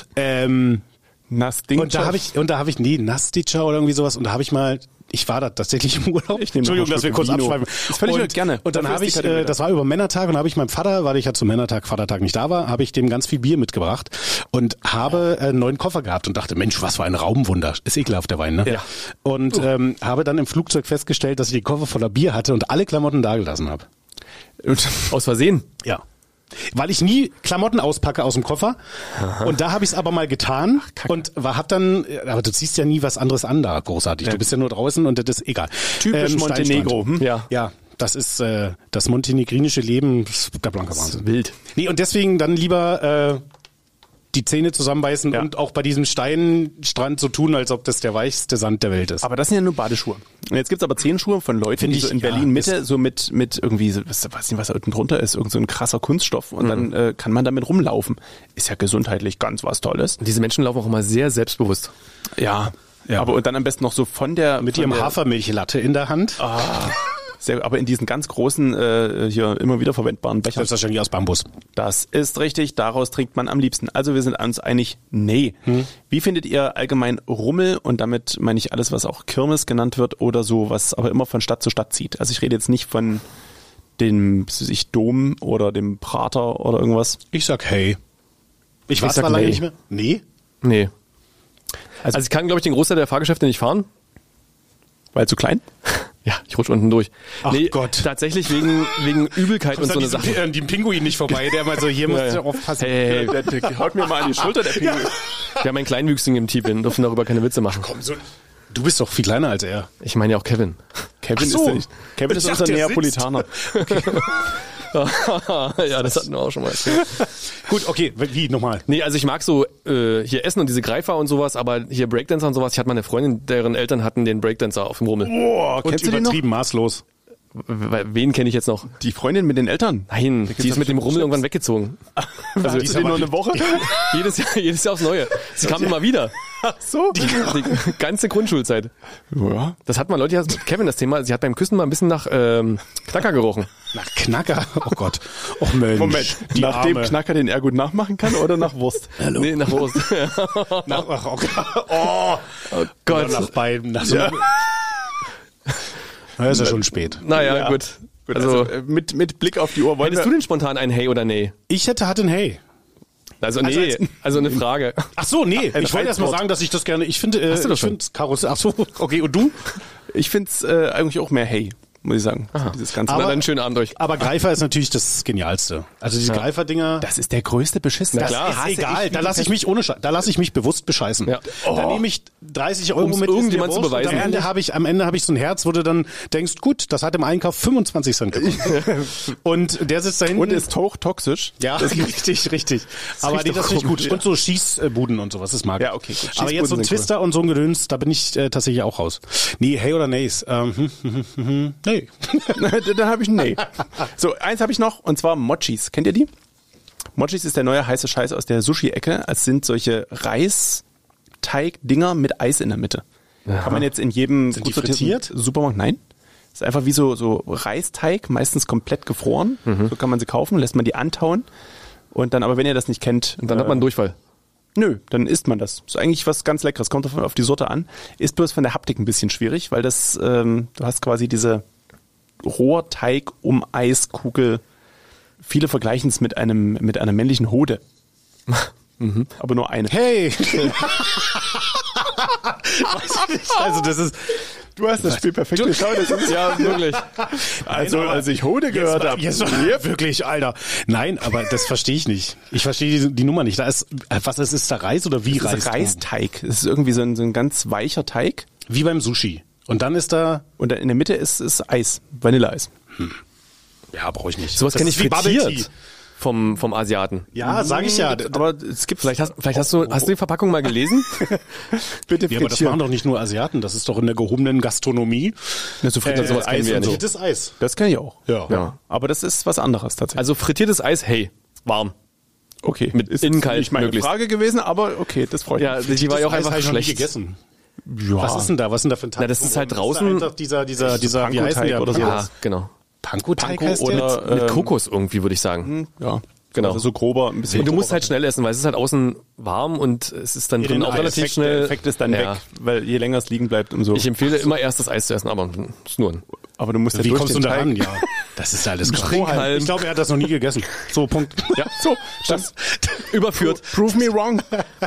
Nastinca. Und da habe ich Nastica oder irgendwie sowas. Und da habe ich mal... Ich war da tatsächlich im Urlaub. Entschuldigung, dass wir kurz abschweifen. Das völlig gerne. Und dann habe ich, das war über Männertag und habe ich meinem Vater, weil ich ja zum Vatertag nicht da war, habe ich dem ganz viel Bier mitgebracht und habe einen neuen Koffer gehabt und dachte, Mensch, was für ein Raumwunder. Ist ekelhaft, der Wein, ne? Ja. Und habe dann im Flugzeug festgestellt, dass ich den Koffer voller Bier hatte und alle Klamotten dagelassen habe. Aus Versehen? Ja. Weil ich nie Klamotten auspacke aus dem Koffer. Aha. Und da habe ich es aber mal getan. Und hab dann, aber du ziehst ja nie was anderes an da, großartig. Ja. Du bist ja nur draußen und das ist egal. Typisch Montenegro. Ja, das ist das montenegrinische Leben, der blanke Wahnsinn. Wild. Nee, und deswegen dann lieber die Zähne zusammenbeißen und auch bei diesem Steinstrand so tun, als ob das der weichste Sand der Welt ist. Aber das sind ja nur Badeschuhe. Und jetzt gibt's aber Zehenschuhe von Leuten, die so in Berlin-Mitte so mit irgendwie, weiß nicht, was da unten drunter ist, irgend so ein krasser Kunststoff und dann kann man damit rumlaufen. Ist ja gesundheitlich ganz was Tolles. Und diese Menschen laufen auch immer sehr selbstbewusst. Ja. Aber und dann am besten noch so mit ihrem Hafermilchlatte in der Hand. Aber in diesen ganz großen, hier immer wieder verwendbaren Bechern. Selbstverständlich aus Bambus. Das ist richtig, daraus trinkt man am liebsten. Also wir sind uns einig, nee. Wie findet ihr allgemein Rummel? Und damit meine ich alles, was auch Kirmes genannt wird oder so, was aber immer von Stadt zu Stadt zieht. Also ich rede jetzt nicht von dem Dom oder dem Prater oder irgendwas. Ich sag hey. Ich war zwar lange nicht mehr. Nee? Nee. Also ich kann, glaube ich, den Großteil der Fahrgeschäfte nicht fahren. Weil zu klein? Ja, ich rutsche unten durch. Ach Gott. Tatsächlich wegen Übelkeit und so eine Sache. Die Pinguin nicht vorbei, der mal so, hier muss ich aufpassen. Hey, Der haut mir mal an die Schulter, der Pinguin. wir haben einen Kleinwüchsigen im Team, wir dürfen darüber keine Witze machen. Komm, so, du bist doch viel kleiner als er. Ich meine ja auch Kevin. Kevin Ach so. ist nicht. Kevin ist Ich unser dachte, der Neapolitaner. Ja, das hatten wir auch schon mal erzählt. Gut, okay, wie nochmal? Nee, also ich mag so hier Essen und diese Greifer und sowas, aber hier Breakdancer und sowas. Ich hatte mal eine Freundin, deren Eltern hatten den Breakdancer auf dem Rummel. Boah, kennst und du den noch? übertrieben maßlos. Wen kenne ich jetzt noch? Die Freundin mit den Eltern? Nein, die ist mit dem Rummel irgendwann weggezogen. Also die ist ist die nur aber- eine Woche? Jedes Jahr aufs Neue. Sie kam immer wieder. Ach so. Die ganze Grundschulzeit. Ja. Das hat mal Leute, mit Kevin das Thema, sie hat beim Küssen mal ein bisschen nach Knacker gerochen. Nach Knacker? Oh Gott. Och Mensch. Moment, die nach dem Arme. Knacker, den er gut nachmachen kann, oder nach Wurst? Nee, nach Wurst. Nach, ach, okay. Oh, Gott. Oder nach beiden. Nach so Na, ist ja schon spät. Naja, Ja. gut. Gut, Also, mit Blick auf die Uhr wollen hättest wir... du denn spontan ein Hey oder Nee? Ich hatte ein Hey. Also nee, also eine Frage. Ach so, nee. Ich wollte erst mal Reizwort. sagen, dass ich das gerne, ich finde, Hast du doch ich schon. finde Karussell, ach so, okay, und du? Ich find's eigentlich auch mehr Hey, muss ich sagen. Dieses ganze Na Aber- dann einen schönen Abend euch. Aber Greifer ist natürlich das Genialste. Also diese Greifer-Dinger, Das ist der größte Beschiss. Na das klar. ist egal. Da lasse ich mich da lasse ich mich bewusst bescheißen. Ja. Da nehme ich 30 Euro Um's mit. irgendjemand ist mir zu wurscht. beweisen. Und am Ende habe ich so ein Herz, wo du dann denkst, gut, das hat im Einkauf 25 Cent gekostet. Und der sitzt da hinten. Und ist hochtoxisch. ja, richtig. Aber riecht nee, doch das finde ich gut. komisch, Und so Schießbuden und sowas, das mag ich. Ja, okay, gut. Aber jetzt so ein Schießbuden sind Twister und so ein Gedöns, da bin ich tatsächlich auch raus. Nee, hey oder nays? Nee. Dann habe ich ein Nee. So, eins habe ich noch, und zwar Mochis. Kennt ihr die? Mochis ist der neue heiße Scheiß aus der Sushi-Ecke. Es sind solche Reisteig-Dinger mit Eis in der Mitte. Kann man jetzt in jedem Sind die gut sortierten frittiert? Supermarkt? Nein. Ist einfach wie so Reisteig, meistens komplett gefroren. So kann man sie kaufen, lässt man die antauen. Und dann, aber wenn ihr das nicht kennt, Und dann hat man einen Durchfall. nö, dann isst man das. Ist eigentlich was ganz Leckeres. Kommt auf die Sorte an. Ist bloß von der Haptik ein bisschen schwierig, weil das, du hast quasi diese Rohrteig um Eiskugel. Viele vergleichen es mit einer männlichen Hode. Aber nur eine. Hey! Weiß ich nicht. Also das ist. Du hast das Spiel perfekt geschaut. Das ist ja wirklich. Also, Nein, aber als ich Hode gehört habe. Wirklich, Alter. Nein, aber das verstehe ich nicht. Ich verstehe die Nummer nicht. Da ist, was ist da Reis oder wie Das Reis? ist Reisteig. Das ist irgendwie so ein ganz weicher Teig. Wie beim Sushi. Und dann ist da, Und in der Mitte ist Eis. Vanilleeis. ja, brauche ich nicht. Sowas Das kenne ist ich wie Bubble Tea. frittiert vom Asiaten. Ja, sage ich ja. Aber es gibt Vielleicht hast du die Verpackung mal gelesen? bitte Ja, aber das machen doch nicht nur Asiaten. Das ist doch in der gehobenen Gastronomie. Na, so frittiert sowas kennen wir ja und so. nicht. Das Eis. Das kenne ich auch. Ja. Ja. Aber das ist was anderes tatsächlich. Also frittiertes Eis, hey, warm. Okay. Mit ist innen kalt nicht meine möglichst. Frage gewesen, aber okay, das freut Ja, mich. die war ja auch Das Eis einfach habe ich noch nie schlecht. gegessen. Ja. Was ist denn da? Was ist denn da für ein Teig? Na, das ist halt drumrum? draußen- Ist da einfach dieser, wie heißt Panko-Teig der? oder so. Ja, genau. Panko-Teig Panko heißt oder, der? Mit Kokos irgendwie, würde ich sagen. Ja. Genau. Also so grober, ein bisschen. Und du musst halt schnell essen, weil es ist halt außen warm und es ist dann drin auch relativ Der schnell. Effekt ist dann Ja. weg, weil je länger es liegen bleibt, umso. Ich empfehle immer erst das Eis zu essen, aber es ist nur ein aber du musst ja Wie durch kommst du den da Teig. ran? Ja, das ist alles krass. Trinkhalm. Ich glaube, er hat das noch nie gegessen. So, Punkt. Ja, so, das überführt. Prove me wrong.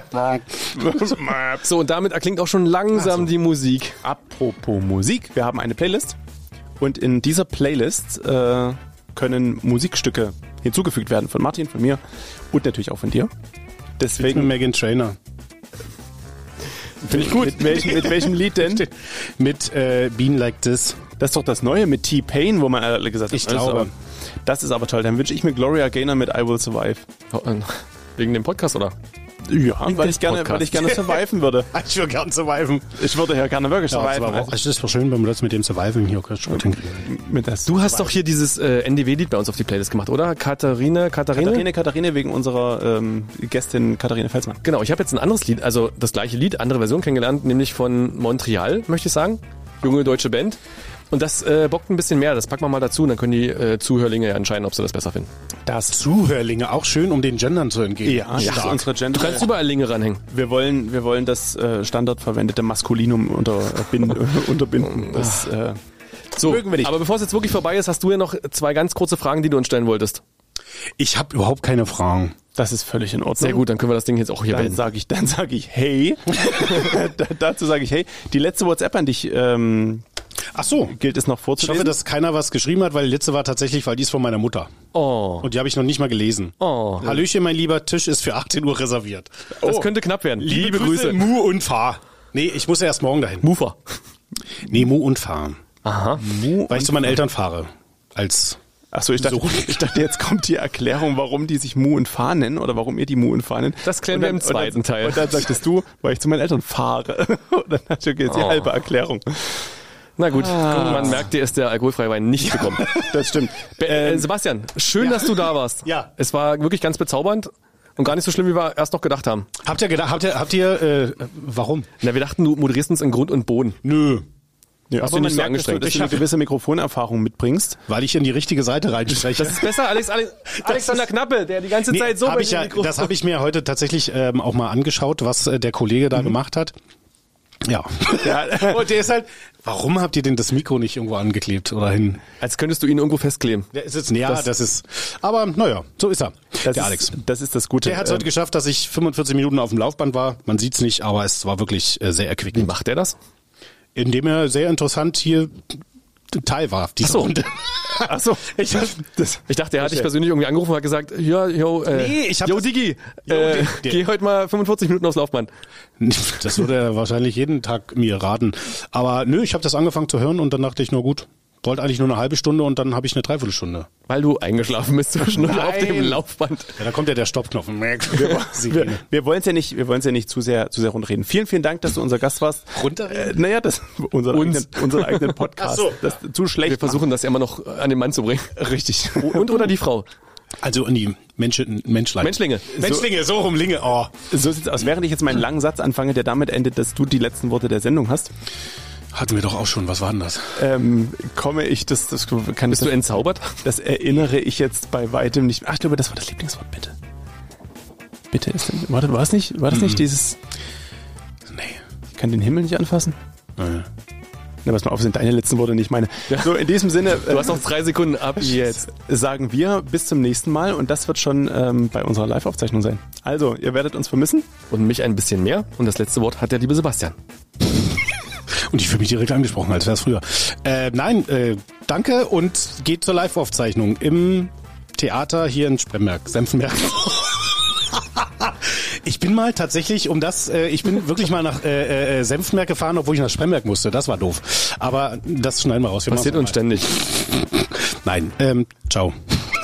So, und damit erklingt auch schon langsam die Musik. Apropos Musik, wir haben eine Playlist und in dieser Playlist können Musikstücke hinzugefügt werden von Martin, von mir und natürlich auch von dir. Wegen Deswegen Megan Trainor. finde ich gut. Mit welchem Lied denn? Mit Bean Like This. Das ist doch das Neue mit T-Pain, wo man alle gesagt hat, Ich glaube. Das ist aber toll. Dann wünsche ich mir Gloria Gaynor mit I Will Survive. Wegen dem Podcast, oder? Ja, weil ich Podcast. gerne surviven würde. Ich würde gern surviven. Ich würde ja gerne wirklich Ja, surviven. es ist doch schön, wenn wir das mit dem Surviving hier kurz hinkriegen. Mit das Du hast doch hier dieses NDW-Lied bei uns auf die Playlist gemacht, oder? Katharine? Katharine wegen unserer Gästin Katharine Felsmann. Genau, ich habe jetzt ein anderes Lied, also das gleiche Lied, andere Version kennengelernt, nämlich von Montreal, möchte ich sagen. Junge deutsche Band. Und das bockt ein bisschen mehr, das packen wir mal dazu und dann können die Zuhörlinge ja entscheiden, ob sie das besser finden. Das Zuhörlinge, auch schön, um den Gendern zu entgehen. ja, das ist Stark. unsere Gender. Du kannst überall Linge ranhängen. Wir wollen das standardverwendete Maskulinum unterbinden. Das, So, mögen wir nicht. aber bevor es jetzt wirklich vorbei ist, hast du ja noch 2 ganz kurze Fragen, die du uns stellen wolltest. Ich habe überhaupt keine Fragen. das ist völlig in Ordnung. Sehr gut, dann können wir das Ding jetzt auch hier Dann beenden. sage ich hey. Dazu sage ich hey. Die letzte WhatsApp an dich Ach so. Gilt es noch vorzulesen? Ich hoffe, dass keiner was geschrieben hat, weil die letzte war tatsächlich, weil die ist von meiner Mutter. Oh. Und die habe ich noch nicht mal gelesen. Oh. Hallöchen, mein Lieber, Tisch ist für 18 Uhr reserviert. Das könnte knapp werden. Liebe Grüße. Mu und Fahr. Nee, ich muss ja erst morgen dahin. Mufa. Nee, Mu und Fahr. Aha. Weil ich zu meinen Eltern fahre. Als Achso, ich dachte, jetzt kommt die Erklärung, warum die sich Mu und Fahr nennen oder warum ihr die Mu und Fahr nennt. Das klären wir im zweiten Teil. Und dann sagtest du, weil ich zu meinen Eltern fahre. Und dann hatte ich jetzt die halbe Erklärung. Na gut, man merkt, dir ist der alkoholfreie Wein nicht gekommen. Das stimmt. Sebastian, schön, dass du da warst. Ja. Es war wirklich ganz bezaubernd und gar nicht so schlimm, wie wir erst noch gedacht haben. Habt ihr, warum? Na, wir dachten, du moderierst uns in Grund und Boden. Nö. Ja, hast du nicht so merkt, angestrengt. dass du eine gewisse Mikrofonerfahrung mitbringst. Weil ich in die richtige Seite reinspreche. Das ist besser, Alexander Knappe, der die ganze Zeit so bei dem Mikrofon... Das habe ich mir heute tatsächlich auch mal angeschaut, was der Kollege da gemacht hat. Ja. Und der ist halt, warum habt ihr denn das Mikro nicht irgendwo angeklebt oder hin? Als könntest du ihn irgendwo festkleben. Der ist jetzt, das ist, aber naja, so ist er, der Alex. Das ist das Gute. Der hat es heute geschafft, dass ich 45 Minuten auf dem Laufband war. Man sieht's nicht, aber es war wirklich sehr Wie erquickend. macht der das? Indem er sehr interessant hier Teil war. Runde. Ach so. Ich dachte, er hat dich persönlich irgendwie angerufen und hat gesagt, ja, Digi, geh heute mal 45 Minuten aufs Laufband. Das würde er wahrscheinlich jeden Tag mir raten. Aber nö, ich habe das angefangen zu hören und dann dachte ich, nur gut, wollte eigentlich nur eine halbe Stunde und dann habe ich eine Dreiviertelstunde. Weil du eingeschlafen bist zwischendurch auf dem Laufband. Ja, da kommt ja der Stoppknopf. Wir wollen es ja nicht zu sehr runterreden. Vielen, vielen Dank, dass du unser Gast warst. Runterreden? Unseren eigenen Podcast. Ach so. Das zu schlecht. Wir versuchen das ja immer noch an den Mann zu bringen. Richtig. Und oder die Frau. Also an die Menschlinge, so rum Linge. Oh. So sieht's aus. Während ich jetzt meinen langen Satz anfange, der damit endet, dass du die letzten Worte der Sendung hast. Hatten wir doch auch schon. Was war denn das? Bist du entzaubert? Das erinnere ich jetzt bei weitem nicht. Ach, ich glaube, das war das Lieblingswort, bitte. Bitte war das nicht dieses... Nee. Ich kann den Himmel nicht anfassen? Nein. Na, pass mal auf, sind deine letzten Worte nicht meine. Ja. So, in diesem Sinne... Du hast noch 3 Sekunden ab jetzt. Sagen wir bis zum nächsten Mal und das wird schon bei unserer Live-Aufzeichnung sein. Also, ihr werdet uns vermissen. Und mich ein bisschen mehr. Und das letzte Wort hat der liebe Sebastian. Und ich fühle mich direkt angesprochen, als wäre es früher. Danke und geht zur Live-Aufzeichnung im Theater hier in Senftenberg. Ich bin mal tatsächlich ich bin wirklich mal nach Senftenberg gefahren, obwohl ich nach Spremberg musste. Das war doof. Aber das schneiden wir raus. Passiert uns ständig. Nein, ciao.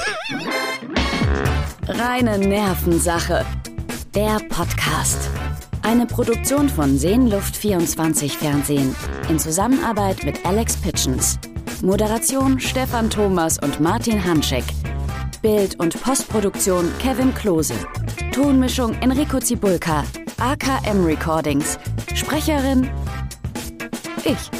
Reine Nervensache. Der Podcast. Eine Produktion von Seenluft24 Fernsehen in Zusammenarbeit mit Alex Pitchens. Moderation Stefan Thomas und Martin Hanschek. Bild- und Postproduktion Kevin Klose. Tonmischung Enrico Zibulka. AKM Recordings. Sprecherin ich.